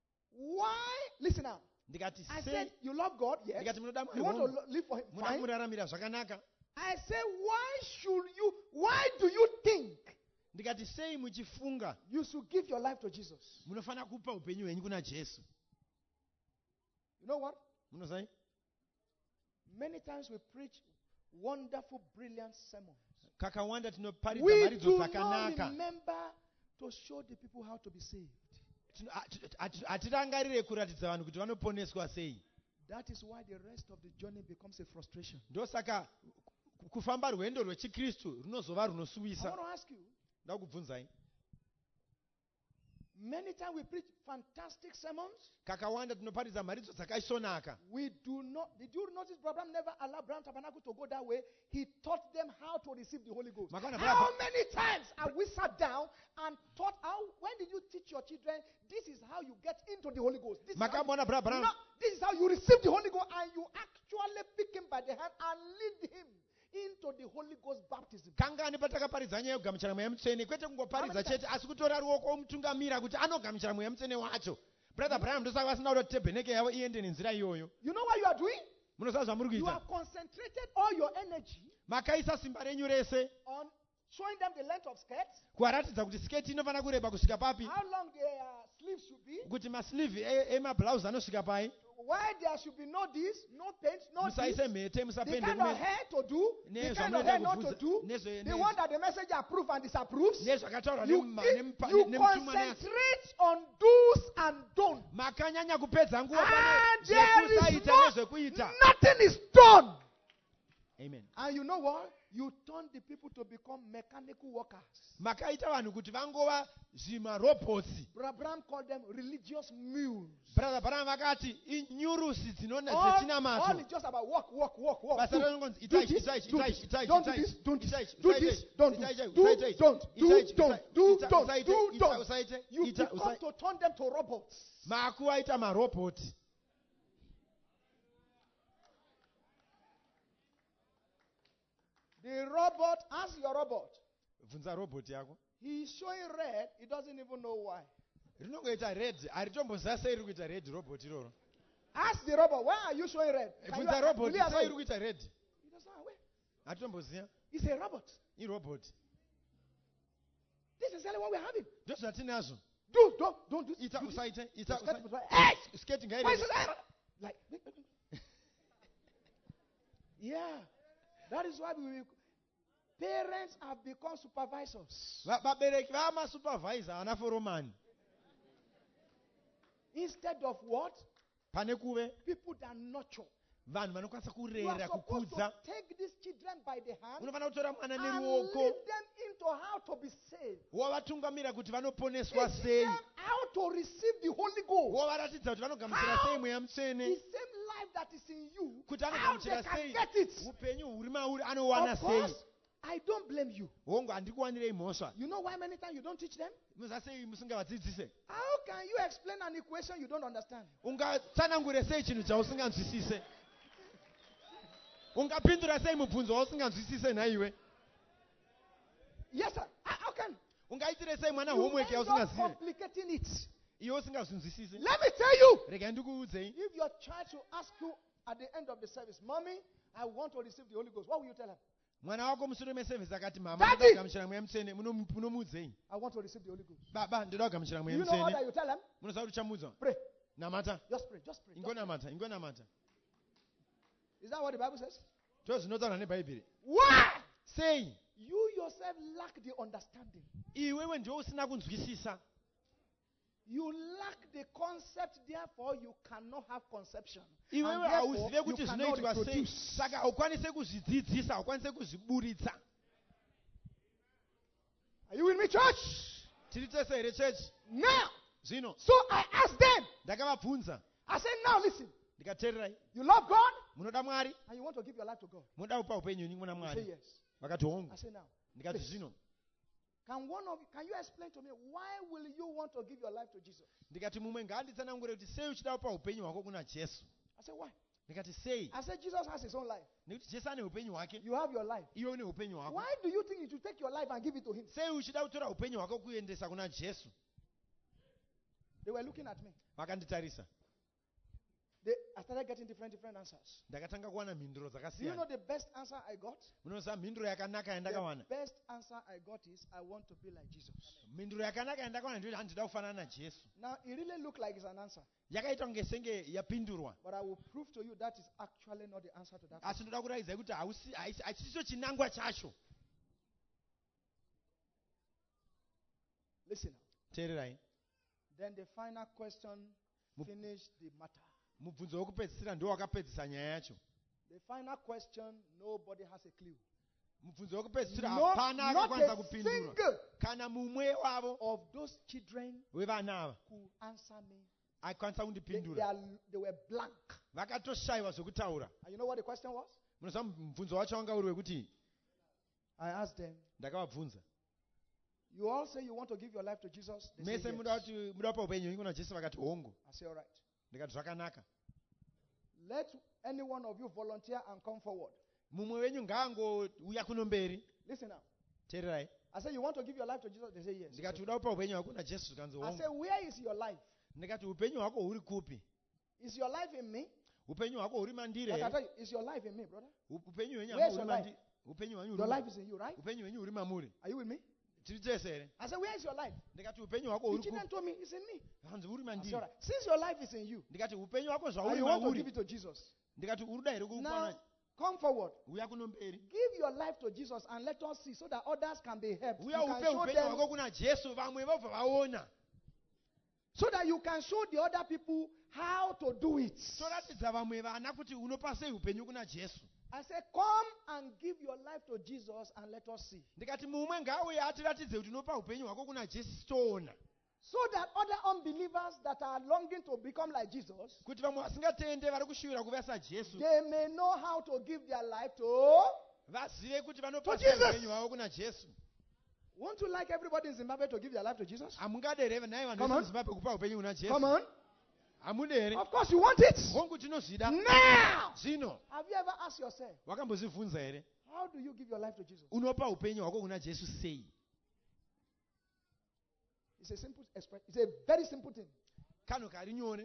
listen now. ndikati I sei said, you love God, yes. ndikati munoda You want Mwari to live for Him, munoda fine. kumuraramira zvakanaka. I said, why do you think Ndikati sei muchifunga you should give your life to Jesus? munofanira kupa upenyu hwenyu kuna Jesu? You know what? Munozai Many times we preach wonderful, brilliant sermons. kakawanda tinoparidza We maridzo do not dzakanaka. remember to show the people how to be saved. Hatirangarire kuratidza vanhu kuti vanoponeswa sei. That is why the rest of the journey becomes a frustration. Ndosaka kufamba rwendo rwechikristu runozova I runosuwisa. want to ask you, Ndakubvunzai many times we preach fantastic sermons. kakawanda tinoparidza maridzo dzakaisvonaka. We do not. Did you notice Abraham never allowed Abraham Tabernacle to go that way? He taught them how to receive the Holy Ghost. Makana How Abraham- many times have we sat down and taught when did you teach your children? This is how you get into the Holy Ghost. This is how Makamona Abraham No, this is how you receive the Holy Ghost, and you actually pick him by the hand and lead him into the Holy Ghost baptism. kangani patakaparidza nyaya yokugamuchira mweya mutsvene kwete kungoparidza chete asi kutora ruoko omutungamira kuti anogamuchira mweya mutsvene wacho. Brother Branham ndosaka vasina kuti tebheneke yavo iende nenzira iyoyo. You know what you are doing? Munoziva zvamuri You kuita? have concentrated all your energy Makaisa simba renyu rese on showing them the length of skirts, kuvaratidza kuti sketi inofanira kureba kusvika papi, how long their sleeves should be, kuti maslivhi emabhurauzi anosvika pai, why there should be no this, no paint, no this, musaise mhete, the musapende kind of hair to do, the kind of hair not to do, the one that the messenger approves and disapproves. nezvakataurwa You nemutumwa. concentrate on do's and don'ts. Makanyanya kupedza nguva And pane there is zvekusaita nezvekuita. nothing is done. Amen. And you know what? You turn the people to become mechanical workers. Makaita vanhu kuti vangova zvimarobhotsi. Brother Abraham called them religious mules. Brother Branham vakati inyurusi All dzetinamato. is just about work. Basa Do rinongonzi this, itai, itai, do itai, this, itai, don't do itai, this, don't itai, this, do itai, this, itai, don't itai, do itai, do, itai, don't do, itai, don't itai, do, itai, don't usaite, do, itai, don't. usaite, You itai, become usaite. to turn them to robots. Makuvaita marobhoti. The robot, ask your robot. Bvunza robhoti yako. He's showing red, he doesn't even know why. Rinongoita red, haritomboziva sei riri kuita red robhoti iroro. Ask the robot, why are you showing red? Can you- Bvunza will robhoti you answer sei it? riri kuita red. He doesn't know why. Hatitomboziva. It's a robot. Irobhoti. This is exactly what we're having. Ndozvatinazvo. Don't do Ita do this. usaite, ita Skate usaite. was like, Sketi why is ngairebe. it like yeah. That is why parents have become supervisors. Vabereki vamasupervisor ana foromani. Instead of what? Pane kuve People that nurture. vanhu vanokwanisa You are kurera supposed to kukudza. take these children by the hand Unofanira kutora mwana and neruoko lead them into how to be saved. wavatungamira kuti vanoponeswa Teach sei, them how to receive the Holy Ghost. wovaratidza kuti vanogamuchira How sei mweya the mutsvene, same life that is in you, kuti how they anogamuchira can sei get it. upenyu huri mauri anowana Of sei. course, I don't blame you. Hongu handiri kuwanirei mhosva. You know why many times you don't teach them? Muziva sei musingavadzidzise? How can you explain an equation you don't understand? Ungatsanangure sei chinhu chausinganzwisise? ungapindura sei mubvunzo wausinganzwisise nhaiwe? Yes, sir. How can Ungaitire sei mwana you homework end up yausingazive? complicating it? Iwe usingazvinzwisise. Let me tell you. Rega ndikuudzei. If your child should ask you at the end of the service, Mommy, I want to receive the Holy Ghost, what will you tell him? Mwana wako mushure meservice akati mama Daddy! ndoda kugamuchira mweya mutsvene, munomuudzei? I want to receive the Holy Ghost. Baba ndoda kugamuchira mweya You know what mutsvene. you tell him? Munoziva kuti chamuudza? Pray. Namata. Just pray. Just pray. Ingonamata, ingonamata. Is that what the Bible says? Tozvinotaura nebhaibheri. Why? Sei? You yourself lack the understanding. Iwewe ndiwo usina kunzwisisa. You lack the concept, therefore you cannot have conception. And Iwewe therefore, hauzive you kuti cannot zvinoitwa sei. reproduce. Saka haukwanise kuzvidzidzisa, haukwanise kuzviburitsa. Are you with me, church? Tiri tese here chechi. Now, Zvino so I asked them. ndakavabvunza I said, now listen. ndikateererai. You love God Munoda Mwari? and you want to give your life to God. Munoda kupa upenyu hwenyu kuna You say Mwari? yes. Vakati hongu. I say now. Ndikati Please. zvino. Can you explain to me why will you want to give your life to Jesus? Ndikati mumwe ngaanditsanangure kuti sei uchida kupa upenyu hwako kuna Jesu. I said, why? Ndikati sei? I said, Jesus has his own life. Nekuti Jesu ane upenyu hwake, You have your life. iwe une upenyu hwako. Why do you think you should take your life and give it to him? Sei uchida kutora upenyu hwako kuendesa kuna Jesu? They were looking at me. Vakanditarisa. I started getting different answers. Ndakatanga kuwana mhinduro Do you know dzakasiyana. the best answer I got? Munoziva mhinduro yakanaka The yandakawana? best answer I got is, I want to be like Jesus. Mhinduro yakanaka yandakawana ndiyoti handida kufanana naJesu. Now, it really looked like it's an answer. Yakaita kunge senge yapindurwa. But I will prove to you that is actually not the answer to that. Asi ndoda kuratidzai kuti hachisicho chinangwa chacho. Listen. Teererai. Then the final question finished the matter. Mubvunzo wokupedzisira ndiwo wakapedzisa nyaya yacho. The final question, nobody has a clue. Mubvunzo wokupedzisira No, hapana not akakwanisa a kupindura. single Kana mumwe wavo of those children wevana ava could answer me. akakwanisa They kundipindura. were blank. Vakatoshayiwa zvokutaura. And you know what the question was? Munoziva mubvunzo wacho wanga uri wekuti I asked them, ndakavabvunza. you all say you want to give your life to Jesus? They Mese said muda yes. kuti muda kupa upenyu hwenyu kuna Jesu, vakati hongu. I say, all right. Ndikati zvakanaka. Let any one of you volunteer and come forward. Mumwe wenyu ngaangouya kuno mberi. Listen now. Teererai. I said, you want to give your life to Jesus? They say yes. Ndikati uda kupa upenyu hwako kuna Jesu, zvikanzi I said, hongu. where is your life? Ndikati upenyu hwako huri kupi? Is your life in me? Upenyu hwako huri mandiri Like I here? tell you, is your life in me, brother? Upenyu hwenyu Where's huri your life? mandiri? Upenyu hwenyu Your life huri is in you, right? upenyu hwenyu huri mamuri. Are you with me? Tiri tese here? I said, where is your life? Ndikati upenyu hwako The huri children kupi? told me, it's in me. Hanzi huri I said, mandiri. all right. Since your life is in you, Ndikati upenyu hwako and zvauri you want to mauri. give it to Jesus, Ndikati urida here now kupa? come forward. Uya kuno mberi. Give your life to Jesus and let us see so that others can be helped. Uya You can upe show upenyu them, hwako kuna Jesu, vamwe vobva vaona. so that you can show the other people how to do it. Toratidza vamwe vana kuti unopa sei upenyu kuna Jesu. I said, come and give your life to Jesus and let us see. Ndikati mumwe ngauye atiratidze kuti unopa upenyu hwako kuna Jesu toona. So that other unbelievers that are longing to become like Jesus, Kuti vamwe vasingatende vari kushuvira kuva saJesu they may know how to give their life to. vazive kuti vanopa To sei Jesus. upenyu hwavo kuna Jesu. Won't you like everybody in Zimbabwe to give their life to Jesus? Hamungade here nai vanhu Come on. vezimbabwe kupa upenyu kuna Come Jesu? on. Hamude here? Of course you want it. Hongu tinozvida. Now, Zvino have you ever asked yourself, wakambozvibvunza here? how do you give your life to Jesus? Unopa upenyu hwako kuna Jesu sei? It's a simple expression. It's a very simple thing. Kanhu kari nyore.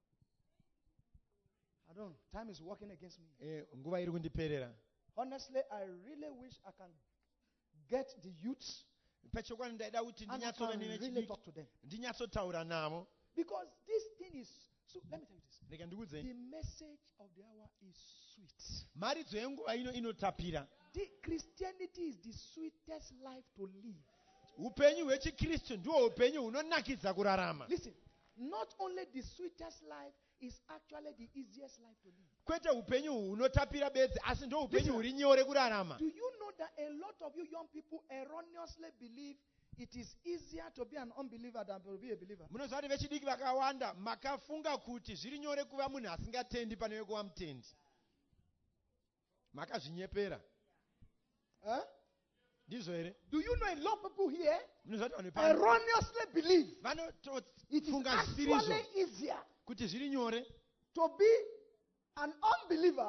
I don't know. Time is working against me. Nguva iri kundiperera. Honestly, I really wish I can get the youths Pachokwadi ndaida kuti and I ndinyatsova can really nevechidiki, talk to them. ndinyatsotaura navo. Because this thing is so. Let me tell you this. Rega ndikuudzei. The message of the hour is sweet. Maridzo yenguva ino inotapira. The Christianity is the sweetest life to live. Upenyu hwechiKristu ndihwo upenyu hunonakidza kurarama. Listen, not only the sweetest life is actually the easiest life to live. Kwete upenyu hunotapira bedzi, asi ndo upenyu Listen. huri nyore kurarama. Do you know that a lot of you young people erroneously believe it is easier to be an unbeliever than to be a believer? Munoziva kuti vechidiki vakawanda makafunga kuti zviri nyore kuva munhu asingatendi pane kuva mutendi. Makazvinyepera. Huh? Ndizvo here? Do you know a lot of people here Munoziva kuti vanhu pano erroneously believe it is vanotofunga zvisiri izvo actually easier kuti zviri nyore to be an unbeliever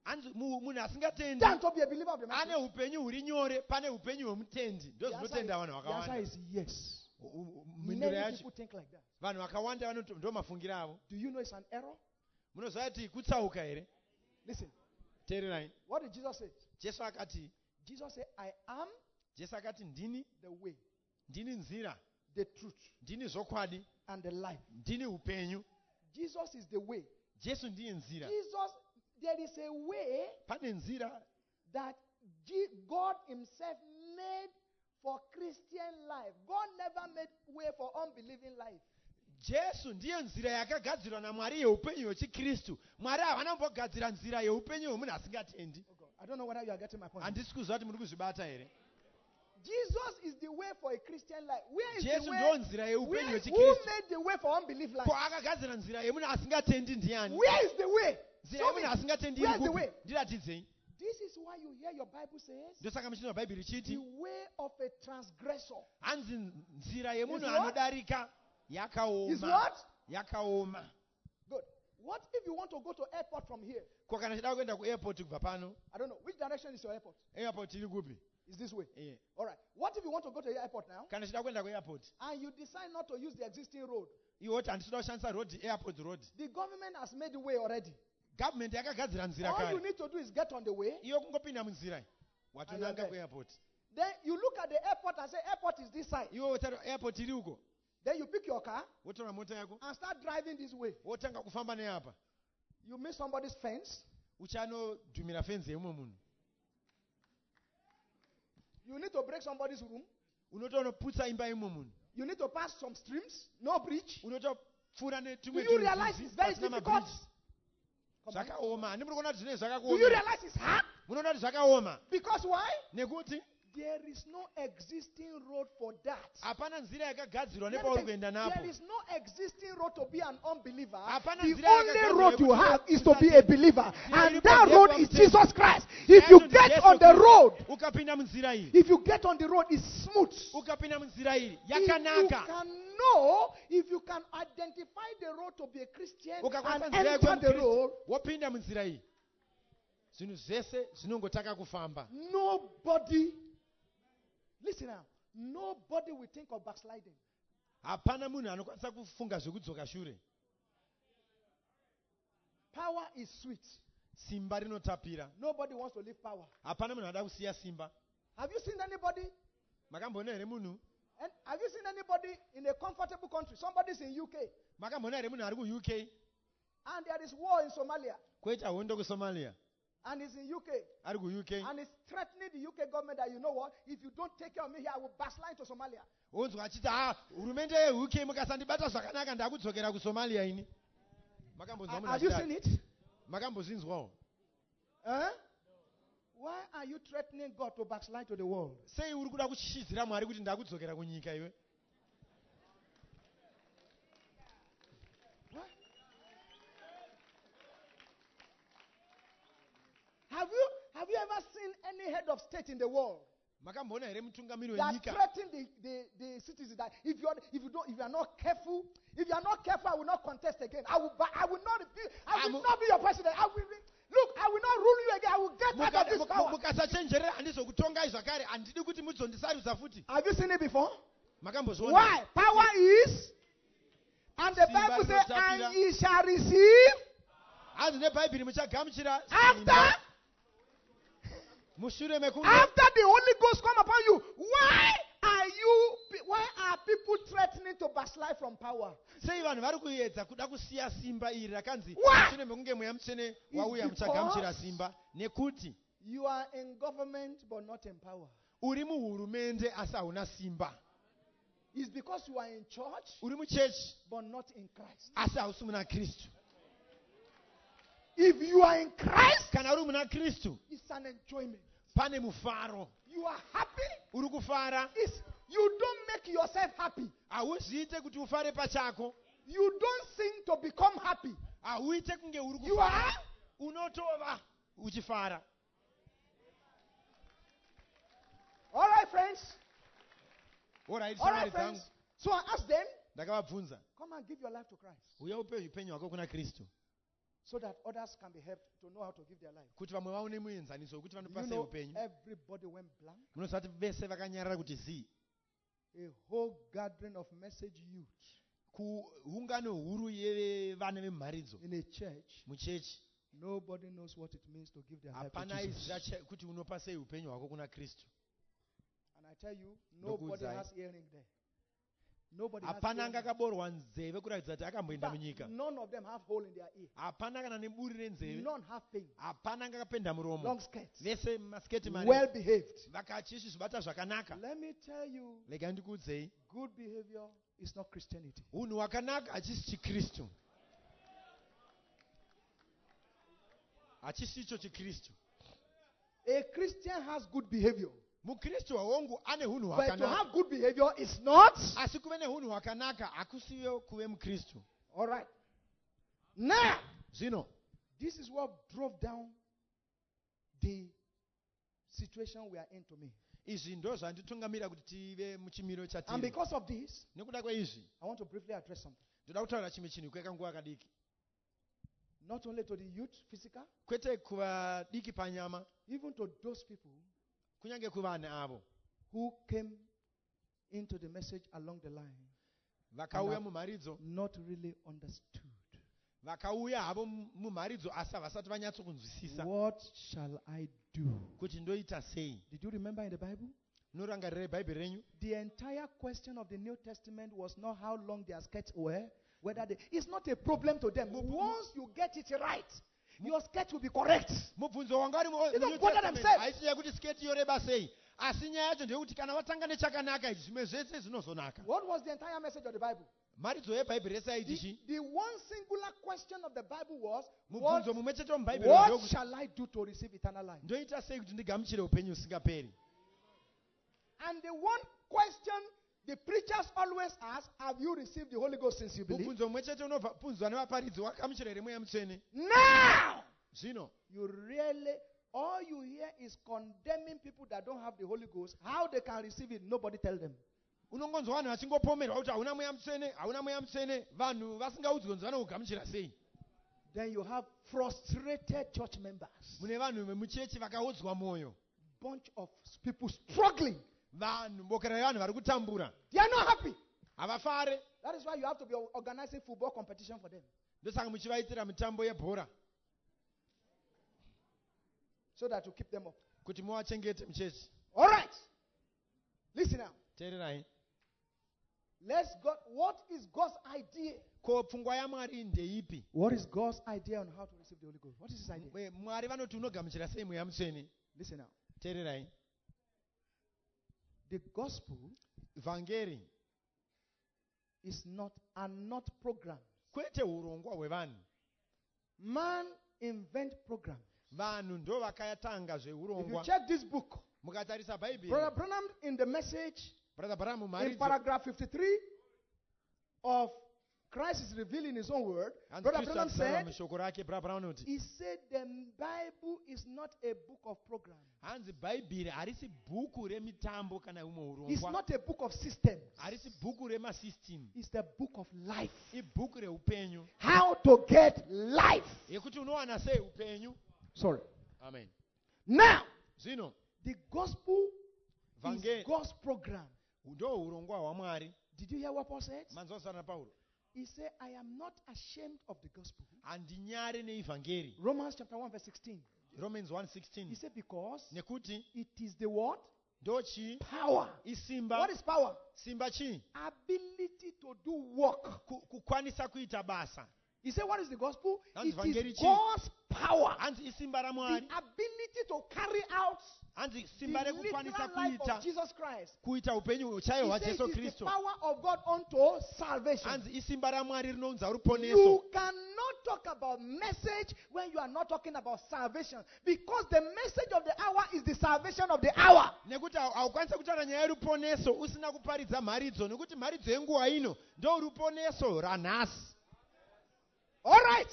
hanzi munhu asingatendi than to be a believer of the ane message? upenyu huri nyore pane upenyu hwemutendi. Ndo The answer zvinotenda vanhu the answer vakawanda. is yes. Mhinduro Many yacho people think like that. vanhu vakawanda ndo mafungiro avo. Do you know it's an error? Munoziva kuti kutsauka here? Listen, Teererai. what did Jesus say? Jesu akati, Jesus said, I am Jesu akati ndini the way, nzira, the truth, ndini zvokwadi, and the life. ndini upenyu. Jesus is the way. Jesu ndiye nzira. Jesus, there is a way Pane nzira that God himself made for Christian life. God never made way for unbelieving life. Jesu ndiye nzira yakagadzirwa naMwari yeupenyu hwechikristu. Mwari havana kumbogadzira nzira yeupenyu hwemunhu asingatendi. Oh God. I don't know whether you are getting my point. Handisi kuziva kuti muri kuzvibata here. Jesus is the way for a Christian life. Where is Jesu the ndo way? nzira yeupenyu Who hwechikristu. made the way for unbelief life? Ko akagadzira nzira yemunhu asingatendi ndiani? Where is the way? Nzira Show me. yemunhu asingatendi Where's iri the way? kupi? Ndiratidzei. This is why you hear your Bible says Ndosaka muchinzwa Bhaibheri the richiti way of a transgressor hanzi nzira yemunhu Is what? anodarika is yakaoma. what? Yakaoma. Good. What if you want to go to airport from here? Ko kana chida kuenda kuairport kubva pano. I don't know. Which direction is your airport? Airport iri kupi? Is this way? Eh. All right. What if you want to go to the airport now Kana chida kuenda kuairport. and you decide not to use the existing road? Iwe woti handisida kushandisa road, airport road. The government has made the way already. Government yakagadzira nzira All you kare. need to do is get on the way. Iyo kungopinda munzira. Watonanga there. kuairport. Then you look at the airport and say, airport is this side. Iwe wotara airport iri uko. Then you pick your car Wotora mota yako. and start driving this way. Wotanga kufamba neapa. You miss somebody's fence. Uchanodhumira fence yemumwe munhu. You need to break somebody's room. Unotonoputsa imba yemumwe munhu. You need to pass some streams. No bridge. Unotopfuura Do netumwe you realize it's very pasina difficult? mabridge. Zvakaoma. Handimuri kuona kuti zvinenge Do you zvakakuomera. realize it's hard? Munoona kuti zvakaoma. Because why? Nekuti There is no existing road for that. hapana nzira yakagadzirwa Let me nepauri tell you, kuenda napo. there is no existing road to be an unbeliever. Hapana The nzira only yakagadzirwa road you yekuti have is to be a believer. And iripo that road ndeyekuva is mutendi. Jesus Christ. If you get on the road, Ukapinda munzira iyi. if you get on the road, it's smooth. Ukapinda munzira iyi. If you Yakanaka. can know, if you can identify the road to be a Christian Ukakwanisa and nzira enter the road, yekweMukristu. Wopinda munzira iyi. Zvinhu zvese zvinongotaka kufamba. nobody, listen now, nobody will think of backsliding. Hapana munhu anokwanisa kufunga zvekudzoka shure. Power is sweet. Simba rinotapira. Nobody wants to leave power. Hapana munhu anoda kusiya simba. Have you seen anybody? Makamboona here munhu? And have you seen anybody in a comfortable country? Somebody's in UK Makamboona here munhu ari kuUK? and there is war in Somalia Koita hondo kuSomalia. and he's in UK Ari kuUK. and he's threatening the UK government that, you know what, if you don't take care of me here, I will backslide to Somalia. Onzwa achiti hurumende yeUK mukasandibata zvakanaka ndakudzokera kuSomalia ini. Makambonzwa munhu Have you achidaro? seen it? Makambozvinzwawo. Huh? Why are you threatening God to backslide to the world? Sei uri kuda kushizira Mwari kuti ndakudzokera kunyika iwe? What? Have you ever seen any head of state in the world Makamboona here mutungamiri that wenyika? threaten the citizens that if you are not careful, I will not contest again. I will not be your president. I will not rule you again. I will get out of this power. Mukasachenjerera handizokutongai zvakare, handidi kuti mudzondisarudza futi. Have you seen it before? Makambozviona? Why? Power is, and the Simba Bible says, rinotapira. and ye shall receive Hanzi neBhaibheri muchagamuchira after mushure mekunge after the Holy Ghost come upon you. Why are people threatening to backslide from power? sei vanhu vari kuedza kuda kusiya simba iri rakanzi Why? mushure mekunge mweya mutsvene wauya muchagamuchira simba? Nekuti You are in government but not in power. uri muhurumende asi hauna simba. It's because you are in church Uri muchechi but not in Christ. asi hausi muna Kristu. If you are in Christ, Kana uri muna Kristu it's an enjoyment. pane mufaro. You are happy. Uri kufara. You don't make yourself happy. Hauziite kuti ufare pachako. You don't sing to become happy. Hauite kunge uri You kufara. are. Unotova uchifara. All right, friends. Alright, All right, shamwari dzangu. friends. So I asked them, Ndakavabvunza, come and give your life to Christ. uya upe upenyu hwako kuna Kristu. so that others can be helped to know how to give their life. kuti vamwe vaone muenzaniso wekuti You vanopa sei know, upenyu. everybody went blank. Munoziva kuti vese vakanyarara kuti zii. A whole gathering of message youth Kuungano huru yevana vemharidzo in a church. muchechi. Nobody knows what it means to give their life to Hapana Jesus. iziva kuti unopa sei upenyu hwako kuna Kristu. And I tell you, nobody Ndokuudzai. has hearing there. Nobody has Hapana hearing. angakaborwa nzeve kuratidza kuti In akamboenda fact, munyika. none of them have hole in their ear. Hapana kana neburi renzeve. None have pain. Hapana angakapenda muromo. Long skirts. Vese masiketi mari. Well behaved. Vakachizvibata zvakanaka. Let me tell you, Lega ndikuudzei. good behavior is not Christianity. Unhu hwakanaka hachisi chiKristu. Hachisi icho chiKristu. A Christian has good behavior. MuKristu hwaongu ane hunhu But to hwakanaka. have good behavior is not. Asi kuve nehunhu hwakanaka hakusiyo kuve muKristu. All right. Now, Zvino, this is what drove down the situation we are in to me. izvi ndo zvanditungamira kuti tive muchimiro And chatiri. because of this, Nekuda kweizvi, I want to briefly address something. ndoda kutaura chimwe chinhu kwekanguva kadiki. Not only to the youth, physical, Kwete kuvadiki panyama, even to those people kunyange kuvanhu avo who came into the message along the line, vakauya mumharidzo, not really understood. vakauya havo mumharidzo asi havasati vanyatsokunzwisisa What shall I do? kuti ndoita sei. Did you remember in the Bible? Munorangarira bhaibheri renyu? The entire question of the New Testament was not how long their skirts were, whether they, it's not a problem to them. Once you get it right, your skirt will be correct. Mubvunzo wanga uri They don't bother themselves. haisi yekuti sketi yoreba sei, asi nyaya yacho ndeyekuti kana watanga nechakanaka ichi zvimwe zvese zvinozonaka. What was the entire message of the Bible? Mharidzo yebhaibheri rese aichichi. The one singular question of the Bible was, Mubvunzo mumwe chete womubhaibheri what ndeyekuti shall I do to receive eternal life? ndoita sei kuti ndigamuchire upenyu husingaperi. And the one question the preachers always ask, have you received the Holy Ghost since you believe? Mubvunzo mumwe chete unobvunzwa nevaparidzi, wakamuchira here mweya mutsvene. Now! Zvino You really, all you hear is condemning people that don't have the Holy Ghost. How they can receive it, nobody tell them. unongonzwa vanhu vachingopomerwa kuti hauna mweya mutsvene, hauna mweya mutsvene, vanhu vasingaudzwi kunzi vanokugamuchira sei. Then you have frustrated church members. Mune vanhu vemuchechi vakaudzwa mwoyo, Bunch of people struggling. vanhu boka revanhu vari kutambura, They are not happy. havafare. That is why you have to be organizing football competition for them. Ndosaka muchivaitira mitambo yebhora So that you keep them up. kuti muvachengete muchechi. All right. Listen now. Teererai. Let's go. What is God's idea? Ko pfungwa yaMwari ndeipi? What is God's idea on how to receive the Holy Ghost? What is his idea? Mwari vanoti unogamuchira sei mweya mutsvene. Listen now. Teererai. The gospel Vhangeri is not programs. kwete urongwa hwevanhu. Man invent programs. Vanhu ndo vakatanga If you zveurongwa. check this book, Mukatarisa bhaibheri, Brother Branham in the message, Brother Branham in mumharidzo, paragraph 53 of Christ is revealing his own word, hanzi Brother Kristu Branham achitaura said, mushoko rake. Brother Branham anoti, he said the Bible is not a book of programs. hanzi bhaibheri harisi bhuku remitambo kana umwe It's urongwa, not a book of systems. harisi bhuku remasystem, It's the book of life. ibhuku reupenyu, How to get life. yekuti unowana sei upenyu. Sorry. Amen. Now, Zvino the gospel Vangeli is God's program. ndo urongwa hwaMwari. Did you hear what Paul said? Manzwa sana Paulo, He said, I am not ashamed of the gospel. handinyari neivhangeri. Romans chapter 1 verse 16. Romans He 1:16. said, because Nekuti it is the word ndochi power. isimba. What is power? Simba chii? Ability to do work. Kukwanisa kuita basa. He said, what is the gospel? Hanzi It vhangeri is chii? God's power. Hanzi isimba The raMwari. ability to carry out Hanzi the simba literal rekukwanisa life of kuita Jesus Christ. kuita upenyu chaiwo He said hwaJesu it is the Kristu. power of God unto salvation. Hanzi isimba raMwari rinounza ruponeso. You cannot talk about message when you are not talking about salvation. Because the message of the hour is the salvation of the hour. Nekuti haukwanisa kutaura nyaya yeruponeso usina kuparidza mharidzo, nekuti mharidzo yenguva ino ndo ruponeso ranhasi. All right.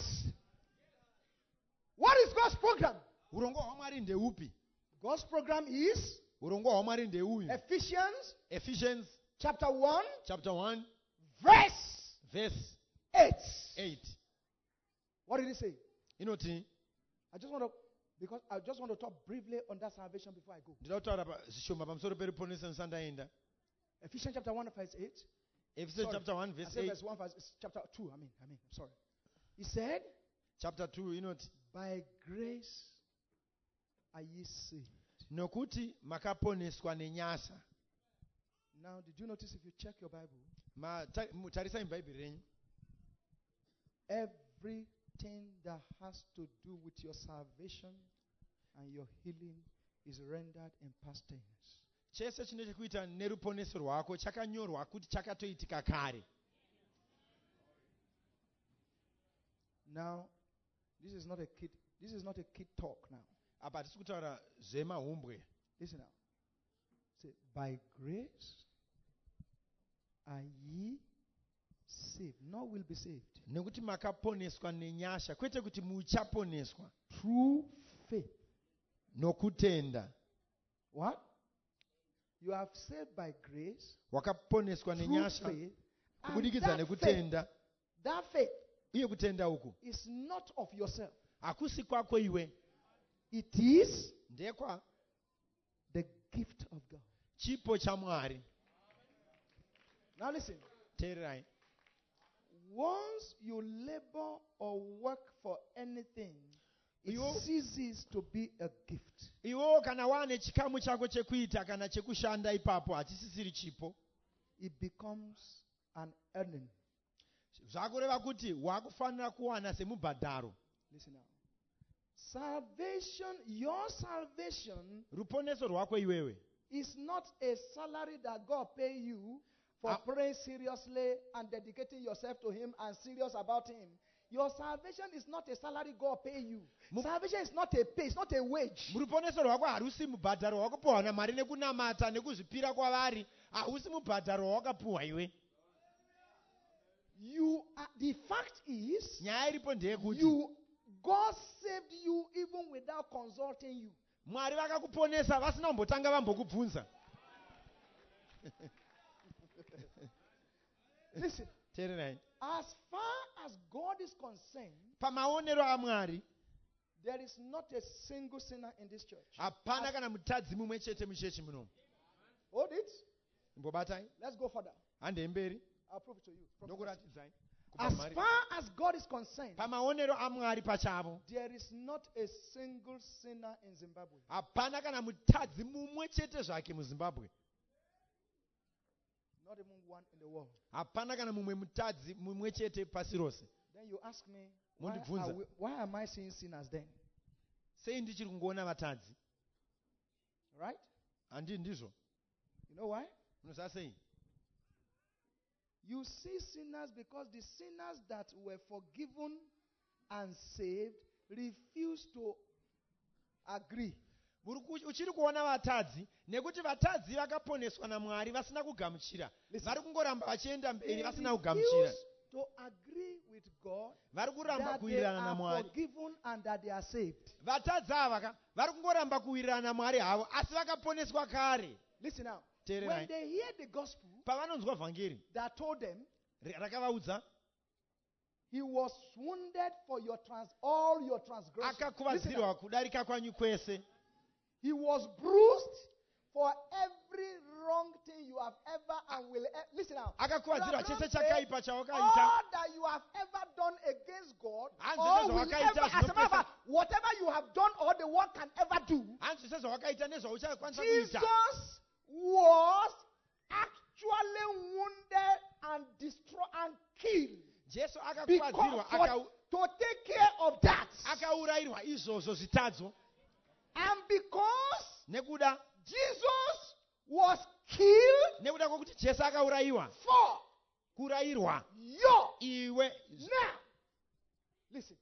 What is God's program? Urongwa hwaMwari ndeupi? God's program is Urongwa hwaMwari ndeuyu. Ephesians Ephesians chapter 1 chapter 1 verse verse 8. 8. What did he say? inoti because I just want to talk briefly on that salvation before I go. ndida kutaura zvishoma pamusoro peruponeso ndisandaenda. Ephesians chapter 1 verse 8. Ephesians Sorry, chapter 1 I verse said 8. verse 1 verse chapter 2. I'm sorry. He said, Chapter 2 inoti by grace are ye saved. nokuti makaponeswa nenyasha. Now, did you notice if you check your Bible, Tarisai mubhaibheri renyu, everything that has to do with your salvation and your healing is rendered in past tense. chese chine chekuita neruponeso rwako chakanyorwa kuti chakatoitika kare. Now, this is not a kid talk now. Apa hatisi kutaura zvemahumbwe. Listen now. Say, by grace are ye saved. Not will be saved. Nekuti makaponeswa nenyasha, kwete kuti muchaponeswa. Through faith. Nokutenda. What? You have saved by grace. Wakaponeswa Through nenyasha. faith. And Kubudikidza nekutenda. that faith Iye kutenda uku is not of yourself. hakusi kwako iwe. It is Ndekwa the gift of God. chipo cha Mwari. Now listen. Teererai. Once you labor or work for anything, it ceases to be a gift. Iwo kana wane chikamu chako chekuita kana chekushanda ipapo hachisisiri chipo. It becomes an earning. Zvakureva kuti wakufanira kuwana semubhadharo. Listen now. Salvation, your salvation Ruponeso rwako iwewe is not a salary that God pay you for praying seriously and dedicating yourself to Him and serious about Him. Your salvation is not a salary God pay you. Salvation is not a pay, it's not a wage. Ruponeso rwako harusi mubhadharo wakapuwa naMwari nekunamata nekuzvipira kwavari. Hausi mubhadharo wakapuwa iwe. The fact is, nyaya iripo ndeyekuti God saved you even without consulting you. Mwari vakakuponesa vasina kumbotanga vambokubvunza. Listen. Teererai. As far as God is concerned, pamaonero aMwari there is not a single sinner in this church. hapana kana mutadzi mumwe chete muchechi muno. Hold it. Imbobatai. Let's go further. Handei mberi. I'll prove it to you. Ndokuratidzai. As far as God is concerned, pamaonero aMwari pachavo there is not a single sinner in Zimbabwe. hapana kana mutadzi mumwe chete zvake muZimbabwe. Not even one in the world. Hapana kana mumwe mutadzi mumwe chete pasi rose. Then you ask me, Mundibvunza. why am I seeing sinners then? Sei ndichiri kungoona vatadzi? Right? Handi ndizvo. You know why? Unoziva sei? You see sinners because the sinners that were forgiven and saved refuse to agree. Uchiri kuona vatadzi nekuti vatadzi vakaponeswa naMwari vasina kugamuchira. Vari kungoramba vachienda mberi vasina kugamuchira. To agree with God vari kuramba that they kuwirirana are naMwari. forgiven and that they are saved. Vatadzi ava vari kungoramba kuwirirana naMwari havo asi vakaponeswa kare. Listen now. Teererai. When they hear the gospel Pavanonzwa vhangeri that told them, rakavaudza He was wounded for all your transgressions. akakuvadzirwa kudarika kwanyu kwese. He was bruised for every wrong thing you have ever and will listen now. Akakuvadzirwa chese chakaipa chawakaita. All that you have ever done against God, Hanzi or will nezvawakaita ever, as a matter of fact, whatever you have done or the world can ever do, hanzi sezvawakaita nezvauchakwanisa kuita. Jesus was actually wounded and destroyed and killed. Jesu akakuvadzirwa To take care of that. akaurayirwa izvozvo zvitadzo. And because Nekuda Jesus was killed nekuda kwokuti Jesu akaurayiwa for kurayirwa iwe. Now, listen.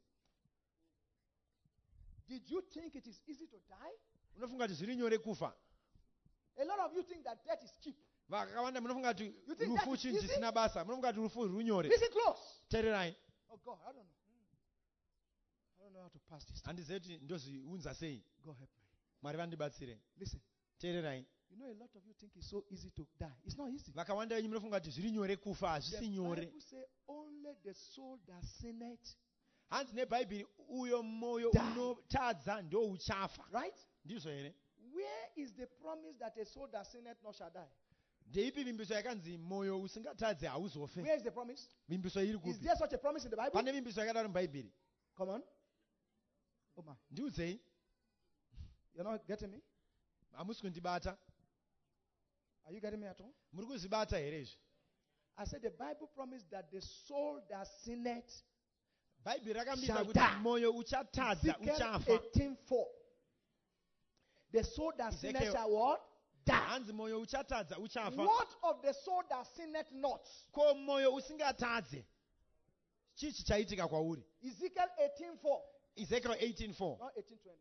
Did you think it is easy to die? Unofunga kuti zviri nyore kufa? A lot of you think that death is cheap. Vakawanda munofunga kuti You think rufu that is chinhu easy? chisina basa. Munofunga kuti rufu runyore. Listen close. Teererai. Oh God, I don't know. I don't know how to pass this. Handizivi kuti ndozviunza sei. God help me. Mwari vandibatsire. Listen. Teererai. You know a lot of you think it's so easy to die. It's not easy. Vakawanda venyu munofunga kuti zviri nyore kufa. Hazvisi The nyore. Bible says only the soul that sinneth hanzi nebhaibheri uyo moyo Die. unotadza ndo uchafa. Right? Ndizvo here? Where is the promise that a soul that sinneth not shall die? Ndeipi vimbiso yakanzi moyo usingatadze hauzofe? Where is the promise? Vimbiso iri Is kupi? there such a promise in the Bible? Pane vimbiso yakadaro mubhaibheri? Come on. Oh my. Ndiudzei. You're not getting me? Hamusi kundibata? Are you getting me at all? Muri kuzvibata here izvi? I said the Bible promised that the soul that sinneth Bhaibheri rakambisa shall kuti die. moyo uchatadza Ezekiel uchafa. 18:4. The soul that sinneth Ezekiel. shall what? Die. Hanzi moyo uchatadza uchafa. What of the soul that sinneth not? Ko moyo usingatadze chii chichaitika kwauri? Ezekiel 18:4. Ezekiel 18:4. Not 18:20.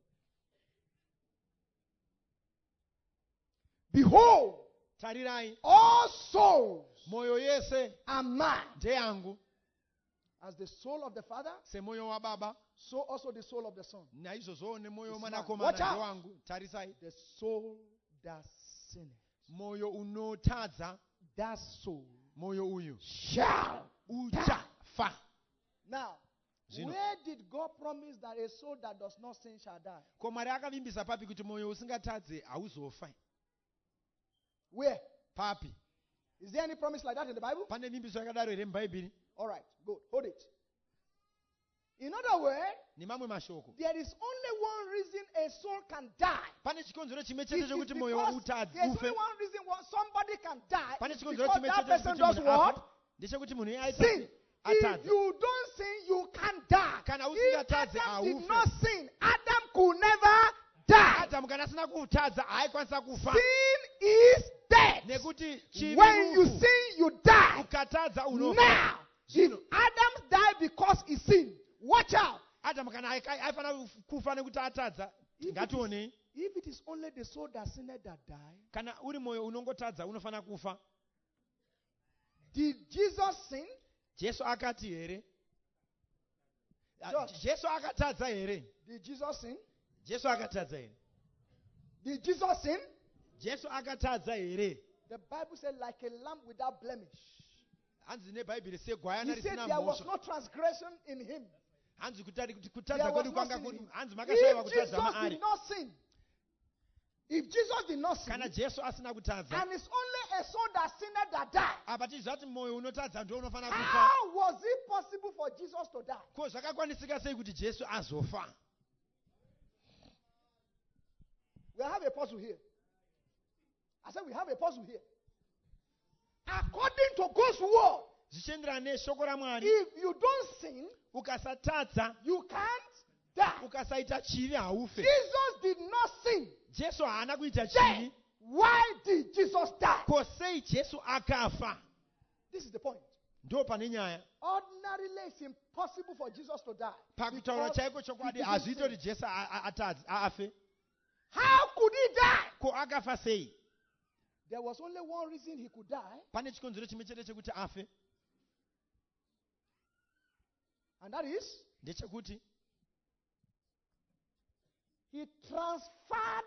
Behold, Tarirai, all souls moyo yese are mine. ndeyangu, As the soul of the Father, semoyo wababa, so also the soul of the Son. naizvozvo nemoyo It's wemwanakomana mine. Watch out. ndewangu. Tarisai, The soul that sinneth, moyo unotadza, that soul moyo uyu shall die. uchafa. Now, Zino. where did God promise that a soul that does not sin shall die? Ko Mwari akavimbisa papi kuti moyo usingatadze hauzofa? Where? Papi? Is there any promise like that in the Bible? Pane vimbiso yakadaro here mubhaibheri? All right, good. Hold it. In other words, Nemamwe mashoko, there is only one reason a soul can die. pane chikonzero chimwe It chete is chokuti moyo because there's ufe. only one reason why somebody can die. Pane It's chikonzero because chimwe that chete person chokuti does munhu afe. what? Ndechekuti munhu iye Sin. aita If atadza. you don't sin, you can die. Kana If usingatadze Adam did haufe. not sin, Adam could never die. Adamu kana asina kutadza haikwanisa kufa. Sin is death. Nekuti chivi When you rufu. sin, you die. Ukatadza unofa. Now, if Zvino, Adam died because he sinned, watch out. Adamu kana aifana kufa nekuti atadza, ngationei. If it is only the soul that sinned that die, Kana uri moyo unongotadza unofana kufa. did Jesus sin? Jesu akati here? George. Jesu akatadza here? Did Jesus sin? Jesu akatadza here? Did Jesus sin? Jesu akatadza here? The Bible said, like a lamb without blemish. Hanzi nebhaibheri segwayana He said risina there was mhosva. no transgression in him. Hanzi kutadza There was kwedu no kwanga sin in kuri. him. Hanzi makashaiwa If kutadza Jesus maari. did not sin, if Jesus did not sin, Kana Jesu asina kutadza. and it's only a soul that sinned that died, Apa tizvati moyo unotadza ndio unofana kufa. how was it possible for Jesus to die? Ko zvakakwanisika sei kuti Jesu azofa? We have a puzzle here. I said we have a puzzle here. According to God's word, Zvichienderana neshoko raMwari, if you don't sin, ukasatadza, you can't die. ukasaita chivi haufe. Jesus did not sin. Jesu haana kuita Then, chivi. why did Jesus die? Ko sei Jesu akafa? This is the point. Ndo pane nyaya. Ordinarily, it's impossible for Jesus to die. Pakutaura because chaiko he chokwadi didn't hazviiti sin. kuti Jesu afe. How could he die? Ko akafa sei? There was only one reason he could die, Pane chikonzero chimwe chete chekuti afe. and that is Ndechekuti he transferred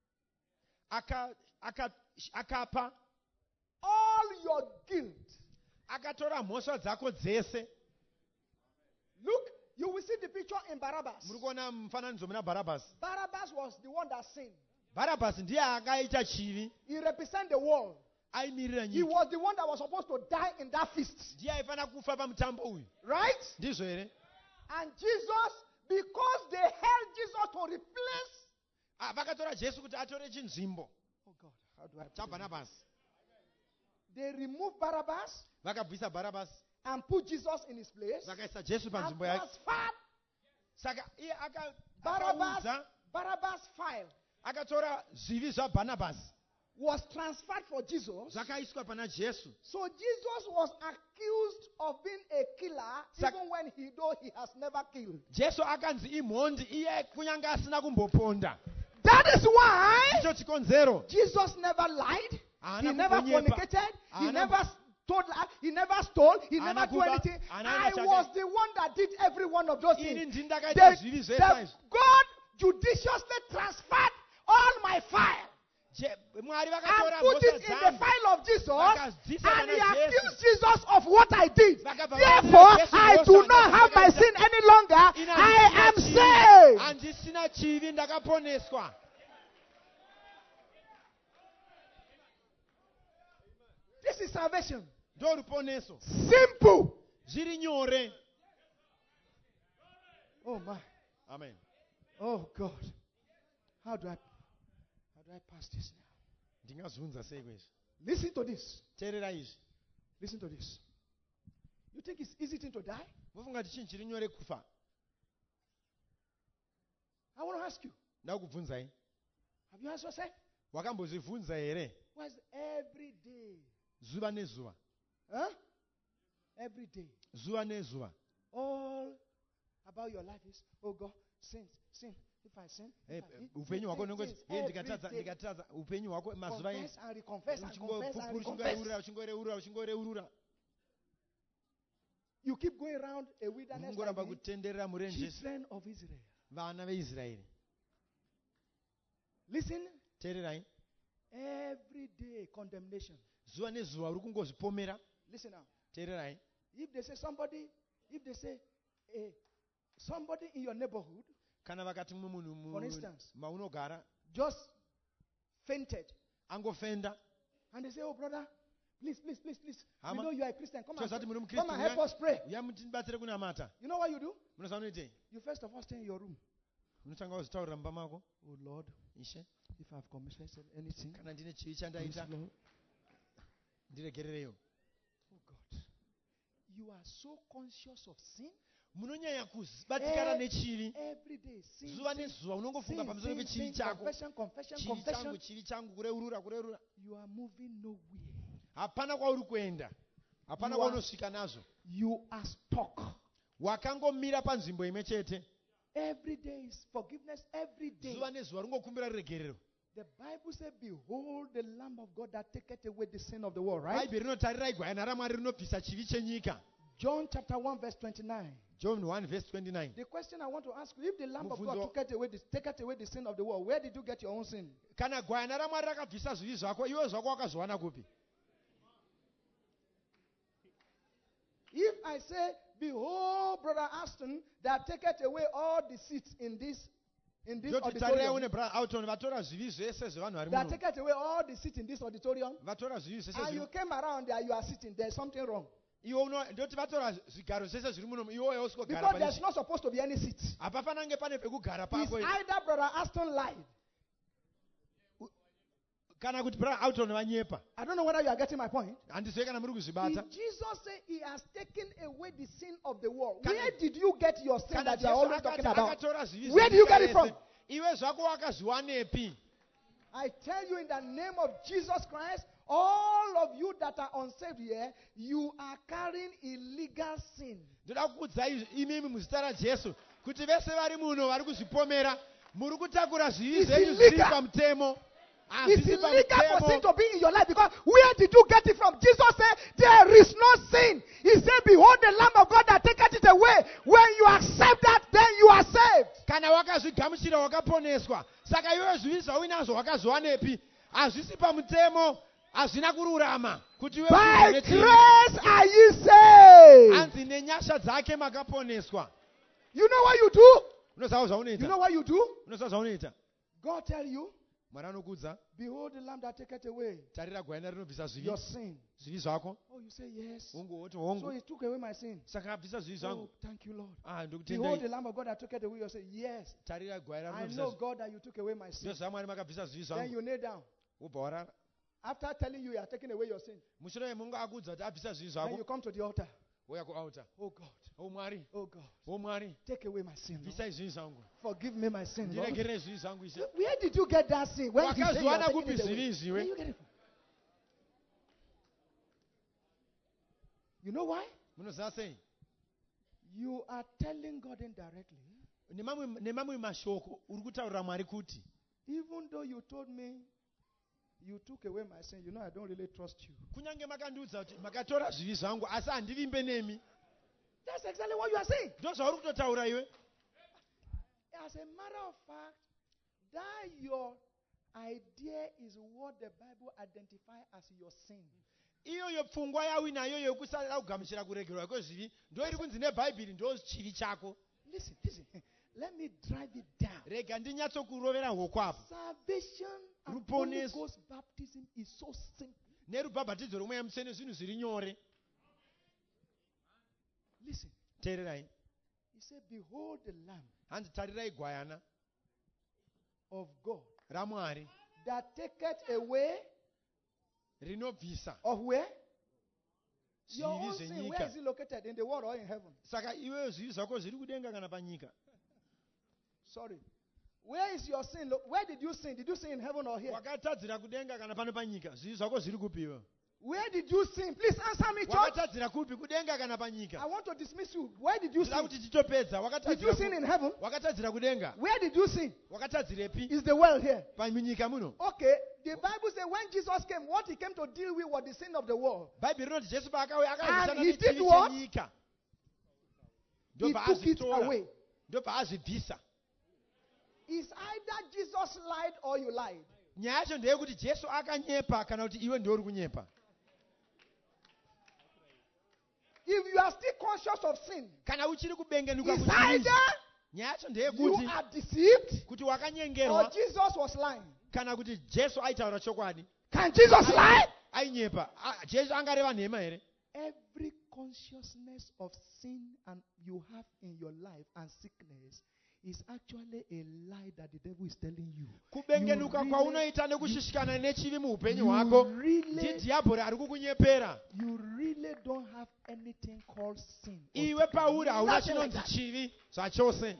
akapa, all your guilt. akatora mhosva dzako dzese. Look, you will see the picture in Barabbas. Muri kuona mufananidzo muna Bharabhasi. Barabbas was the one that sinned. Bharabhasi ndiye akaita chivi, He represented the world. aimirira He nyika. was the one that was supposed to die in that feast. Ndiye aifana kufa pamutambo uyu. Right? Ndizvo here? And Jesus, because they held Jesus to replace. Vakatora Jesu kuti atore chinzvimbo Oh God, how do I put it? chaBharabhasi. They removed Barabbas Vakabvisa Bharabhasi, and put Jesus in his place. vakaisa Jesu And panzvimbo yake. transferred Saka iye Barabbas. akaudza, Barabbas' file akatora zvivi zvaBhanabhasi was transferred for Jesus. zvakaiswa pana Jesu. So Jesus was accused of being a killer Sak- even when he though he has never killed. Jesu akanzi imhondi iye kunyange asina kumboponda. That is why Icho chikonzero. Jesus never lied. Haana He never kugonyepa. fornicated. He Haana- never told lie. He never stole. He Haana never do kuba- anything. haana I chake. was the one that did every one of those Ini things. ndindakaita zvivi zvese izvi. God judiciously transferred all my file Mwari and vakatora put mhosva it in the dzangu. file of Jesus, Vakadzisa and he pana Jesu. accused Jesus of what I did. Vakabva Therefore, vaona Jesu I mhosva do not have my dzakaita. sin any longer. Ine I am handisina chivi. saved. Handisina chivi, ndakaponeswa. This is salvation. Ndoruponeso. Simple. Zviri nyore. Oh my. Amen. Oh God. How do I pass this now? Ndingazunza sei kwezvi? Listen to this. Teerera izvi. Listen to this. You think it's easy thing to die? Mufunga kuti chinhu chiri nyore kufa? I want to ask you. Ndakubvunzai. Have you asked yourself? Wakambozvibvunza here? What's every day? Zuva nezuva. Huh? Every day. Zuva nezuva. All about your life is, oh God, sin. If I sin, Upenyu hwako nongoti, ndikatadza upenyu hwako mazuva confess and reconfess and confess and reconfess. uchingoreurura. You keep going around a wilderness like Ungoramba the kutenderera murenje. children of Israel. Vana veIsraeri. Listen, Teererai. every day condemnation. Zuva nezuva uri kungozvipomera. Listen now. Teererai. If they say somebody in your neighborhood, Kana vakati mumwe for munhu instance, maunogara just fainted, angofenda. and they say, oh brother, please, we Hama. know you are a Christian. Come Tozati muri and muKristu, help us pray. uya mutibatsire kunamata. You know what you do? Munoziva unoitei? You first of all stay in your room. Unotanga kuzvitaurira mumba mako. Oh Lord, Ishe, if I've committed anything, kana ndine chivi please, chandaita, Lord. ndiregerereyo. Oh God, you are so conscious of sin. Munonyanya kubatikana nechivi. Every day, sin, Zuva nezuva unongofunga pamusoro pechivi chako. confession. Chivi changu, kureurura. You are moving nowhere. Hapana kwauri kuenda. Hapana kwaunosvika nazvo. You are stuck. Wakangomira panzvimbo imwe chete. Every day is forgiveness. Every day. Zuva nezuva ringokumbira ruregerero. The Bible says, behold the Lamb of God that taketh away the sin of the world, right? Bhaibheri rinotarirai gwayana raMwari rinobvisa chivi chenyika. John chapter 1 verse 29. John 1 verse 29. The question I want to ask you, if the Lamb of God taketh away the sin of the world, where did you get your own sin? Kana gwayana raMwari rakabvisa zvivi zvako, iwe zvako wakazviwana kupi? If I say, behold, Brother Aston, that taketh away all the seats in this auditorium, vatora zvivi zvese zvevanhu vari that muno. taketh away all the seats in this auditorium, Vatora zvivi zvese and you came around there, you are sitting, there's something wrong. ndoti vatora zvigaro zvese zviri muno, iwe usikogara Because there's pane. not supposed to be any seats. Hapafanange pane pekugara It's pako. either Brother Aston lied. Kana kuti Brother Alton vanyepa. I don't know whether you are getting my point. Handizoi kana muri kuzvibata. If Jesus said he has taken away the sin of the world, where did you get your sin Kana that you are always talking about? akatora zvivi Where do you get it from? Iwe zvako wakazviwanepi? I tell you in the name of Jesus Christ, all of you that are unsaved here, you are carrying illegal sin. Ndoda kukuudzai imimi muzita raJesu kuti vese vari muno vari kuzvipomera muri kutakura zvivi zvenyu zviri pamutemo. It's illegal for sin to be in your life, because where did you get it from? Jesus said, there is no sin. He said, behold the Lamb of God that taketh it away. When you accept that, then you are saved. Kana wakazvigamuchira wakaponeswa. Saka iwe zvivi zvauinazvo wakazviwanepi? Hazvisi pamutemo, hazvina kururama. Kuti iwe By grace are ye saved. Hanzi nenyasha dzake makaponeswa. You know what you do? Unoziva zvaunoita? You know what you do? Unoziva zvaunoita? God tell you, Mwari anokuudza, behold the Lamb that taketh away tarira gwayana rinobvisa zvivi. your sin. Zvivi zvako. Oh, you say yes. Ungoti So hongu. he took away my sin. Saka abvisa zvivi Oh, zvangu. thank you, Lord. Behold Ndokutendai. the Lamb of God that taketh away your sin. Yes. Tarira gwayana I rinobvisa know, zvivi. God, that you took away my sin. Ndozva Mwari makabvisa zvivi Then zvangu. you kneel down. Wobva warara. After telling you are taking away your sin, Mushure memungu akuudza kuti abvisa zvivi then you zvako. come to the altar. Uya kualtar. Oh God, O Mwari, oh God, o Mwari, take away my sin, Lord. bvisai zvivi zvangu. Forgive me my sin, Lord. Ndiregerere zvivi zvangu Ishe. Where did you get that sin? When you say you are Wakazviwana taking kupi it away? zvivi izvi Where iwe? you get it from? You know why? Munoziva sei? You are telling God indirectly, Nemamwe mashoko uri kutaurira Mwari kuti even though you told me you took away my sin, you know I don't really trust you. kunyange makandiudza kuti makatora zvivi zvangu asi handivimbe nemi. That's exactly what you are saying. Ndo zvauri kutotaura iwe. As a matter of fact, that your idea is what the Bible identifies as your sin. iyoyo pfungwa yawinayo yokusada kugamuchira kuregerwa kwezvivi ndo iri kunzi nebhaibheri ndo chivi chako. Listen. Let me drive it down. Rega ndinyatsokurovera hoko apo. Salvation and Holy Ruponeso. Ghost baptism is so simple. Nerubhabhatidzo romweya mutsvene zvinhu zviri nyore. Listen. Teererai. He said, behold the Lamb Hanzi tarirai gwayana of God raMwari that taketh away rinobvisa of where? Your zvivi own sin. Where zvenyika. is it located? In the world or in heaven? Saka iweyo zvivi zvako zviri kudenga kana panyika? Sorry. Where is your sin? Where did you sin? Did you sin in heaven or here? Wakatadzira kudenga kana pano panyika? Zvivi zvako zviri kupiwa. Where did you sin? Please answer me, church. Wakatadzira kupi kudenga kana panyika? I want to dismiss you. Where did you Zvida sin? kuti titopedza. Did you sin in heaven? Wakatadzira kudenga. Where did you sin? Wakatadzirepi? Is the world here? Panyika muno. Okay. The Bible says when Jesus came, what he came to deal with was the sin of the world. Bhaibheri rinoti Jesu paakauya akarwisana And he did nechivi what? chenyika. He took it away. Ndobva azvibvisa. It's either Jesus lied or you lied. Nyaya yacho ndeyekuti Jesu akanyepa kana kuti iwe ndiwe uri kunyepa. If you are still conscious of sin, Kana uchiri kubengenuka it's kuti either nyaya yacho you ndeyekuti are deceived kuti or wakanyengerwa Jesus was lying. kana kuti Jesu aitaura chokwadi. Can Jesus lie? Ainyepa. Jesu angareva nhema here? Every consciousness of sin and you have in your life and sickness is actually a lie that the devil is telling you. Kubengenuka kwaunoita nekushishikana nechivi muupenyu hwako ndidhiabhori ari kukunyepera. You really don't have anything called sin. Iwe pauri hauna Nothing like chinonzi that. chivi zvachose.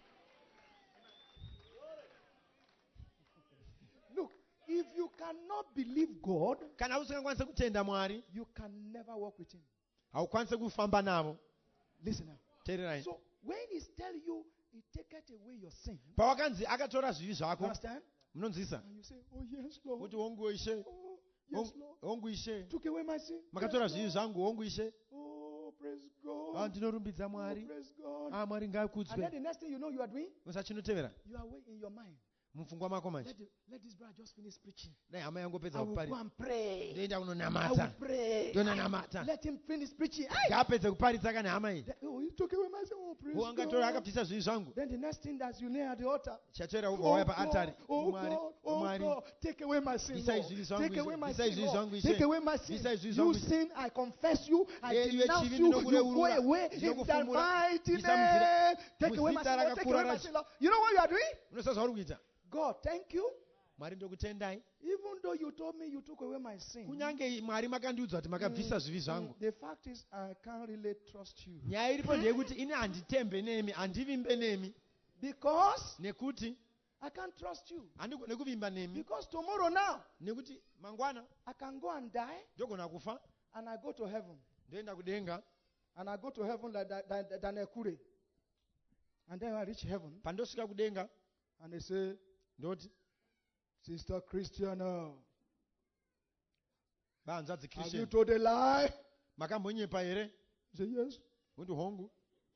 Look, if you cannot believe God, Kana usingakwanisa kutenda Mwari, you can never walk with him. haukwanisi kufamba navo. Listen now. Teererai. So when he's telling you he taketh away your sin, Pawakanzi akatora zvivi you zvako, understand? munonzwisa? And you say, oh yes, Lord. Kuti hongu Ishe, Oh, yes, Lord. hongu Ishe. Took away my sin. Makatora Yes, zvivi Lord. zvangu, hongu Ishe. Oh, praise God. Ndinorumbidza Oh, Mwari. praise God. Mwari And then ngaakudzwe. the next thing you know you are doing, Musachinotevera you are way in your mind. mupfungwa mako manje. Let this brother just finish preaching. Dai hama yangu I pedza will go kuparidza. and pray. Ndoenda I will kunonamata. pray. Ndonamata. Let him finish preaching. Hey! Ngaapedze kuparidza kana hama iyi. Oh, he took away my sin. Oh, praise Wangatora God. akabvisa zvivi zvangu. Then the next thing that you lay at the altar. Chatora ubva Oh wauya God, paatari. oh Mwari, God, oh Mwari. God, take away my sin, Bvisai Lord. zvivi zvangu Take away izvi. my Bvisai sin, zvivi Lord. zvangu izvi. Take away my sin. Bvisai zvivi You zvangu izvi. sin, I confess you. I Iwe denounce chivi you. You go ndinokureurura. away in the Ndinokufumura. mighty Isa name. Take away my Muzita sin, Lord. Take away my rakakura sin, Lord. You know what you are doing? Unoziva zvauri kuita? God, thank you. Mwari ndokutendai. Even though you told me you took away my sin, Kunyange Mwari makandiudza kuti makabvisa zvivi zvangu. the fact is I can't really trust you. Nyaya iripo ndeyekuti ini handitembe nemi, handivimbe nemi. Because Nekuti I can't trust you. handigone kuvimba nemi. Because tomorrow now, Nekuti mangwana I can go and die ndogona kufa, and I go to heaven. ndoenda kudenga. And I go to heaven like Daniel Kure. And then I reach heaven Pandosvika kudenga, and they say, ndoti Sister Christiana, vahanzvadzi have you Christian, told a lie? makambonyepa here? I say, yes, Kuti hongu,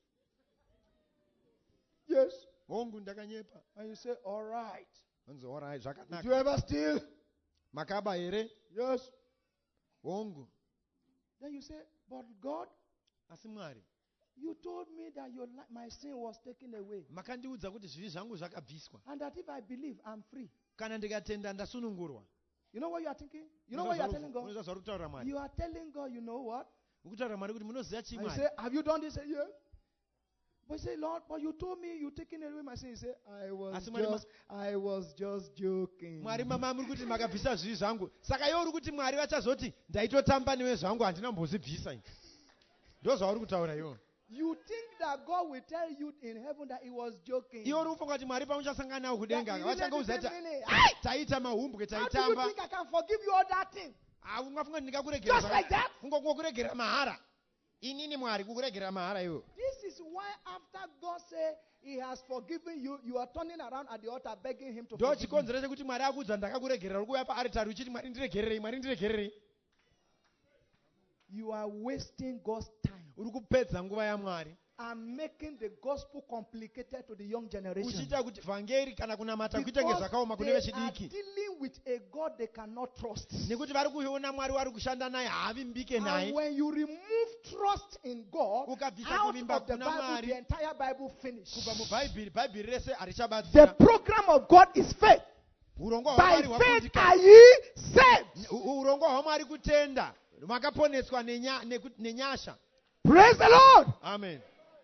yes. hongu ndakanyepa. And you say, all right. Vanzi alright, Did zvakanaka. you ever steal? Makaba here? Yes. Hongu. Then you say, but God, Asi Mwari, you told me that my sin was taken away. makandiudza kuti zvivi zvangu zvakabviswa. And that if I believe, I'm free. Kana ndikatenda ndasunungurwa. You know what you are thinking? You know what you are telling God? Unoziva zvauri kutaura Mwari. You are telling God, you know what? Ukutaura Mwari kuti munoziva chii And you Mwari? say, have you done this? Say, yes. But you say, Lord, but you told me you taken away my sin. You say, I was just joking. Mwari mama muri kuti makabvisa zvivi zvangu. Saka iwe uri kuti Mwari vachazoti ndaitotamba newe zvangu handina mbozvibvisa. Ndo zvauri kutaura iwo. You think that God will tell you in heaven that he was joking. Iwe uri kufunga kuti Mwari pamuchasangana nawo kudenga That he really vachangouza didn't mean it. taita mahumbwe How do you taitamba. think I can forgive you all that thing? Ungafunga Just ndingakuregera like that? kungokuregera mahara. Inini Mwari kukuregera mahara iwo. This is why after God said he has forgiven you, you are turning around at the altar begging him to Ndo forgive you. chikonzero chekuti Mwari akuudza ndakakuregerera uri kuuya paaritari uchiti Mwari ndiregererei, Mwari ndiregererei. You are wasting God's time. Uri kupedza nguva yaMwari. are making the gospel complicated to the young generation. uchiita kuti vhangeri kana kunamata kuite Because zvakaoma kune they are vechidiki dealing with a God they cannot trust. nekuti vari kuona mwari wari kushanda naye haavimbike And naye when you remove trust in God ukabvisa out kuvimba of the kuna Bible, Mwari the entire Bible finished. kubva mubhaibheri rese The harichabatsira program of God is faith. urongwa By hwamwari faith hwakundika are ye saved. urongwa hwamwari kutenda makaponeswa nenyasha. Praise the Lord. Amen.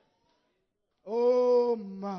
Oh my.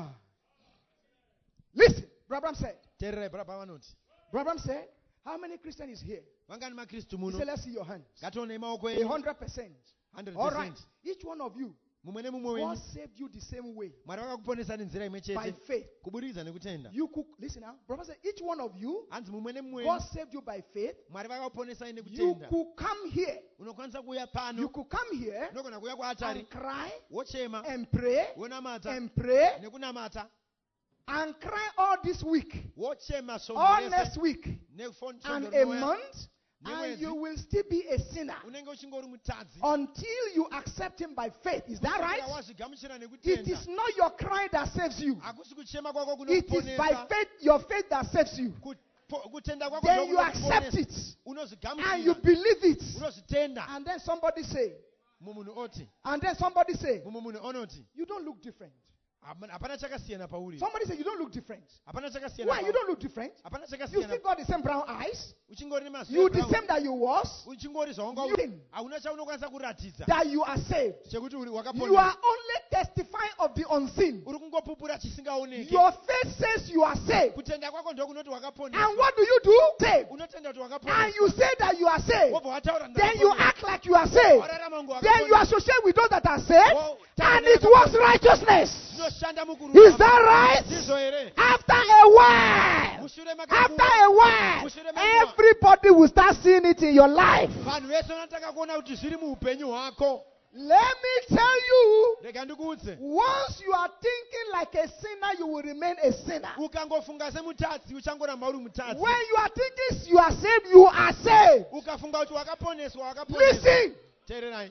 Listen, Brabham said. Tererai brabha vanoti Brabham said, how many Christians is here? vangani makristu He muno said, let's see your hands. ngatione maoko enyu 100%. 100%. All right. Each one of you, mumwe nemumwe God wenyu saved you the same way. mwari vakakuponesa nenzira imwe By chete faith. kubudikidza nekutenda. You could, listen now. Brother said, each one of you, Hanzi mumwe nemumwe God wenyu saved you by faith. mwari vakakuponesai You nekutenda. could come here. Unokwanisa kuuya You pano could come here unogona kuuya kuatari and cry wochema and pray wonamata and pray nekunamata and cry all this week, wochema all somo next rese week, nefondo and a rinouya. month, and you will still be a sinner unenge uchingori mutadzi until you accept Him by faith. Is that right? wazvigamuchira It nekutenda is not your cry that saves you. hakusi kuchema kwako It is by kunokuponesa faith, your faith that saves you. kutenda kwako Then you accept it and you unozvigamuchira believe it. unozvitenda. And then somebody say, Mumunhu oti and then somebody say, mumwe munhu onoti you don't look different. hapana chakasiyana pauri Somebody say, you don't look different. hapana chakasiyana Why? You don't look different. hapana You chakasiyana still got the same brown eyes. uchingori nemaziso You the ebrown. same that you was. uchingori zvawanga You think hauna chaunokwanisa kuratidza that you are saved. chekuti uri You wakaponesa are only testifying of the unseen. uri kungopupura chisingaoneke. Your faith says you are saved. kutenda kwako ndokunoti And wakaponesa what do you do? Saved. unotenda kuti And wakaponesa you say that you are saved. wobva wataura Then you act like you are saved. wararama ngo Then you associate with those that are saved. Wow. And it works righteousness. zvinoshanda Is that right? ndizvo here. After a while, mushure after makanguva a while, everybody will start seeing it in your life. vanhu vese vanotanga kuona kuti zviri muupenyu hwako. Let me tell you, rega ndikuudze once you are thinking like a sinner, you will remain a sinner. ukangofunga semutadzi uchangoramba uri mutadzi. When you are thinking you are saved, you are saved. ukafunga kuti wakaponeswa wakaponeswa. Listen, teererai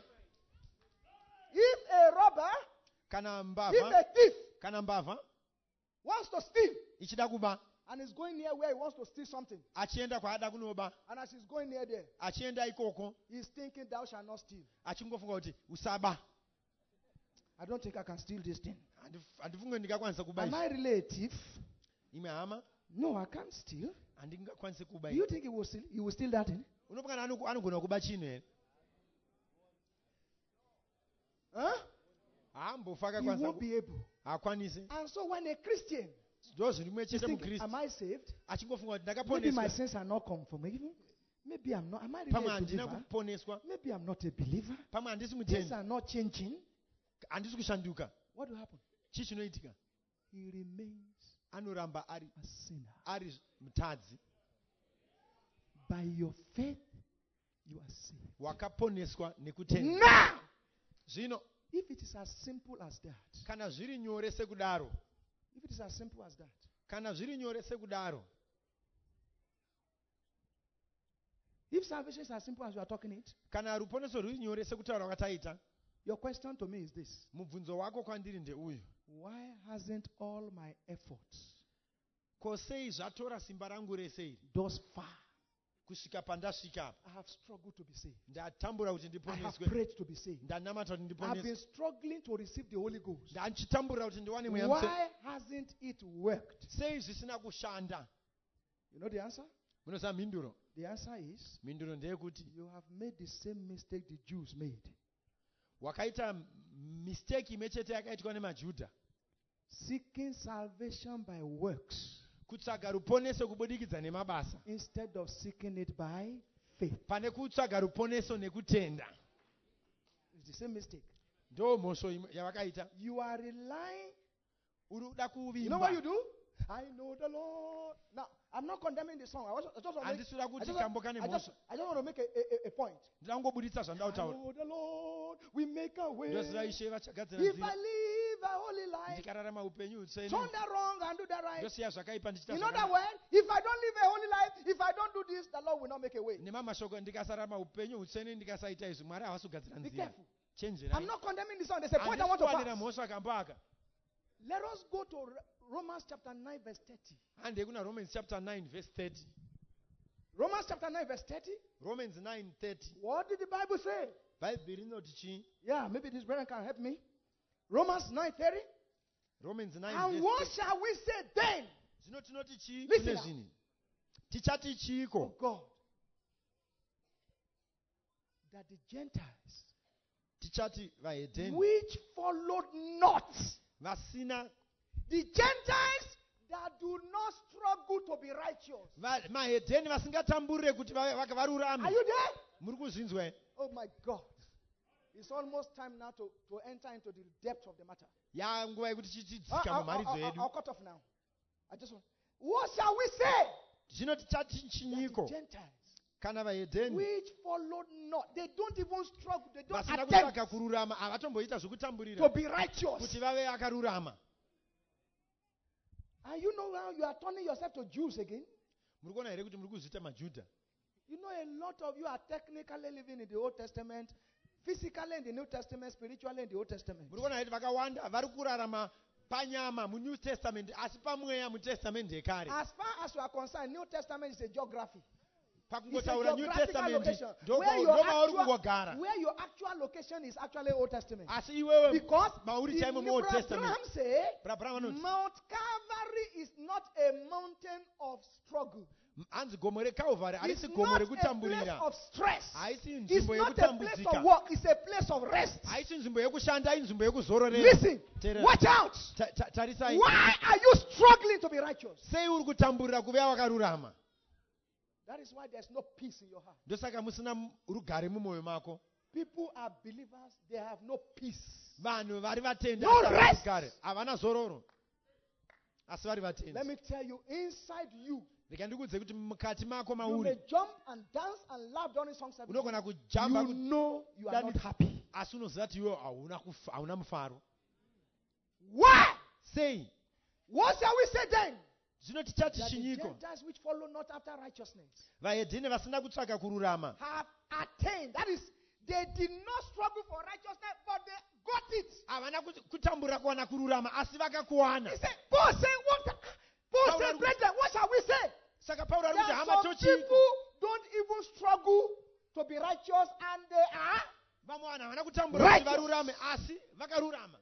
if a robber, kana if mbavha a thief kana mbavha wants to steal ichida kuba and is going near where he wants to steal something, achienda kwaada kunoba and as he's going near there, achienda ikoko he's thinking, thou shalt not steal. achingofunga kuti usaba. I don't think I can steal this thing. handifunge ndingakwanisa kuba Am izvi. I really a thief? imwe hama No, I can't steal. handingakwanisi kuba Do you izvi. think he will steal that thing? unopangana anogona kuba chinhu here Huh? haambofa He akakwanisa won't be able. haakwanisi. And so when a Christian ndo zvinhu rimwe is chete thinking, mukristu am I saved? achingofunga kuti Maybe my ndakaponeswa sins are not conforming. Maybe I'm not. Am I pamwe really a handina believer? kuponeswa Maybe I'm not a believer. pamwe handisi Things mutendi are not changing. handisi kushanduka. What will happen? chii chinoitika? He remains anoramba ari a sinner. mutadzi. By your faith, you are saved. wakaponeswa nekutenda. Now, zvino if it is as simple as that, kana zviri nyore sekudaro if it is as simple as that, kana zviri nyore sekudaro if salvation is as simple as you are talking it, kana ruponeso rwuri nyore sekutaura kwataita, your question to me is this: mubvunzo wako kwandiri ndeuyu: why hasn't all my efforts ko sei zvatora simba rangu rese iri thus far? kusvika pandasvika apa? I have struggled to be saved. ndatambura kuti I have ndiponeswe, prayed to be saved. ndanamata kuti I've been ndiponeswe, struggling to receive the Holy Ghost. ndandichitamburira kuti ndiwane mweya mutsvene. Why hasn't it worked? sei zvisina kushanda? You know the answer? munoziva mhinduro? The answer is mhinduro ndeyekuti you have made the same mistake the Jews made. wakaita mistake imwe chete yakaitwa nemajudha, Seeking salvation by works kutsvaga ruponeso kubudikidza nemabasa instead of seeking it by faith. pane kutsvaga ruponeso nekutenda. It's the same mistake. ndo mhosvo yavakaita. You are relying. uri kuda You know what you kuvimba. do? I know the Lord. Now, I'm not condemning the song. I just want to make, handisi kuda I kuti just, kamboka I just, nemhosva, I just want to make a point. ndida kungobuditsa zvandida I kutaura. know the Lord. We make a way. ndoziva ishe vachagadzira If nzira. I live a holy life, ndikararama upenyu hutsvene, turn that wrong and do that right. ndosiya zvakaipa ndichita In other zvakanaka. words, if I don't live a holy life, if I don't do this, the Lord will not make a way. nemamashoko ndikasarama upenyu hutsvene ndikasaita izvi, mwari havasi kugadzira Be nzira. careful. chenjerai. I'm not condemning the song. There's a point I want to Handisi kuwanira pass. mhosva kambaka. Let us go to Romans chapter 9 verse 30. Hande kuna Romans chapter 9 verse 30. Romans chapter 9 verse 30. Romans 9:30. What did the Bible say? Bhaibheri rinoti chii? Yeah, maybe this brother can help me. Romans 9:30. Romans 9 And verse what 30. shall we say then? Zvino tinoti chii Listen kune now. zvini? Tichati chiiko? Oh God. That the Gentiles, Tichati vahedheni which followed not, vasina, the Gentiles that do not struggle to be righteous. mahedheni vasingatamburire kuti Are varurame. you there? Muri kuzvinzwa here? Oh my God. It's almost time now to enter into the depth of the matter. Yanguva yekuti tichidzika mumharidzo I'll yedu. cut off now. I just want. What shall we say? Zvino tichati That chinyiko the Gentiles, kana vahedheni which followed not, they don't even struggle, they don't vasina attempt kutsvaka kururama, havatomboita zvekutamburira to be righteous. kuti vave vakarurama. And you know now you are turning yourself to Jews again. Muri kuona here kuti muri kuzviita majudha? You know a lot of you are technically living in the Old Testament, physically in the New Testament, spiritually in the Old Testament. Muri kuona here vakawanda vari kurarama panyama muNew Testament asi pamweya muTestament yekare. As far as you are concerned, New Testament is a geography. It's a Pakungotaura New geographical Testament location ndomauri kungogara. where your actual location is actually Old Testament. Asi iwewe Because mauri chaimo the muOld Abraham Testament. say Abraham anoti Mount Calvary is not a mountain of struggle. anzi gomo reCalvary It's harisi not gomo a place rekutamburira. of stress. Haisi It's nzvimbo not a place yekutambudzika. of work. It's a place of rest. Haisi nzvimbo yekushanda, inzvimbo yekuzororera. Listen, Teerera. watch out. Tarisai. Why are you struggling to be righteous? Sei uri kutamburira kuve vakarurama? That is why there's no peace in your heart. Ndosaka musina rugare mumwoyo mako. People are believers, they have no peace. Vanhu vari vatenda No asi rest. rugare, havana zororo. Asi vari vatenda. Let me tell you, inside you, Reka ndikuudze kuti mukati mako you may mauri jump and dance and laugh during song service. unogona kujamba You know you are not happy. asi unoziva kuti iwe hauna mufaro. Why? Sei? What shall we say then? Zvino tichati That the chinyiko? Gentiles which follow not after righteousness Vahedheni vasina kutsvaka kururama have attained. That is, they did not struggle for righteousness, but they got it. havana kutamburira kuwana kururama asi vakakuwana. He said, Paul said, Paul said, brethren, what shall we say? Saka Pauro ari That kuti hama some tochiiko? people don't even struggle to be righteous and they are. Vamwe vanhu havana kutambura kuti Righteous. varurame asi vakarurama.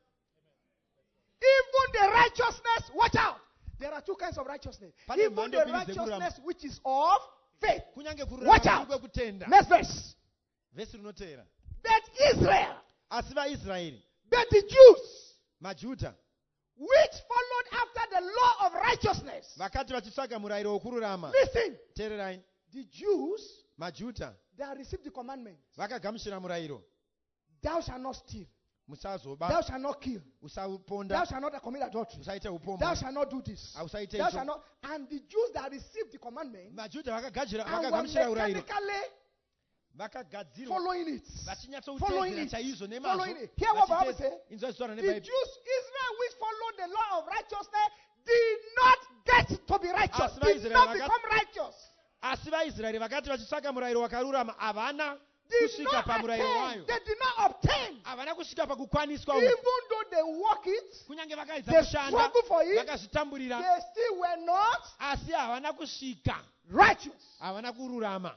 Even the righteousness, watch out. There are two kinds of righteousness. Pane Even mhando the mbiri dzekururama. righteousness which is of faith. Kunyange Watch kururama out. kuri kwekutenda. Next verse. Vhesi rinoteera. But Israel, Asi vaIsraeri, but the Jews, majudha, which followed after the law of righteousness. vakati vachitsvaga murayiro wokururama. Listen, Teererai. the Jews, Majudha they received the commandment. vakagamuchira murayiro. Thou shalt not steal. Musazoba, Thou shalt not kill. usaponda, Thou shalt not commit adultery. usaite Thou upombo, shalt not do this. ausaite Thou shalt izvo. not. And the Jews that received the commandment Majudha and were vakagamuchira urayiro. mechanically Vakagadzirwa following it. Following vachinyatsouteedzera it. chaizvo Following nemazvo. it. Hear what Bible Vachiteedza- says. Inzwa zvaitaura The nebhaibheri. Jews, Israel, which followed the law of righteousness, did not get to be righteous. Asi Did vaIsraeri not vakat- become righteous. Asi vaIsraeri vakati vachitsvaka murayiro wakarurama havana Did kusvika not pamurayiro attain. wayo. They did not obtain. Havana kusvika pakukwaniswa Even uku. though they walk it, Kunyange vakaedza they kushanda, struggle for it, vakazvitamburira, they still were not asi havana kusvika, righteous. havana kururama.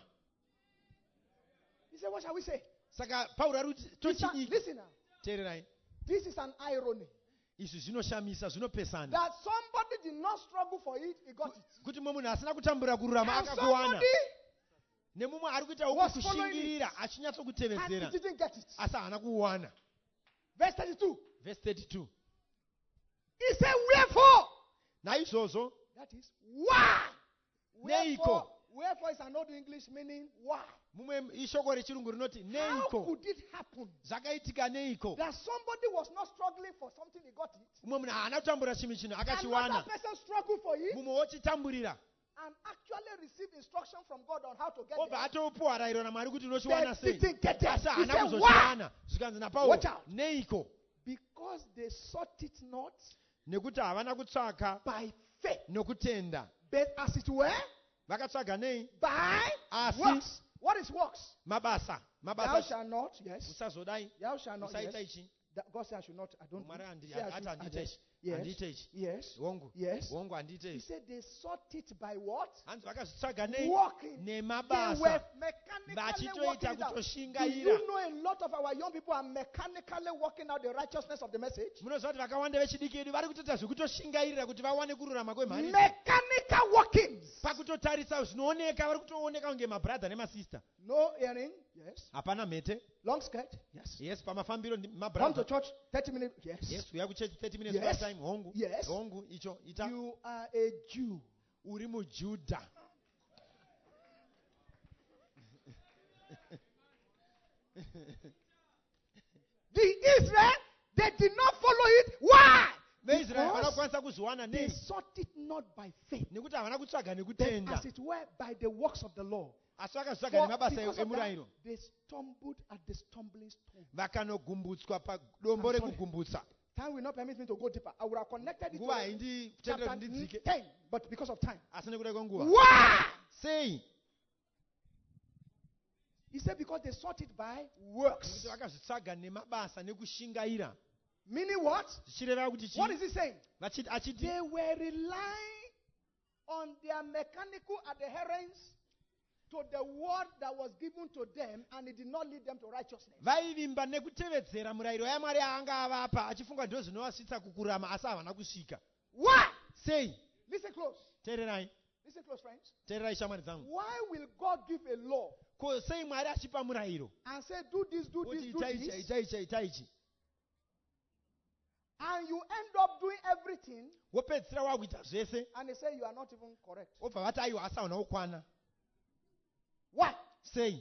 He said, what shall we say? Saka Pauro ari kuti tochidii? Listen now. Teererai. This is an irony. Izvi zvinoshamisa, zvinopesana. That somebody did not struggle for it, he got it. Kuti mumwe munhu asina kutamburira kururama And akakuwana. somebody Nemumwe ari kuita was uku following kushingirira and achinyatsokutevedzera he didn't get it. asi haana kuwana. Verse 32. Verse 32. He said, wherefore? Naizvozvo, That is, why? Neiko. Wherefore is an old English meaning why. mumwe ishoko rechirungu rinoti How neiko, could it happen zvakaitika neiko. that somebody was not struggling for something, he got it? Umwe munhu haana kutamburira chinhu chino Another akachiwana, person struggled for it mumwe wochitamburira and actually received instruction from God on how to get obva there. atopuwa rayiro naMwari kuti They unochiwana sei, didn't get there. asi He haana said, why? kuzochiwana. Zvikanzi naPauro, Watch out. neiko, Because they sought it not nekuti havana kutsvaka by faith, nokutenda. but as it were, Vakatsvaga nei? by Asi works. What is works? Mabasa. Thou Mabasa. shalt not, yes. Usazodai. Thou shalt not, Usaita yes. ichi. God said I should not, I don't Mwari do. Say I hata should, handite ichi. yes. Handite ichi. Yes. Wongu. Yes. Wongu handite He ichi. said they sought it by what? Hanzi vakazvitsvaga nei? Walking. They were Nemabasa. mechanically Vachitoita walking it out. Do kutoshingaira. you know a lot of our young people are mechanically working out the righteousness of the message? Munoziva kuti vakawanda vechidiki edu vari kutoita zvekutoshingairira kuti vawane kururama kwemhari. Mechanical workings. Pakutotarisa zvinooneka vari kutooneka kunge mabradha nemasista. No earring. Yes. Hapana mhete. Long skirt. Yes. Yes, pamafambiro Come to mabradha. church 30 minutes. Yes. Yes, uya kuchechi 30 minutes Yes. per time. Hongu. Yes. Hongu icho ita. You are a Jew. Uri muJudha. The Israel, they did not follow it. Why? VeIsraeri Because vanokwanisa kuzviwana they nei? sought it not by faith, Nekuti havana kutsvaga but nekutenda. as it were by the works of the law. Asi vakazvitsvaga For nemabasa because of that, emurayiro. they stumbled at the stumbling stone. Vakanogumbutswa padombo I'm sorry. rekugumbutsa. Time will not permit me to go deeper. I would have connected it Nguva to haindi chapter kutendera kuti ndidzike. 10, but because of time. Asi nekuda kwenguva. Why? Sei? He said because they sought it by works. Nekuti vakazvitsvaga nemabasa nekushingaira. Meaning what? Zvichireva kuti What is he saying? achiti They were relying on their mechanical adherence to the word that was given to them, and it did not lead them to righteousness. vaivimba nekutevedzera murayiro yaMwari yaanga avapa achifunga ndizvo zvinovasvitsa kukurama asi havana kusvika. Why? Sei? Listen close. Teererai. Listen close, friends. Teererai shamwari dzangu. Why will God give a law Ko sei Mwari achipa murayiro? and say, do this, do this, Kuti do ita ichi, this, ita ichi, ita ichi. and you end up doing everything, Wopedzisira wakuita zvese. and they say you are not even correct? Wobva vati aiwa asi hauna kukwana. Why? Sei?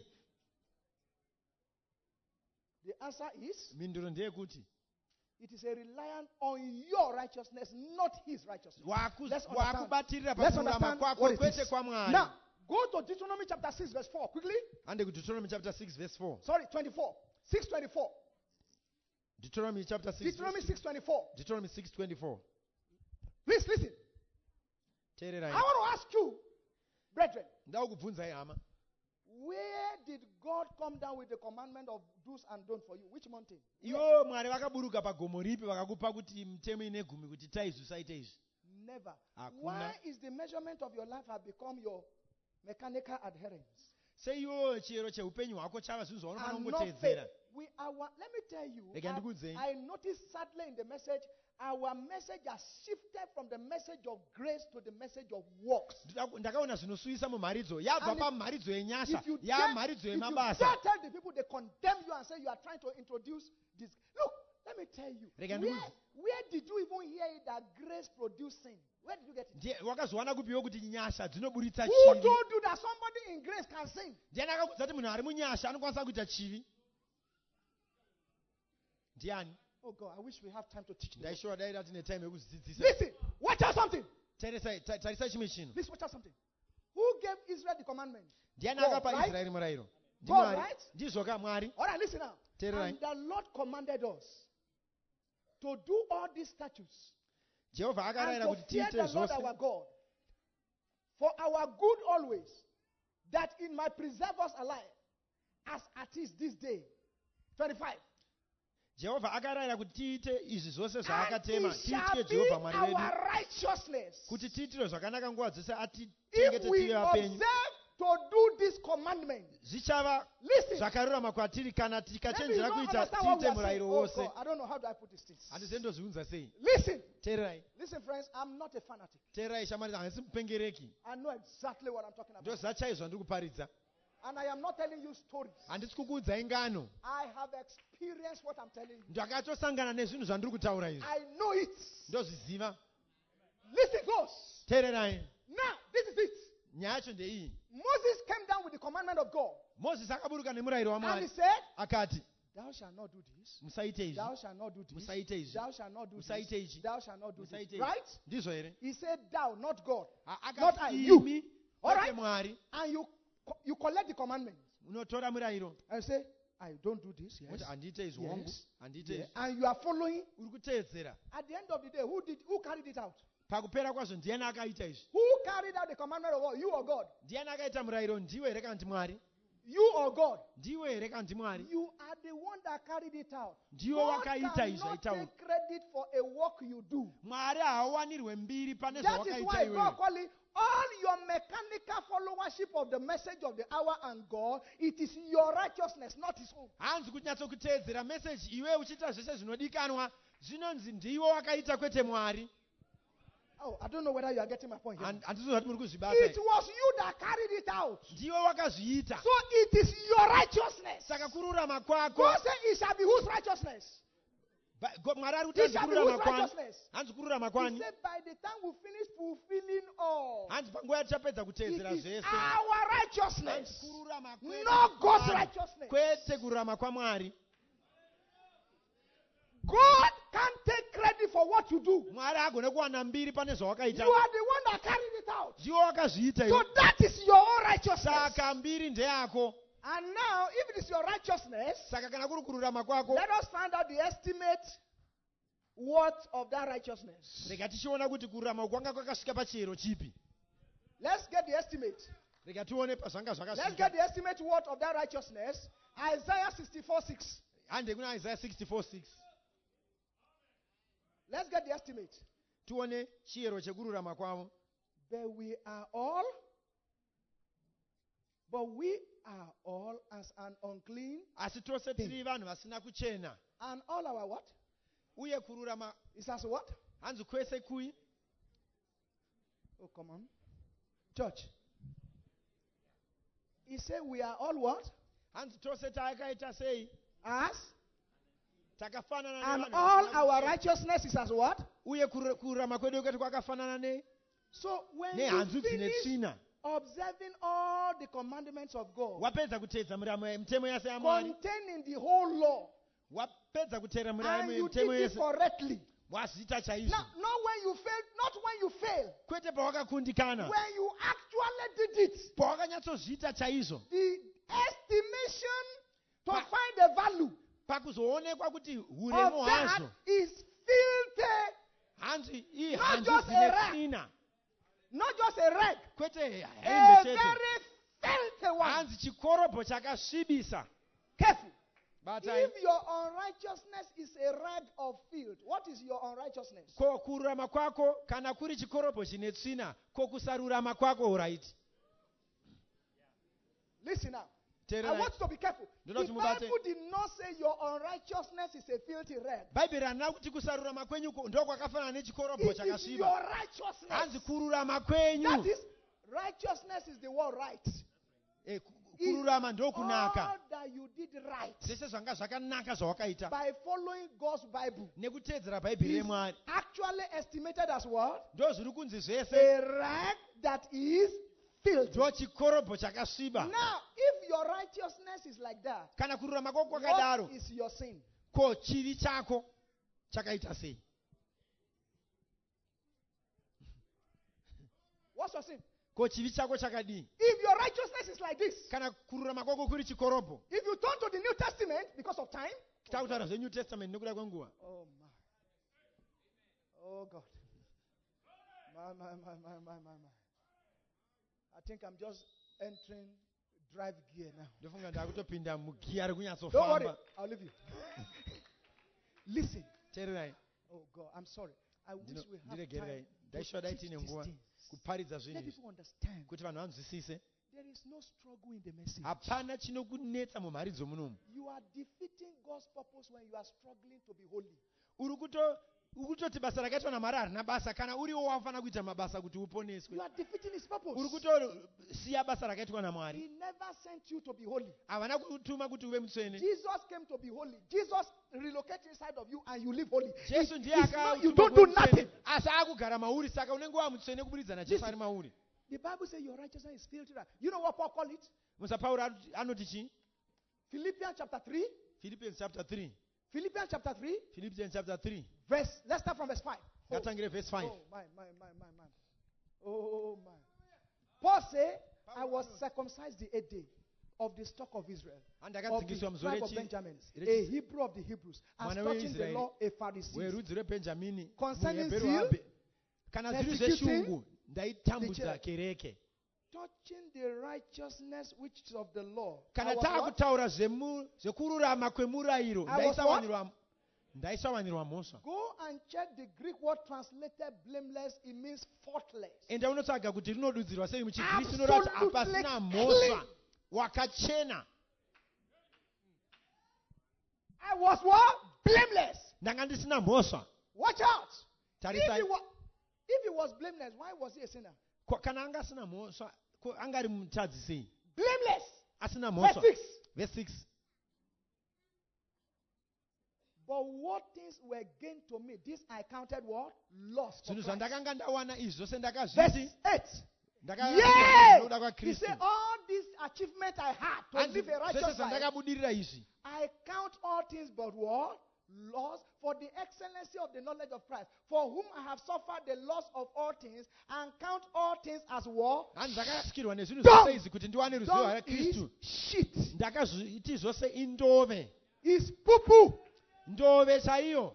The answer is, Mhinduro ndeyekuti it is a reliance on your righteousness, not his righteousness. Let's understand. wakubatirira Let's pakururama understand kwako what it kwete is. kwaMwari. Now, go to Deuteronomy chapter 6, verse 4, quickly. Hande kuDeuteronomy chapter 6 verse 4. Sorry, 24. 6:24. Deuteronomy chapter 6. Deuteronomy verse 6:24. Deuteronomy 6:24. Please listen. Teererai. I want to ask you, brethren, Ndakubvunzai hama. where did God come down with the commandment of do's and don't for you? Which mountain? Ivo Mwari vakaburuka pagomo ripi vakakupa kuti mitemo ine gumi kuti ita izvi usaite izvi? Never. Hakuna. Why is the measurement of your life have become your mechanical adherence Sei iwo chiyero cheupenyu hwako chava zvinhu zvaunofana and not faith? kungoteedzera? Let me tell you, Rega ndikuudzei. I noticed sadly in the message, our message has shifted from the message of grace to the message of works. Ndakaona zvinosuyisa mumharidzo yabva And pamharidzo yenyasha If you yaamharidzo dare yemabasa. tell the people, they condemn you and say you are trying to introduce this. Look, let me tell you. Rega Where, ndikuudze. where did you even hear it that grace produced sin? Where did you get it? Wakazowana kupiwo kuti nyasha dzinoburitsa Who chivi? told you that somebody in grace can sin? Ndiani akakuudza kuti munhu ari munyasha anokwanisa kuita chivi? Ndiani? Oh God, I wish we have time to teach this. Ndaishowa daida tine time yekuzvidzidzisa. Listen, watch out something. Tarisai chimwe chinhu. Please watch out something. Who gave Israel the commandment? Ndiani God, akapa right? Israeri murayiro? God, Ndimwari. right? Ndizvo ka Mwari. All right, listen now. Teererai. And the Lord commanded us to do all these statutes Jehovha and akarayira to kuti fear tiite the Lord zvose our God for our good always, that it might preserve us alive, as at is this day. 25. Jehovha akarayira kuti tiite izvi zvose And zvaakatema it shall tiitye be Jehovha Mwari our wedu righteousness kuti tiitire zvakanaka nguva dzose if atichengete we tive vapenyu. observe to do this commandment. Zvichava Listen. zvakarurama kwatiri kana Maybe you tikachenjera don't kuita understand what we tiite are saying. murayiro Oh wose. God, I don't know how do I put this thing. Handizii ndozviunza sei. Listen. Teererai. Listen, friends, I'm not a fanatic. Teererai shamwari, handisi mupengereki. I know exactly what I'm talking about. Ndoziva chaizvo zvandiri kuparidza. And I am not telling you stories. Handisi kukuudzai ngano. I have experienced what I'm telling you. Ndakatosangana nezvinhu zvandiri kutaura izvi. I know it. Ndozviziva. Listen close. Teererai. Now, this is it. Nyaya yacho ndeiyi. Moses came down with the commandment of God. Mozisi akaburuka nemurayiro And he waMwari said, akati, thou shalt not do this. musaite izvi, Thou shalt not do this. musaite izvi, Thou shalt not do musaite this. izvi, Thou shalt not do musaite this. izvi. Right? Ndizvo here? He said, thou, not God. Akati Not I, you. imi, All kwete right? Mwari, And you collect the commandment. unotora murayiro. And say, I don't do this. Yes. Kuti handite izvi hongu, Yes. handite Yeah. izvi. And you are following. Uri kuteedzera. At the end of the day, who carried it out? Pakupera kwazvo ndiani akaita izvi? Who carried out the commandment of God? You or God? Ndiani akaita murayiro? Ndiwe here kana kuti Mwari? You or God? ndiwe here kana ndimwari? You are the one that carried it out. ndiwe God wakaita izvo cannot aitaura. take credit for a work you do. mwari haawanirwe mbiri pane That is zvawakaita why God iwewe. call it all your mechanical followership of the message of the hour and God. It is your righteousness, not His own. hanzi kunyatsokuteedzera meseji iwe uchiita zvese zvinodikanwa zvinonzi ndiwe wakaita kwete mwari. Oh, I don't know whether you are getting my point here. handizvo zvati muri kuzvibata. It was you that carried it out. ndiwe wakazviita. So it is your righteousness. saka kururama kwako. God said it shall be whose righteousness? mwari ari It kuti shall be kururama whose kwani. righteousness? hanzi kururama He kwani. said by the time we finish fulfilling all, hanzi panguva yatichapedza it kuteedzera is zvese. our hanzi righteousness, kururama kwedu not God's kwaMwari, righteousness. kwete kururama kwamwari. God can't take credit for what you do. mwari agone kuwana mbiri pane You zvawakaita. are the one that carried it out. ndiwe wakazviita So iwe. that is your own righteousness. saka mbiri ndeyako. And now, if it is your righteousness, saka kana kuri kururama kwako, let us find out the estimate worth of that righteousness. rega tichiona kuti kururama kwanga kwakasvika pachiyero chipi. Let's get the estimate. rega tione pazvanga Let's zvakasvika. get the estimate worth of that righteousness. Isaiah 64:6. hande kuna Isaiah 64:6. Let's get the estimate. tione chiyero chekururama kwavo. But we are all as an unclean, asi tose tiri vanhu vasina kuchena. and all our what? uye kururama Is as what? hanzi kwese kui. Oh, come on. Church. He said we are all what? hanzi tose taakaita sei. As. takafanana And nevanhu all vasina our kuchena. righteousness is as what? uye kururama kwedu kwete kwakafanana So when nehanzu you dzine finish tsvina. observing all the commandments of God, wapedza kuteedza mitemo yese yamwari. containing the whole law, wapedza kuteera and you mitemo did it yese. correctly. wazviita chaizvo. Not when you fail, not when you fail. kwete pawakakundikana. When you actually did it. pawakanyatsozviita chaizvo. The estimation to Pa- find the value pakuzoonekwa kuti of huremu that hwazvo. is filthy. hanzi iyi Not hanzu just dzine a rag. tsvina. Not just a rag. kwete A hembe chete. very filthy one. hanzi chikorobho chakasvibisa. Careful. batai. If your unrighteousness is a rag of filth, what is your unrighteousness? ko kururama kwako kana kuri chikorobho chine tsvina ko kusarurama kwako uraiti. Listen now. I teerera. want you to be careful. The Ndinoti mubate. Bible did not say your unrighteousness is a filthy rag. bhaibheri hanina kuti kusarurama kwenyuko ndo kwakafanana nechikorobho It is chakasviba. your righteousness. hanzi kururama That kwenyu. is, righteousness is the word right. kururama All ndokunaka. that you did right zvese zvanga zvakanaka zvawakaita by following God's Bible nekuteedzera bhaibheri is remwari. actually estimated as what? ndo zviri kunzi zvese A rag that is filthy. ndo chikorobho chakasviba. Now, if your righteousness is like that, kana kururama kwako kwakadaro, what is your sin? ko chivi chako chakaita sei? What's your sin? ko chivi chako chakadii? If your righteousness is like this, kana kururama kwako kuri chikorobho. if you turn to the New Testament because of time, takutaura zvenew testament nekuda kwenguva. oh my, oh God, my. I think I'm just entering drive gear now. ndofunga ndakutopinda mugiya Don't worry, rekunyatsofamba. I'll leave you. Listen. teererai. Oh God, I'm sorry. I wish we have ndiregererai. time ndaishoda to dai teach tine these nguva things. kuparidza zvinhu Let izvi people understand. kuti vanhu vanzwisise. There is no struggle in the message. hapana chinokunetsa mumharidzo munomu. You are defeating God's purpose when you are struggling to be holy. uri kutoti basa rakaitwa naMwari harina basa kana uriwo wafanira kuita mabasa kuti uponeswe. You are defeating His purpose. uri kutosiya basa rakaitwa naMwari. He never sent you to be holy. havana kutuma kuti uve mutsvene. Jesus came to be holy. Jesus relocated inside of you and you live holy. jesu ndiye It's not, you akatuma don't do kuve mutsvene, nothing. asi akugara mauri saka unenge wamutsvene kubudikidza najesu ari mauri. The Bible says your righteousness is filthy. You know what Paul called it? musa pauro anoti chii? Philippians chapter 3. Philippians chapter 3. Philippians chapter 3. Philippians chapter 3. Let's start from verse 5. ngatangire verse 5. Oh, my. Oh, my. Paul said, I was circumcised the 8th day of the stock of Israel, of the handakadzingiswa muzuva tribe of rechi Benjamin, a Hebrew of the Hebrews, as Mwana touching the weIsraeri, law, a Pharisee. werudzi rwebenjamini, Concerning muHebheru zeal, waBhe- kana zviri persecuting zveshungu ndaitambudza the church. kereke. touching the righteousness which is of the law. I kana was what? taakutaura zvekururama kwemurayiro I was ndaisawanirwa mhosva. Go and check the Greek word translated blameless. It means faultless. enda unotsvaga kuti rinodudzirwa sei muchigiriki inorati hapasina mhosva, wakachena. I was what? Blameless. ndanga ndisina mhosva. Watch out. Tarisai. If he was blameless, why was he a sinner? Kana anga asina mhosva, angari mutadzi sei? Blameless. Asina Verse mhosva. 6. Verse 6. But what things were gained to me, this I counted what? Loss. Zvinhu zvandakanga ndawana izvi zvose Verse ndakazviti 8. ndakanoda He kwaKristu. said, all this achievement I had to Hanzi live a righteous zvese life, zvandakabudirira izvi I count all things but what? Loss for the excellency of the knowledge of Christ, for whom I have suffered the loss of all things, and count all things as what? hanzi ndakarasikirwa nezvinhu Dung. zvose izvi kuti ndiwane ruzivo Dung is rwaKristu. shit. Ndakazviti zvose indove. Is poo-poo. Ndove chaiyo.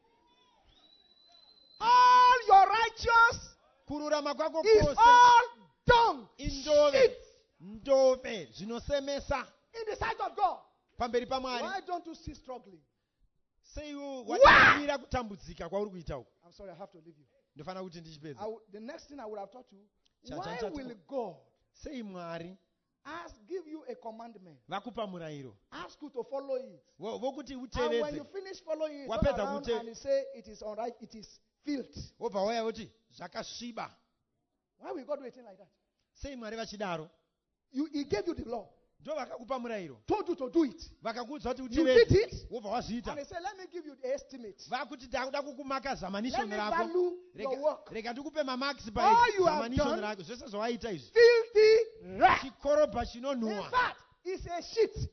All your righteous Kururama kwako is kwose all dung. indove. Shit. Ndove zvinosemesa In the sight of God. pamberi paMwari. Why don't you see struggling? Seiwo wakamira kutambudzika kwauri kuita uku. I'm sorry, I have to leave you. Ndofanira kuti ndichipedza. The next thing I would have taught you, Cha- why cha- will God Sei Mwari give you a commandment, vakupa murayiro ask you to follow it, vokuti and when you utevedzere, finish following it, Wapedza turn around kute- and you say it is alright, it is filth. wobva wauya voti zvakasviba. Why will God do a thing like that? Sei Mwari vachidaro? He gave you the law, Ndo vakakupa murayiro, told you to do it. vakakuudza kuti You did utevedze, it, wobva wazviita. and he said, let me give you the estimate. Vakuti ndakuda kukumaka Let zamanishoni me rako. value your work. Rega ndikupe mamakisi All you have pazamanishoni done- rako. Zvese zvawaita izvi. Filthy rat. Chikorobha In chinonhuhwa. fact, it's a shit.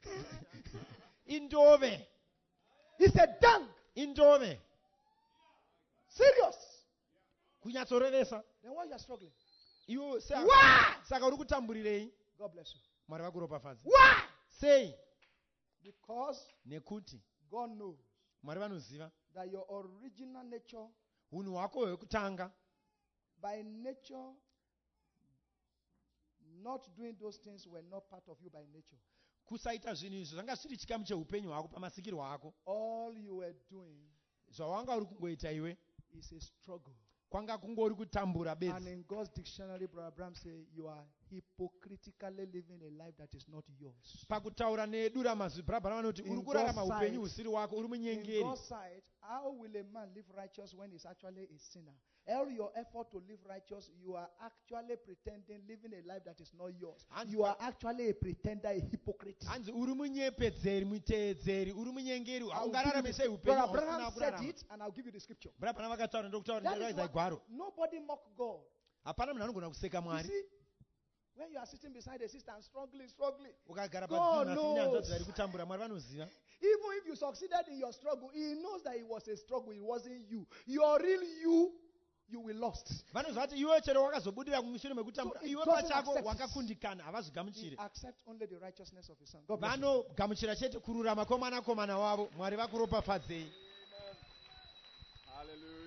Indove. It's a dung. Indove. Serious. Kunyatsorevesa. Then why you are struggling? Iwo Why? saka uri kutamburirei? God bless you. Mwari vakuropafadza. Why? Sei? Because Nekuti God knows Mwari vanoziva that your original nature, unhu hwako hwekutanga, by nature, not doing those things were not part of you by nature. kusaita zvinhu izvi zvanga zviri chikamu cheupenyu hwako pamasikirwo ako. All you were doing Zvawanga uri kungoita iwe is a struggle. kwanga kungori kutambura And bedzi. in God's dictionary, Brother Abraham says you are hypocritically living a life that is not yours. Pakutaura nedura mazwi brabhara vanoti In uri kurarama God's upenyu sight- husiri wako, uri In munyengeri. God's sight, how will a man live righteous when he's actually a sinner? All your effort to live righteous, you are actually pretending, living a life that is not yours. And- You are actually a pretender, a hypocrite. Hanzi uri munyepedzeri, muteedzeri, uri munyengeri, I'll haungararame give sei you the- upenyu Brother hwausina Abraham said kurarama. it, and I'll give you the scripture. Brabhara vakataura ndokutaura That is ndiraidza why gwaro. nobody mock God. Hapana munhu anogona kuseka You Mwari. see, when you are sitting beside a sister and struggling, Ukagara God padzinhu asina knows. hanzvadzi vari kutambura, Mwari vanoziva. even if you succeeded in your struggle, He knows that it was a struggle, it wasn't you. Your real you will lost. Vanoziva kuti iwe chero wakazobudira kumushure mekutambura, So it iwe doesn't pachako accept. wakakundikana, He havazvigamuchiri. accepts only the righteousness of His Son. God bless you. Vanogamuchira chete kururama kwomwanakomana wavo. Mwari vakuropafadzei. Hallelujah.